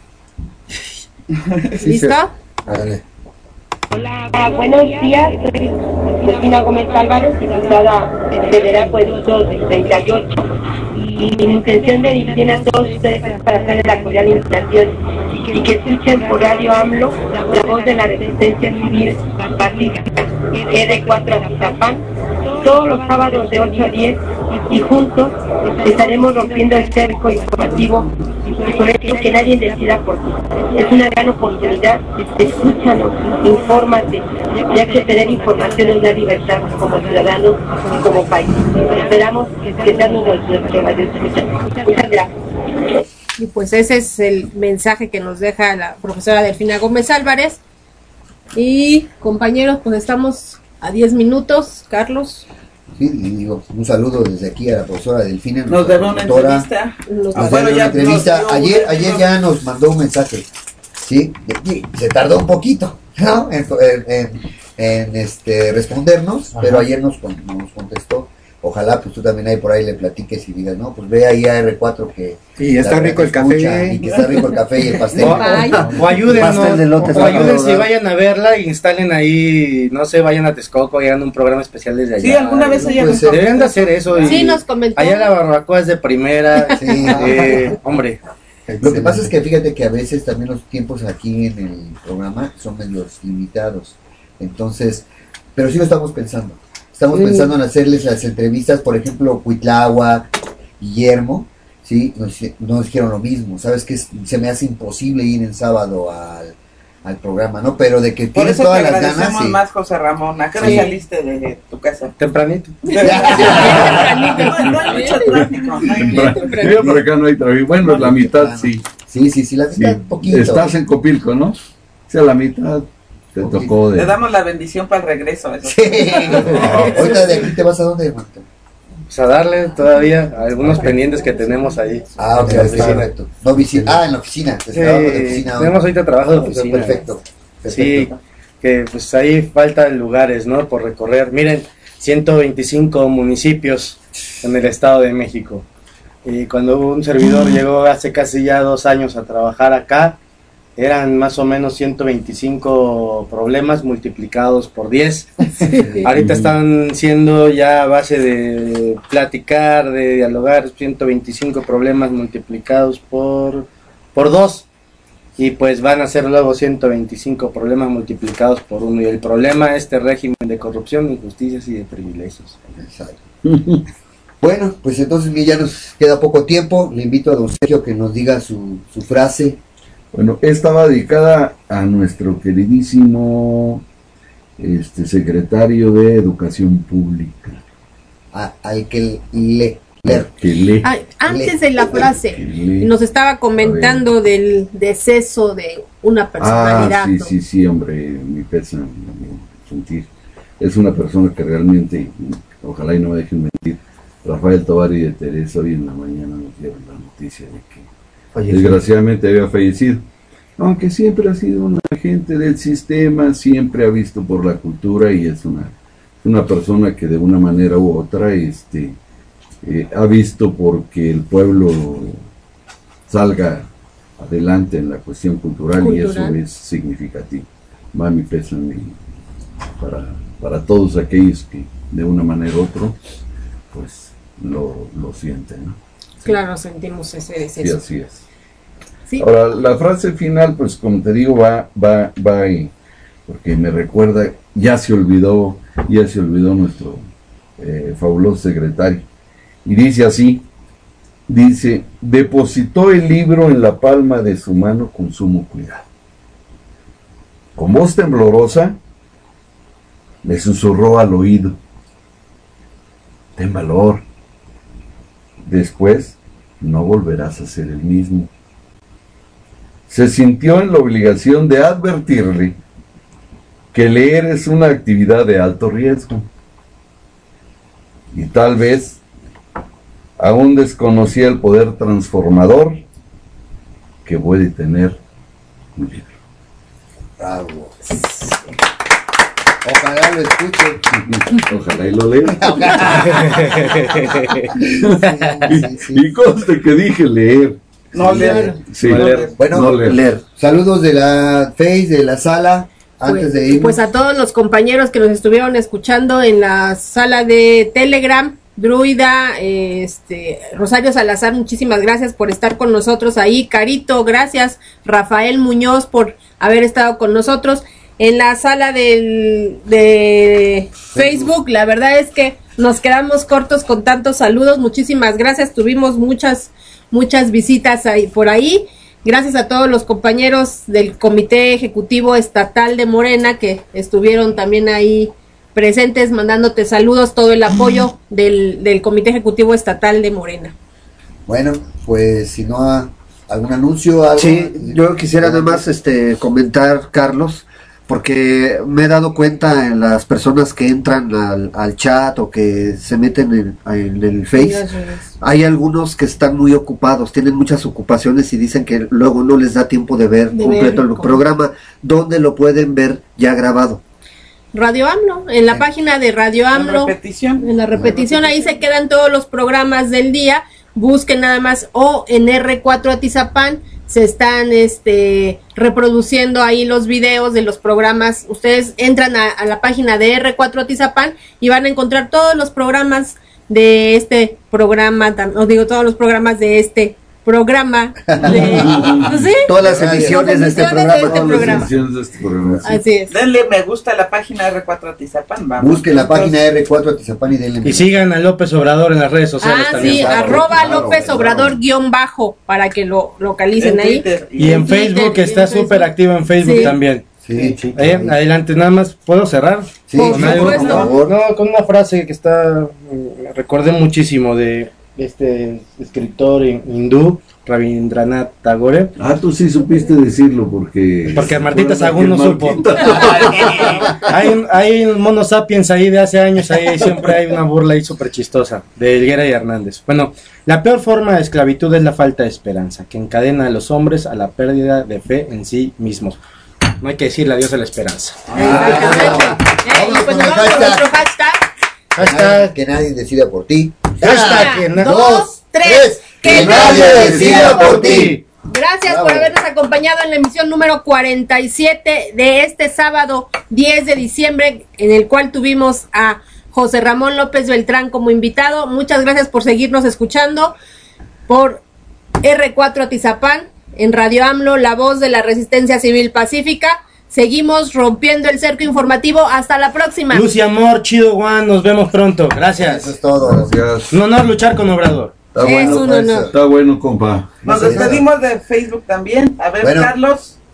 ¿Listo? Dale. Hola, buenos días. Soy Delfina Gómez Álvarez, diputada federal por el Estado treinta y ocho. Y mi intención de dirigir a todos ustedes es para hacer la cordial invitación y que escuchen por Radio AMLO, la voz de la resistencia civil pacífica, R cuatro Atizapán, todos los sábados de ocho a diez, y juntos estaremos rompiendo el cerco informativo, y por eso que nadie decida por ti. Es una gran oportunidad, escúchanos, infórmate, ya que tener información es la libertad como ciudadanos y como país. Esperamos que sean nuestros radioescuchas. Muchas gracias. Y pues ese es el mensaje que nos deja la profesora Delfina Gómez Álvarez. Y compañeros, pues estamos a diez minutos, Carlos. Sí, y digo, un saludo desde aquí a la profesora Delfina. Nos debe una entrevista. Nos ah, bueno, una entrevista. Ayer, ayer ya nos mandó un mensaje, ¿sí? Se tardó un poquito, ¿no? En, en, en este, respondernos, ajá, pero ayer nos, nos contestó. Ojalá pues tú también ahí por ahí le platiques y digas, no, pues ve ahí a R cuatro que... Y está rico el café. Y que está rico el café y el pastel. O, o, o ayuden, ¿no? O ayuden si vayan a verla e instalen ahí, no sé, vayan a Texcoco, hagan un programa especial desde allá. Sí, alguna vez allá. Pues, deberían de hacer eso. Sí, y nos comentó. Allá la barbacoa es de primera. Sí. Eh, hombre. Lo que pasa es que fíjate que a veces también los tiempos aquí en el programa son medios limitados. Entonces, pero sí lo estamos pensando. Estamos sí. pensando en hacerles las entrevistas, por ejemplo, Cuitláhuac, Guillermo, ¿sí? Nos, nos dijeron lo mismo, ¿sabes? Que es, se me hace imposible ir en sábado al, al programa, ¿no? Pero de que tienes todas las ganas. Por eso te agradecemos sí. más, José Ramón. ¿A qué hora sí. saliste de tu casa? Tempranito. Tempranito. No, no hay mucho tráfico. No por acá no hay tráfico. Bueno, no, la mitad sí. Sí, sí, sí, la mitad sí. un poquito. Estás en Copilco, ¿no? O sea, la mitad... Te tocó de... Le damos la bendición para el regreso. Eso. Sí. Ahorita de aquí te vas a dónde, Marta. Pues a darle todavía a algunos pendientes que tenemos ahí. Ah, ok, perfecto. No, visita. Ah, en la oficina. Sí, de oficina tenemos ahorita trabajo de oficina. Perfecto. Perfecto. Sí, que pues ahí faltan lugares, ¿no? Por recorrer. Miren, ciento veinticinco municipios en el Estado de México. Y cuando un servidor llegó hace casi ya dos años a trabajar acá, eran más o menos ciento veinticinco problemas multiplicados por diez. Sí. Ahorita están siendo ya a base de platicar, de dialogar, ciento veinticinco problemas multiplicados por, por dos. Y pues van a ser luego ciento veinticinco problemas multiplicados por uno. Y el problema es este régimen de corrupción, injusticias y de privilegios. Exacto. Bueno, pues entonces ya nos queda poco tiempo. Le invito a don Sergio que nos diga su, su frase. Bueno, esta va dedicada a nuestro queridísimo este secretario de Educación Pública. A, al que le... le. Que le Ay, antes le, de la frase, le, nos estaba comentando del deceso de una personalidad. Ah, sí, sí, sí, hombre, mi pesa, mi sentir. Es una persona que realmente, ojalá y no me dejen mentir, Rafael Tovar y de Teresa hoy en la mañana nos dieron la noticia de que Falleció. Desgraciadamente había fallecido. Aunque siempre ha sido un agente del sistema, siempre ha visto por la cultura y es una, una persona que de una manera u otra este, eh, ha visto porque el pueblo salga adelante en la cuestión cultural, cultural. Y eso es significativo. Va mi pésame para, para todos aquellos que de una manera u otra pues lo, lo sienten, ¿no? Sí. Claro, sentimos ese deseo. Sí, así es. ¿Sí? Ahora, la frase final, pues como te digo, va, va, va ahí, porque me recuerda, ya se olvidó, ya se olvidó nuestro eh, fabuloso secretario, y dice así, dice, depositó el libro en la palma de su mano con sumo cuidado. Con voz temblorosa, le susurró al oído, ten valor, después no volverás a ser el mismo. Se sintió en la obligación de advertirle que leer es una actividad de alto riesgo y tal vez aún desconocía el poder transformador que puede tener un libro. Bravo. Ojalá lo escuche. Ojalá y lo lea. y, y conste que dije leer. No leer. Sí, no leer. Bueno, no leer. leer. Saludos de la Face, de la sala, antes pues, de ir. Pues a todos los compañeros que nos estuvieron escuchando en la sala de Telegram, Druida, este, Rosario Salazar, muchísimas gracias por estar con nosotros ahí. Carito, gracias. Rafael Muñoz por haber estado con nosotros. En la sala del, de Facebook, la verdad es que nos quedamos cortos con tantos saludos. Muchísimas gracias. Tuvimos muchas muchas visitas ahí, por ahí, gracias a todos los compañeros del Comité Ejecutivo Estatal de Morena que estuvieron también ahí presentes, mandándote saludos, todo el apoyo del, del Comité Ejecutivo Estatal de Morena. Bueno, pues si no ha algún anuncio, algo. Sí, yo quisiera nada más este, comentar, Carlos, porque me he dado cuenta en las personas que entran al, al chat o que se meten en, en el Face, hay algunos que están muy ocupados, tienen muchas ocupaciones y dicen que luego no les da tiempo de ver de completo ver, el programa. ¿Dónde lo pueden ver ya grabado? Radio AMLO, en la sí. página de Radio AMLO, en, repetición. en la repetición, ahí se quedan todos los programas del día, busquen nada más, o en erre cuatro Atizapán, se están este reproduciendo ahí los videos de los programas. Ustedes entran a, a la página de erre cuatro Atizapán y van a encontrar todos los programas de este programa, os digo todos los programas de este programa de, ¿no sé? Todas las emisiones de este programa, de este programa. De este programa sí. Así es. Denle me gusta a la página erre cuatro Atizapán, vamos. Busquen la página erre cuatro Atizapán y denle. Y sigan a López Obrador en las redes sociales ah, también. Sí, claro, arroba claro, López claro. Obrador guión bajo para que lo localicen ahí. Y, y en, en Facebook, que está súper activo en Facebook sí. también. Sí, sí, eh, sí. Adelante, nada más, ¿puedo cerrar? Sí, con sí, algo, por favor. No, con una frase que está, me recordé muchísimo de este escritor hindú, Rabindranath Tagore. Ah, tú sí supiste decirlo porque... Porque Martita Sagún no supo. hay, un, hay un mono sapiens ahí de hace años, ahí siempre hay una burla ahí súper chistosa, de Higuera y Hernández. Bueno, la peor forma de esclavitud es la falta de esperanza, que encadena a los hombres a la pérdida de fe en sí mismos. No hay que decirle adiós a la esperanza. Ah, eh, y pues nos vamos con nuestro hashtag. Hashtag que nadie decida por ti. Hashtag que nadie. Dos, tres. Que, que nadie decida por ti. Gracias Bravo. por habernos acompañado en la emisión número cuarenta y siete de este sábado diez de diciembre, en el cual tuvimos a José Ramón López Beltrán como invitado. Muchas gracias por seguirnos escuchando por erre cuatro Atizapán, en Radio AMLO, la voz de la Resistencia Civil Pacífica. Seguimos rompiendo el cerco informativo. Hasta la próxima. Luz y amor, chido Juan, nos vemos pronto. Gracias. Eso es todo. Gracias. Un honor luchar con Obrador. Está bueno, es un honor. Está bueno, compa. Nos despedimos de Facebook también. A ver, bueno. Carlos.